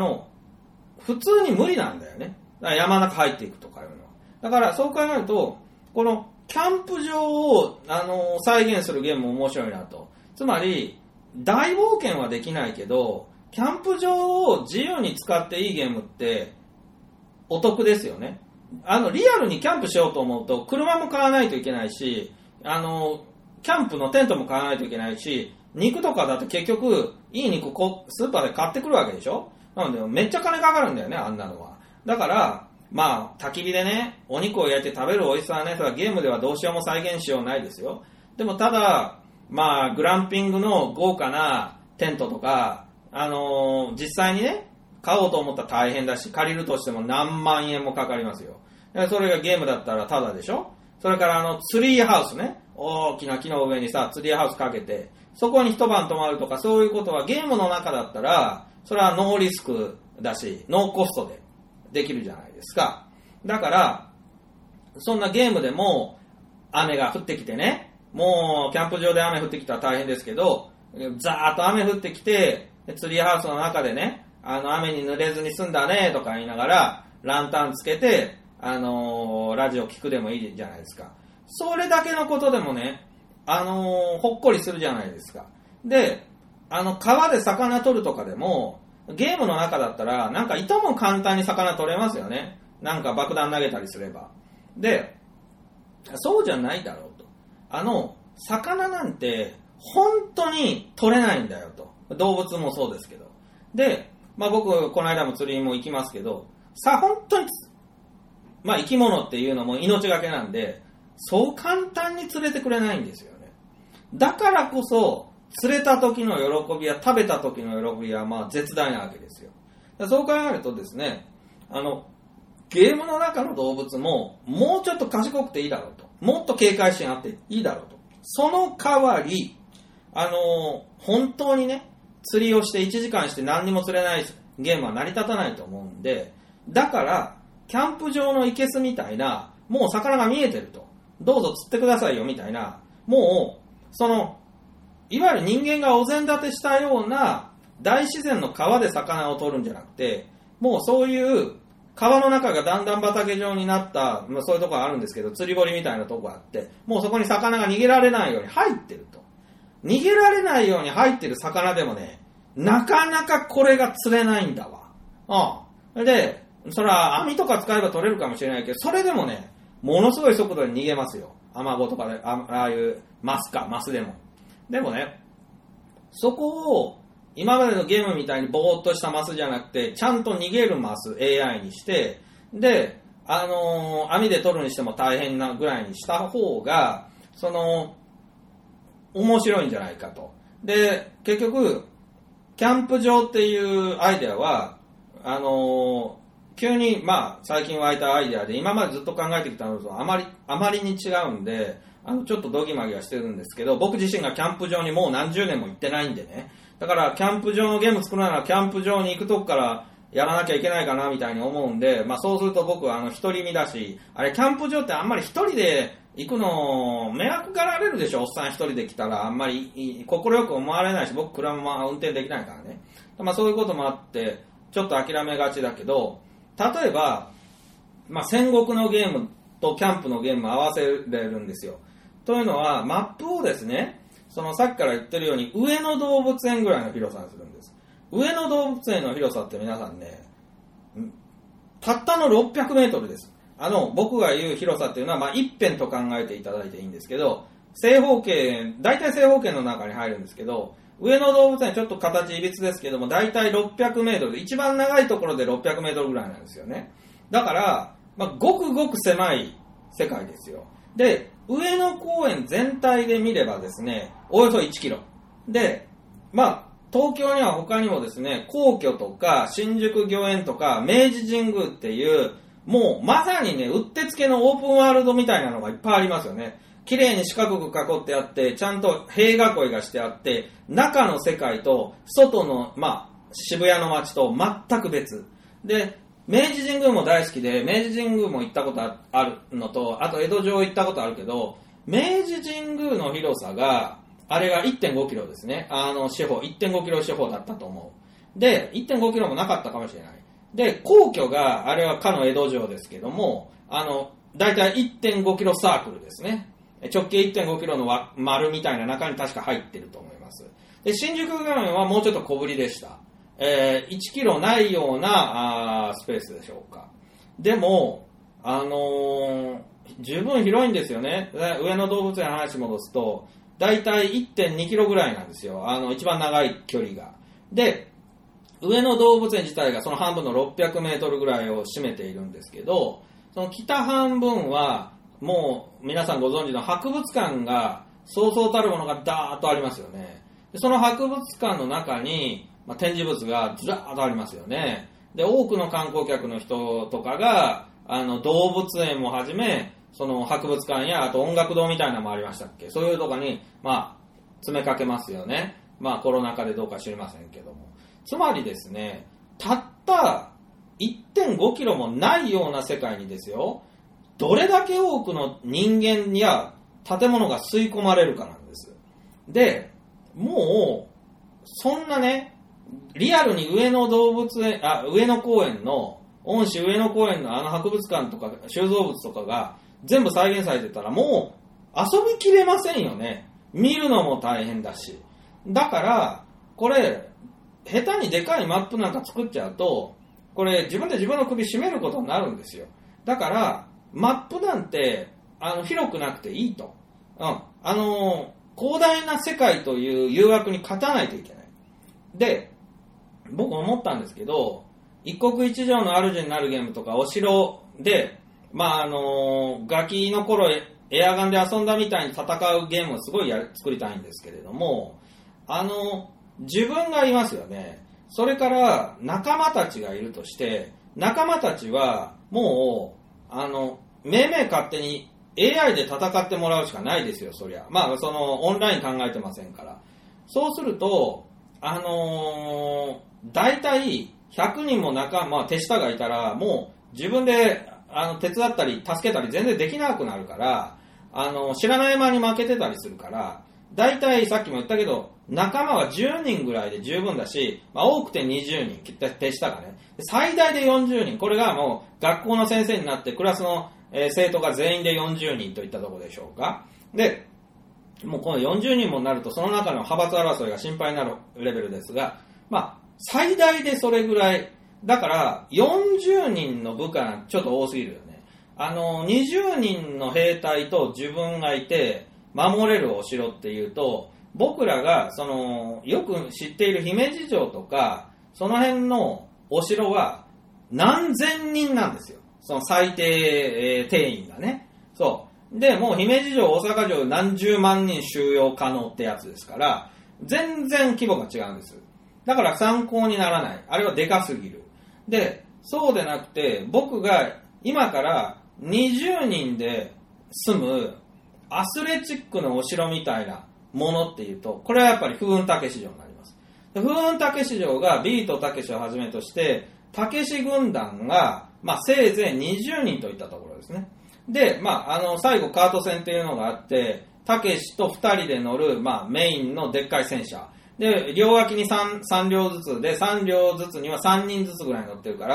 普通に無理なんだよね。だから山の中入っていくとかいうのは。だからそう考えると、このキャンプ場を再現するゲームも面白いなと。つまり大冒険はできないけど、キャンプ場を自由に使っていいゲームってお得ですよね。リアルにキャンプしようと思うと車も買わないといけないし、キャンプのテントも買わないといけないし、肉とかだと結局いい肉スーパーで買ってくるわけでしょ。なのでめっちゃ金かかるんだよね、あんなのは。だから焚き火でね、お肉を焼いて食べる美味しさはね、それはゲームではどうしようも再現しようないですよ。でもただグランピングの豪華なテントとか、実際にね買おうと思ったら大変だし、借りるとしても何万円もかかりますよ。それがゲームだったらタダでしょ。それからツリーハウスね、大きな木の上にさ、ツリーハウスかけて、そこに一晩泊まるとか、そういうことはゲームの中だったら、それはノーリスクだし、ノーコストでできるじゃないですか。だから、そんなゲームでも雨が降ってきてね、もうキャンプ場で雨降ってきたら大変ですけど、ザーッと雨降ってきて、ツリーハウスの中でね、雨に濡れずに済んだねとか言いながら、ランタンつけて、ラジオ聞くでもいいじゃないですか。それだけのことでもね、ほっこりするじゃないですか。で、川で魚取るとかでも、ゲームの中だったら、なんかいとも簡単に魚取れますよね。なんか爆弾投げたりすれば。で、そうじゃないだろうと。魚なんて、本当に取れないんだよと。動物もそうですけど。で、僕、この間も釣りも行きますけど、本当に、生き物っていうのも命がけなんで、そう簡単に釣れてくれないんですよね。だからこそ、釣れた時の喜びや食べた時の喜びは絶大なわけですよ。そう考えるとですね、ゲームの中の動物ももうちょっと賢くていいだろうと。もっと警戒心あっていいだろうと。その代わり、本当にね、釣りをして1時間して何にも釣れないゲームは成り立たないと思うんで、だから、キャンプ場の生けすみたいな、もう魚が見えてると。どうぞ釣ってくださいよみたいな、もう、いわゆる人間がお膳立てしたような大自然の川で魚を取るんじゃなくて、もうそういう川の中がだんだん畑状になった、そういうところあるんですけど、釣り堀みたいなとこがあって、もうそこに魚が逃げられないように入ってると。逃げられないように入ってる魚でもね、なかなかこれが釣れないんだわ。で、それは網とか使えば取れるかもしれないけど、それでもね、ものすごい速度で逃げますよ。アマゴとかで、ああいうマスでも。でもね、そこを今までのゲームみたいにぼーっとしたマスじゃなくて、ちゃんと逃げるマス AI にして、で、網で取るにしても大変なぐらいにした方が、 面白いんじゃないかと。で、結局、キャンプ場っていうアイデアは、急に、最近湧いたアイデアで、今までずっと考えてきたのとあまりに違うんで、ちょっとドギマギはしてるんですけど、僕自身がキャンプ場にもう何十年も行ってないんでね。だから、キャンプ場のゲーム作るなら、キャンプ場に行くとこからやらなきゃいけないかな、みたいに思うんで、そうすると僕は一人身だし、あれ、キャンプ場ってあんまり一人で行くの、迷惑がられるでしょ、おっさん一人で来たら、あんまり心よく思われないし、僕、車運転できないからね。そういうこともあって、ちょっと諦めがちだけど、例えば、戦国のゲームとキャンプのゲームを合わせれるんですよ。というのは、マップをですね、さっきから言ってるように、上野動物園ぐらいの広さにするんです。上野動物園の広さって皆さんね、たったの600メートルです。僕が言う広さっていうのは、一辺と考えていただいていいんですけど、大体正方形の中に入るんですけど、上野動物園ちょっと形いびつですけども、大体600メートルで、一番長いところで600メートルぐらいなんですよね。だから、ごくごく狭い世界ですよ。で、上野公園全体で見ればですね、およそ1キロ。で、東京には他にもですね、皇居とか、新宿御苑とか、明治神宮っていう、もうまさにね、うってつけのオープンワールドみたいなのがいっぱいありますよね。綺麗に四角く囲ってあって、ちゃんと塀囲いがしてあって、中の世界と外の、渋谷の街と全く別。で、明治神宮も大好きで、明治神宮も行ったことあるのと、あと江戸城行ったことあるけど、明治神宮の広さが、あれが 1.5 キロですね。1.5 キロ四方だったと思う。で、1.5 キロもなかったかもしれない。で、皇居が、あれはかの江戸城ですけども、だいたい 1.5 キロサークルですね。直径 1.5 キロの丸みたいな中に確か入ってると思います。で、新宿御苑はもうちょっと小ぶりでした。1キロないようなスペースでしょうか。でも、十分広いんですよね。上野動物園の話戻すと、だいたい 1.2 キロぐらいなんですよ。一番長い距離が。で、上野動物園自体がその半分の600メートルぐらいを占めているんですけど、その北半分は、もう皆さんご存知の博物館がそうそうたるものがダーッとありますよね。でその博物館の中に、展示物がずらーっとありますよね。で、多くの観光客の人とかが、動物園もはじめ、その博物館や、あと音楽堂みたいなのもありましたっけ？そういうとこに、詰めかけますよね。コロナ禍でどうか知りませんけども。つまりですね、たった 1.5 キロもないような世界にですよ、どれだけ多くの人間や建物が吸い込まれるかなんです。で、もう、そんなね、リアルに上野公園の、恩師上野公園の博物館とか収蔵物とかが全部再現されてたらもう遊びきれませんよね。見るのも大変だし。だから、これ、下手にでかいマップなんか作っちゃうと、これ自分で自分の首絞めることになるんですよ。だから、マップなんて、広くなくていいと。広大な世界という誘惑に勝たないといけない。で、僕思ったんですけど、一国一城の主になるゲームとか、お城で、ガキの頃エアガンで遊んだみたいに戦うゲームをすごい作りたいんですけれども、自分がいますよね。それから仲間たちがいるとして、仲間たちはもう、めいめい勝手に AI で戦ってもらうしかないですよ、そりゃ。オンライン考えてませんから。そうすると、大体100人も手下がいたら、もう自分で手伝ったり助けたり全然できなくなるから、知らない間に負けてたりするから、大体さっきも言ったけど、仲間は10人ぐらいで十分だし、多くて20人、手下がね。最大で40人。これがもう学校の先生になってクラスの生徒が全員で40人といったところでしょうか。で、もうこの40人もなるとその中の派閥争いが心配になるレベルですが、最大でそれぐらい。だから40人の部下なんてちょっと多すぎるよね。20人の兵隊と自分がいて守れるお城っていうと、僕らがよく知っている姫路城とかその辺のお城は何千人なんですよ。その最低、定員がね。そう。 で、もう姫路城、大阪城何十万人収容可能ってやつですから、全然規模が違うんです。だから参考にならない。あれはでかすぎる。で、そうでなくて、僕が今から20人で住むアスレチックのお城みたいなものっていうと、これはやっぱり風雲竹市場になります。風雲竹市場がビートたけしをはじめとして、竹し軍団が、せいぜい20人といったところですね。で、最後カート戦っていうのがあって、たけしと2人で乗る、メインのでっかい戦車。で、両脇に 3両ずつで、3両ずつには3人ずつぐらい乗ってるから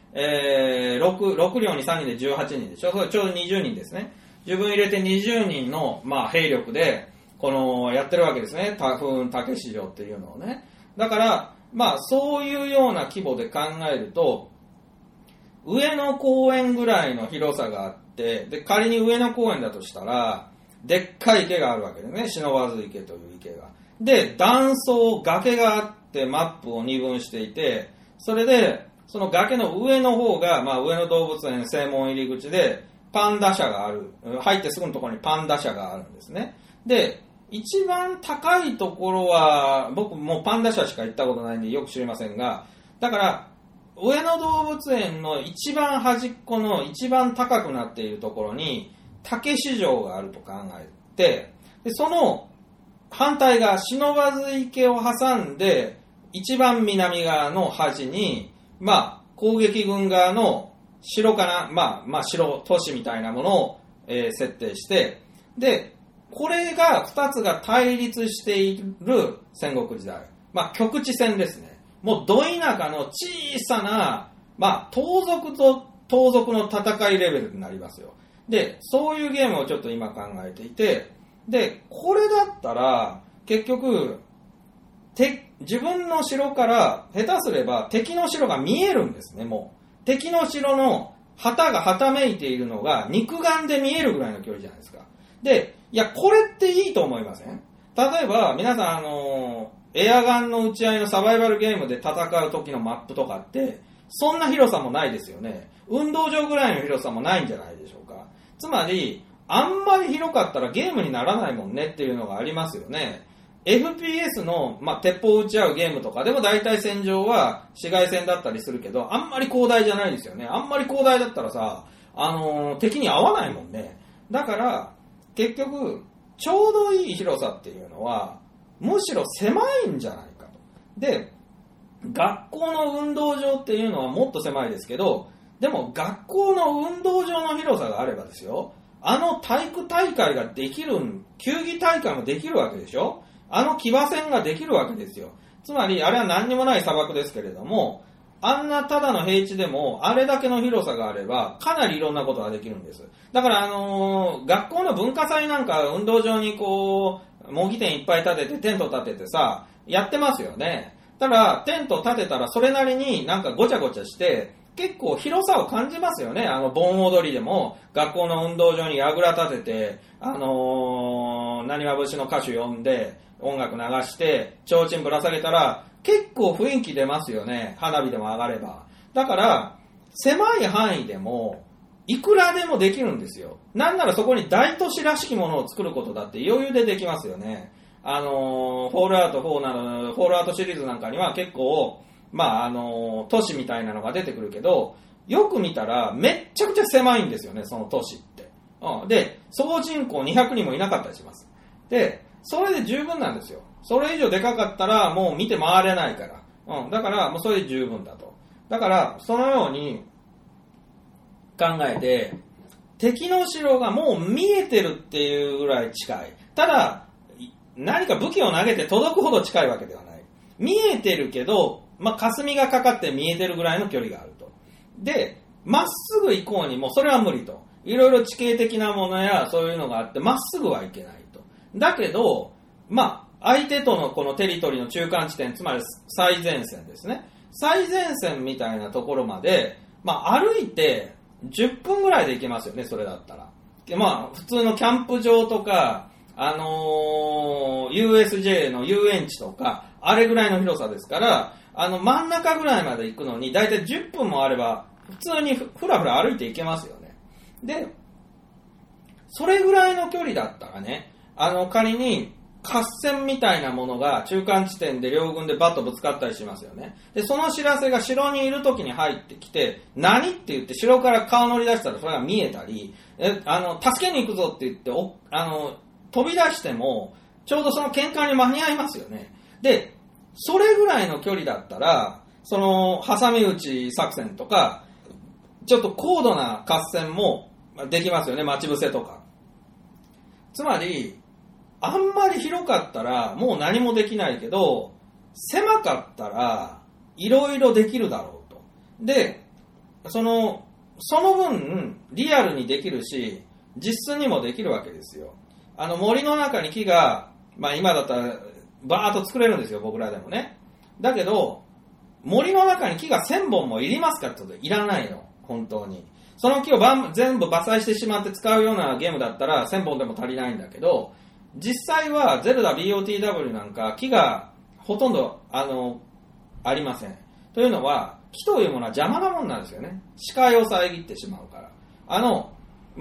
、6両に3人で18人でしょ。それちょうど20人ですね。自分入れて20人の、兵力で、やってるわけですね。風雲竹市場っていうのをね。だから、そういうような規模で考えると、上野公園ぐらいの広さがあって、で、仮に上野公園だとしたら、でっかい池があるわけですね。忍池という池が。で、断層、崖があってマップを二分していて、それで、その崖の上の方が、上野動物園正門入り口で、パンダ舎がある。入ってすぐのところにパンダ舎があるんですね。で、一番高いところは、僕もうパンダ舎しか行ったことないんでよく知りませんが、だから、上野動物園の一番端っこの一番高くなっているところに、竹市場があると考えて、でその反対側、不忍池を挟んで、一番南側の端に、攻撃軍側の城かな、城、都市みたいなものを、設定して、で、これが2つが対立している戦国時代。局地戦ですね。もうど田舎の小さな、盗賊と盗賊の戦いレベルになりますよ。で、そういうゲームをちょっと今考えていて、で、これだったら、結局、自分の城から下手すれば敵の城が見えるんですね、もう。敵の城の旗がはためいているのが肉眼で見えるぐらいの距離じゃないですか。で、いや、これっていいと思いません？例えば、皆さん、エアガンの撃ち合いのサバイバルゲームで戦う時のマップとかって、そんな広さもないですよね。運動場ぐらいの広さもないんじゃないでしょうか。つまり、あんまり広かったらゲームにならないもんねっていうのがありますよね。FPS の、鉄砲を撃ち合うゲームとかでも大体戦場は市街戦だったりするけど、あんまり広大じゃないですよね。あんまり広大だったらさ、敵に合わないもんね。だから、結局、ちょうどいい広さっていうのは、むしろ狭いんじゃないかと。で、学校の運動場っていうのはもっと狭いですけど、でも学校の運動場の広さがあればですよ、体育大会ができる、球技大会もできるわけでしょ？騎馬戦ができるわけですよ。つまり、あれは何にもない砂漠ですけれども、あんなただの平地でも、あれだけの広さがあれば、かなりいろんなことができるんです。だから、学校の文化祭なんか運動場に模擬店いっぱい立てて、テント立ててさ、やってますよね。ただ、テント立てたらそれなりになんかごちゃごちゃして、結構広さを感じますよね。盆踊りでも、学校の運動場に櫓立てて、なにわ節の歌手呼んで、音楽流して、提灯ぶら下げたら、結構雰囲気出ますよね。花火でも上がれば。だから、狭い範囲でも、いくらでもできるんですよ。なんならそこに大都市らしきものを作ることだって余裕でできますよね。フォールアウト4など、フォールアウトシリーズなんかには結構、都市みたいなのが出てくるけど、よく見たらめっちゃくちゃ狭いんですよね、その都市って。で、総人口200人もいなかったりします。で、それで十分なんですよ。それ以上でかかったらもう見て回れないから。だからもうそれで十分だと。だから、そのように考えて、敵の城がもう見えてるっていうぐらい近い。ただ、何か武器を投げて届くほど近いわけではない。見えてるけど、霞がかかって見えてるぐらいの距離があると。で、まっすぐ行こうにもそれは無理と。いろいろ地形的なものやそういうのがあって、まっすぐはいけないと。だけど、相手とのこのテリトリーの中間地点、つまり最前線ですね。最前線みたいなところまで、歩いて10分ぐらいで行けますよね、それだったら。普通のキャンプ場とか、USJ の遊園地とか、あれぐらいの広さですから、真ん中ぐらいまで行くのに、だいたい10分もあれば、普通にふらふら歩いて行けますよね。で、 それぐらいの距離だったらね、仮に合戦みたいなものが中間地点で両軍でバッとぶつかったりしますよね。で、その知らせが城にいる時に入ってきて、何って言って城から顔乗り出したらそれが見えたり、助けに行くぞって言って、飛び出しても、ちょうどその喧嘩に間に合いますよね。で、それぐらいの距離だったら、その、挟み撃ち作戦とか、ちょっと高度な合戦もできますよね、待ち伏せとか。つまり、あんまり広かったらもう何もできないけど、狭かったらいろいろできるだろうと。で、その分リアルにできるし、実質にもできるわけですよ。森の中に木が、今だったらバーッと作れるんですよ、僕らでもね。だけど、森の中に木が1000本もいりますかって言うといらないの、本当に。その木を全部伐採してしまって使うようなゲームだったら1000本でも足りないんだけど、実際はゼルダ BOTW なんか木がほとんどありません。というのは木というものは邪魔なもんなんですよね。視界を遮ってしまうから。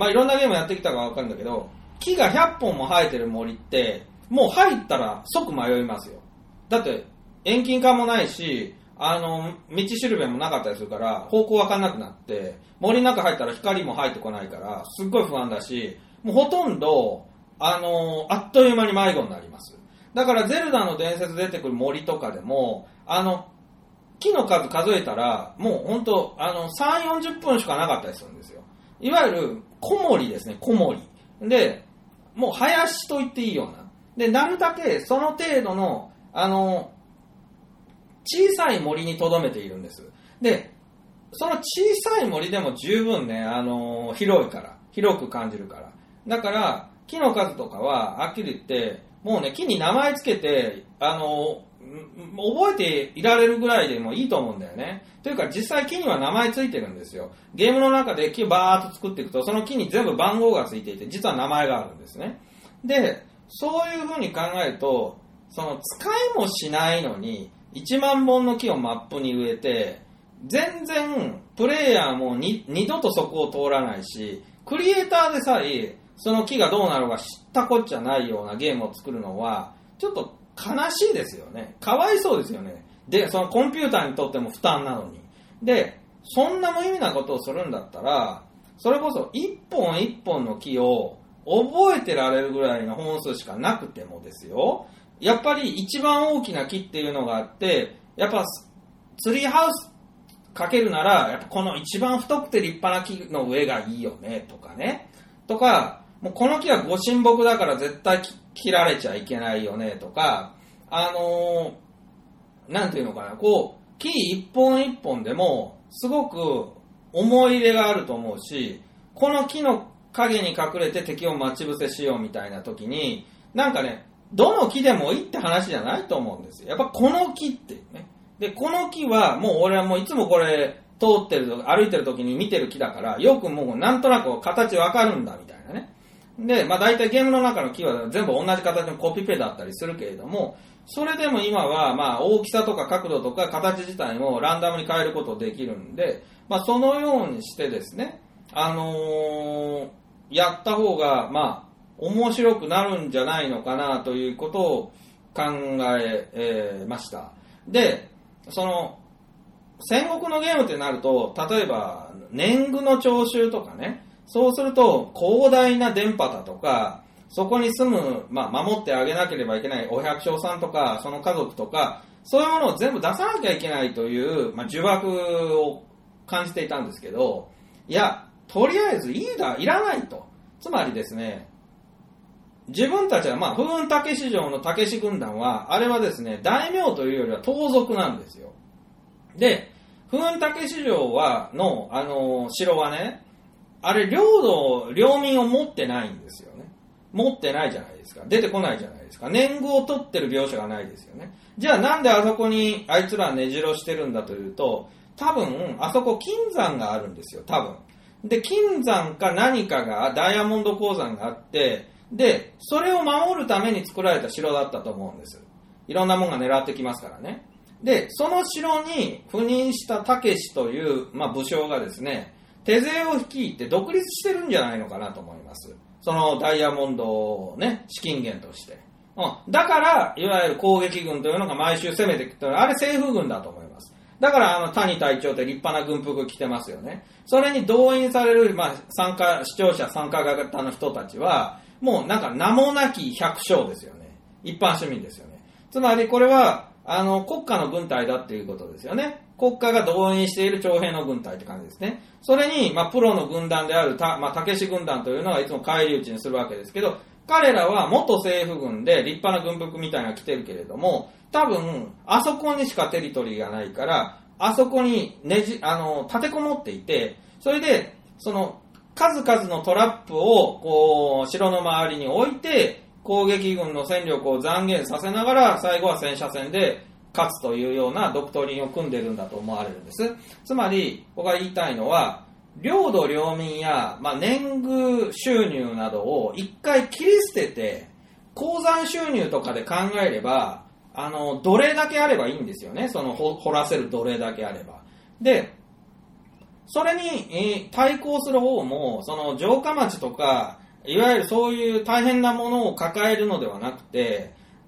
いろんなゲームやってきたかわかるんだけど、木が100本も生えてる森ってもう入ったら即迷いますよ。だって遠近感もないし、道しるべもなかったりするから方向わかんなくなって、森の中入ったら光も入ってこないからすっごい不安だし、もうほとんどあっという間に迷子になります。だからゼルダの伝説出てくる森とかでも、木の数数えたら、もう本当3、40分しかなかったりするんですよ。いわゆる小森ですね、小森。で、もう林と言っていいような。で、なるだけその程度の、小さい森に留めているんです。で、その小さい森でも十分ね、広く感じるから。だから、木の数とかは、はっきり言って、もうね、木に名前つけて、覚えていられるぐらいでもいいと思うんだよね。というか、実際木には名前ついてるんですよ。ゲームの中で木をバーっと作っていくと、その木に全部番号がついていて、実は名前があるんですね。で、そういう風に考えると、その使いもしないのに、1万本の木をマップに植えて、全然プレイヤーも二度とそこを通らないし、クリエイターでさえ、その木がどうなろうが知ったこっちゃないようなゲームを作るのは、ちょっと悲しいですよね。かわいそうですよね。で、そのコンピューターにとっても負担なのに。で、そんな無意味なことをするんだったら、それこそ一本一本の木を覚えてられるぐらいの本数しかなくてもですよ。やっぱり一番大きな木っていうのがあって、やっぱツリーハウスかけるなら、やっぱこの一番太くて立派な木の上がいいよね、とかね。とか、もうこの木はご神木だから絶対切られちゃいけないよねとか、なんていうのかな、こう、木一本一本でもすごく思い入れがあると思うし、この木の影に隠れて敵を待ち伏せしようみたいな時に、なんかね、どの木でもいいって話じゃないと思うんですよ。やっぱこの木ってね。で、この木はもう俺はもういつもこれ通ってる、歩いてる時に見てる木だから、よくもうなんとなく形わかるんだみたいなね。で、大体ゲームの中の木は全部同じ形のコピペだったりするけれども、それでも今は大きさとか角度とか形自体もランダムに変えることできるんで、そのようにしてですね、やった方が面白くなるんじゃないのかなということを考えました。で、その戦国のゲームってなると、例えば年貢の徴収とかね、そうすると広大な田畑とか、そこに住む、守ってあげなければいけないお百姓さんとか、その家族とか、そういうものを全部出さなきゃいけないという、呪縛を感じていたんですけど、いや、とりあえずいらないと。つまりですね、自分たちは、風雲竹市城の竹市軍団は、あれはですね、大名というよりは盗賊なんですよ。で、風雲竹市城の城はね、あれ領民を持ってないんですよね。持ってないじゃないですか。出てこないじゃないですか。年貢を取ってる描写がないですよね。じゃあなんであそこにあいつら根城してるんだというと、多分あそこ金山があるんですよ。多分。で、金山か何かがダイヤモンド鉱山があって、で、それを守るために作られた城だったと思うんです。いろんなものが狙ってきますからね。で、その城に赴任した武士という、武将がですね、手勢を率いて独立してるんじゃないのかなと思います。 そのダイヤモンドをね、資金源として。だから、いわゆる攻撃軍というのが毎週攻めてきて、あれ政府軍だと思います。だから谷隊長って立派な軍服着てますよね。それに動員される、視聴者参加型の人たちは、もうなんか名もなき百姓ですよね。一般市民ですよね。つまりこれは、国家の軍隊だっていうことですよね。国家が動員している徴兵の軍隊って感じですね。それに、プロの軍団であるたけし軍団というのがいつも返り討ちにするわけですけど、彼らは元政府軍で立派な軍服みたいなの着てるけれども、多分、あそこにしかテリトリーがないから、あそこに立てこもっていて、それで、その、数々のトラップを、こう、城の周りに置いて、攻撃軍の戦力を残減させながら、最後は戦車戦で勝つというようなドクトリンを組んでるんだと思われるんです。つまり、僕が言いたいのは、領土領民や、年貢収入などを一回切り捨てて、鉱山収入とかで考えれば、奴隷だけあればいいんですよね。その掘らせる奴隷だけあれば。で、それに、対抗する方も、その城下町とか、いわゆるそういう大変なものを抱えるのではなくて、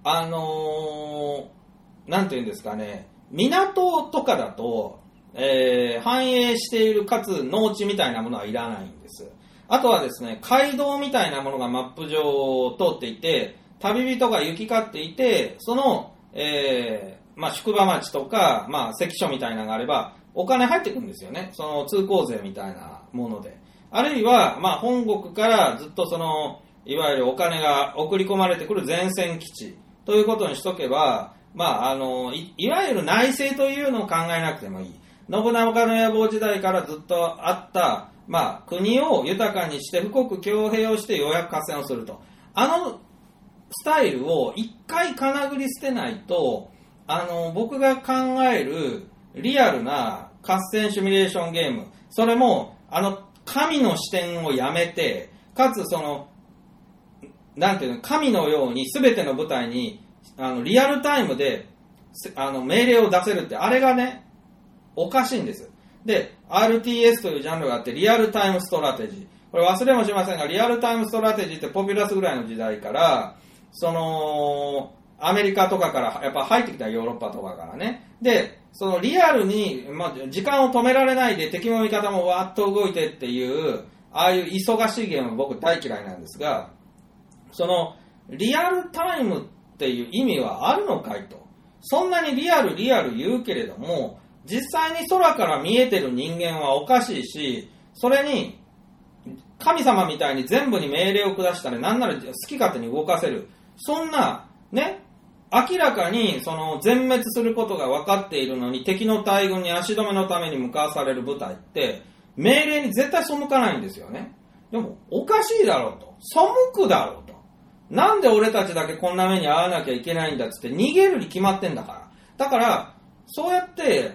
なんていうんですかね、港とかだと、繁栄しているかつ農地みたいなものはいらないんです。あとはですね、街道みたいなものがマップ上を通っていて、旅人が行き交っていて、その、宿場町とか、関所みたいなのがあれば、お金入ってくるんですよね。その通行税みたいなもので。あるいは、本国からずっとその、いわゆるお金が送り込まれてくる前線基地ということにしとけば、いわゆる内政というのを考えなくてもいい。信長の野望時代からずっとあった、国を豊かにして富国強兵をしてようやく合戦をすると。スタイルを一回かなぐり捨てないと、僕が考えるリアルな合戦シミュレーションゲーム、それも、神の視点をやめて、かつその、なんていうの、神のように全ての部隊に、リアルタイムで、命令を出せるって、あれがね、おかしいんです。で、RTS というジャンルがあって、リアルタイムストラテジー。これ忘れもしませんが、リアルタイムストラテジーってポピュラスぐらいの時代から、その、アメリカとかからやっぱ入ってきたヨーロッパとかからね。で、そのリアルに、時間を止められないで敵も味方もわーっと動いてっていう、ああいう忙しいゲーム僕大嫌いなんですが、その、リアルタイムっていう意味はあるのかいと。そんなにリアル言うけれども、実際に空から見えてる人間はおかしいし、それに、神様みたいに全部に命令を下したらなんなら好き勝手に動かせる。そんな、ね、明らかにその全滅することが分かっているのに敵の大軍に足止めのために向かわされる部隊って命令に絶対背かないんですよね。でもおかしいだろうと。背くだろうと。なんで俺たちだけこんな目に遭わなきゃいけないんだっつって逃げるに決まってんだから。だから、そうやって、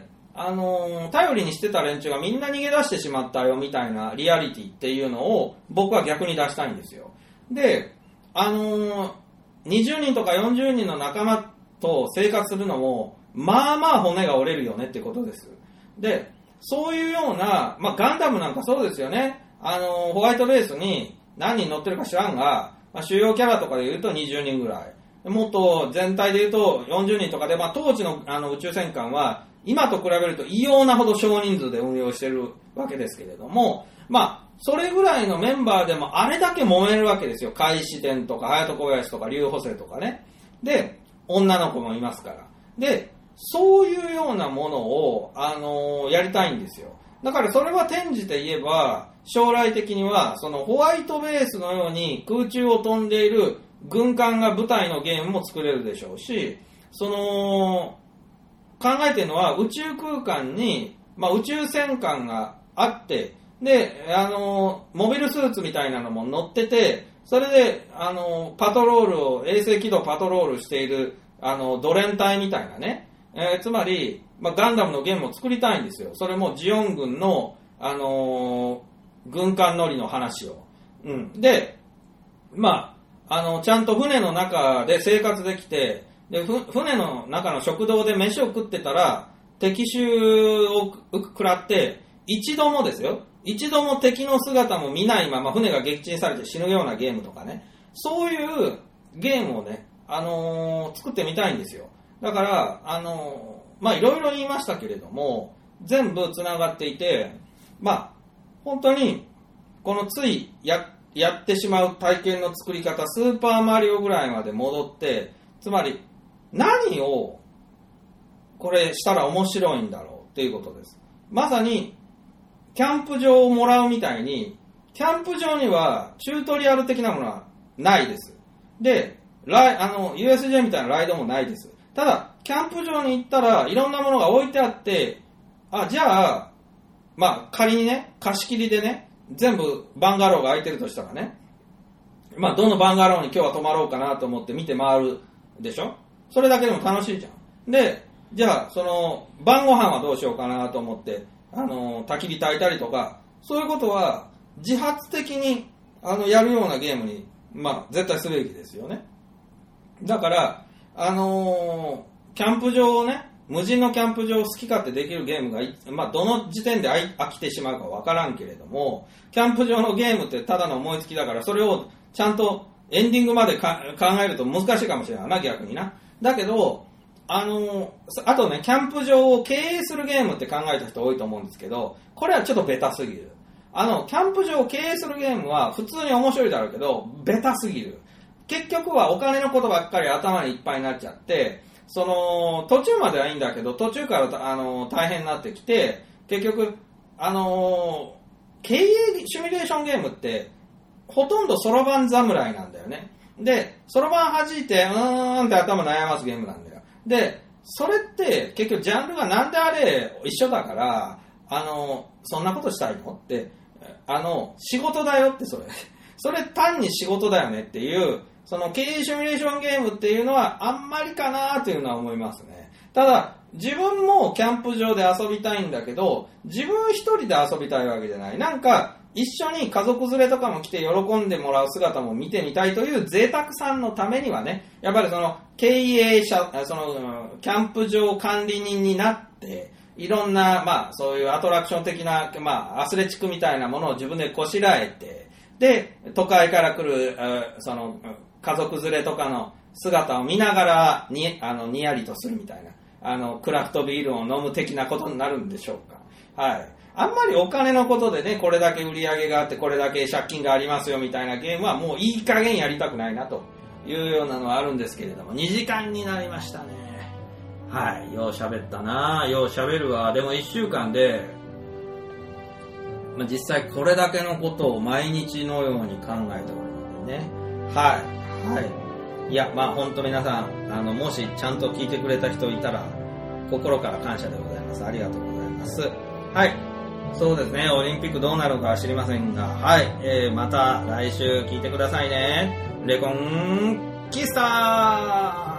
頼りにしてた連中がみんな逃げ出してしまったよみたいなリアリティっていうのを僕は逆に出したいんですよ。で、20人とか40人の仲間と生活するのも、骨が折れるよねってことです。で、そういうような、ガンダムなんかそうですよね。ホワイトベースに何人乗ってるか知らんが、主要キャラとかで言うと20人ぐらい。もっと全体で言うと40人とかで、当時の宇宙戦艦は、今と比べると異様なほど少人数で運用してるわけですけれども、それぐらいのメンバーでもあれだけ揉めるわけですよ。海士伝とか、隼人小林とか、竜補正とかね。で、女の子もいますから。で、そういうようなものを、やりたいんですよ。だからそれは転じて言えば、将来的には、そのホワイトベースのように空中を飛んでいる軍艦が舞台のゲームも作れるでしょうし、考えてるのは宇宙空間に、宇宙戦艦があって、で、モビルスーツみたいなのも乗ってて、それで、パトロールを、衛星軌道パトロールしている、ドレン隊みたいなね。つまり、ガンダムのゲームを作りたいんですよ。それもジオン軍の、軍艦乗りの話を。で、ちゃんと船の中で生活できて、で、船の中の食堂で飯を食ってたら、敵襲を食らって、一度もですよ。 一度も敵の姿も見ないまま船が撃沈されて死ぬようなゲームとかね、そういうゲームをね、作ってみたいんですよ。だから、まあ、いろいろ言いましたけれども、全部つながっていて、まあ、本当に、このついやってしまう体験の作り方、スーパーマリオぐらいまで戻って、つまり、何を、これしたら面白いんだろうっていうことです。まさに、キャンプ場をもらうみたいに、キャンプ場にはチュートリアル的なものはないです。で、USJ みたいなライドもないです。ただ、キャンプ場に行ったらいろんなものが置いてあって、じゃあ、まあ仮にね、貸し切りでね、全部バンガローが空いてるとしたらね、まあどのバンガローに今日は泊まろうかなと思って見て回るでしょ。それだけでも楽しいじゃん。で、じゃあその晩ご飯はどうしようかなと思って、焚き火焚いたりとか、そういうことは自発的にやるようなゲームに、まあ絶対すべきですよね。だから、キャンプ場をね、無人のキャンプ場を好き勝手できるゲームが、まあ、どの時点で飽きてしまうかわからんけれども、キャンプ場のゲームってただの思いつきだから、それをちゃんとエンディングまで考えると難しいかもしれないな、逆にな。だけど、あとね、キャンプ場を経営するゲームって考えた人多いと思うんですけど、これはちょっとベタすぎる。キャンプ場を経営するゲームは普通に面白いだろうけど、ベタすぎる。結局はお金のことばっかり頭にいっぱいになっちゃって、途中まではいいんだけど、途中から大変になってきて、結局、経営シミュレーションゲームって、ほとんどそろばん侍なんだよね。で、そろばん弾いて、って頭悩ますゲームなんだよ。で、それって結局ジャンルがなんであれ一緒だから、そんなことしたいのって、仕事だよってそれ単に仕事だよねっていう、その経営シミュレーションゲームっていうのはあんまりかなというのは思いますね。ただ、自分もキャンプ場で遊びたいんだけど、自分一人で遊びたいわけじゃない。なんか、一緒に家族連れとかも来て喜んでもらう姿も見てみたいという贅沢さんのためにはね、やっぱり経営者、キャンプ場管理人になって、いろんな、まあ、そういうアトラクション的な、まあ、アスレチックみたいなものを自分でこしらえて、で、都会から来る、家族連れとかの姿を見ながらにやりとするみたいな、クラフトビールを飲む的なことになるんでしょうか。はい。あんまりお金のことでね、これだけ売り上げがあって、これだけ借金がありますよみたいなゲームはもういい加減やりたくないなというようなのはあるんですけれども、2時間になりましたね。はい。よう喋ったな、よう喋るわ。でも1週間で、実際これだけのことを毎日のように考えておるのでね。はい。はい。いや、まあ本当皆さん、もしちゃんと聞いてくれた人いたら、心から感謝でございます。ありがとうございます。はい。そうですね、オリンピックどうなるかは知りませんが、はい。また来週聞いてくださいね。レコンキスター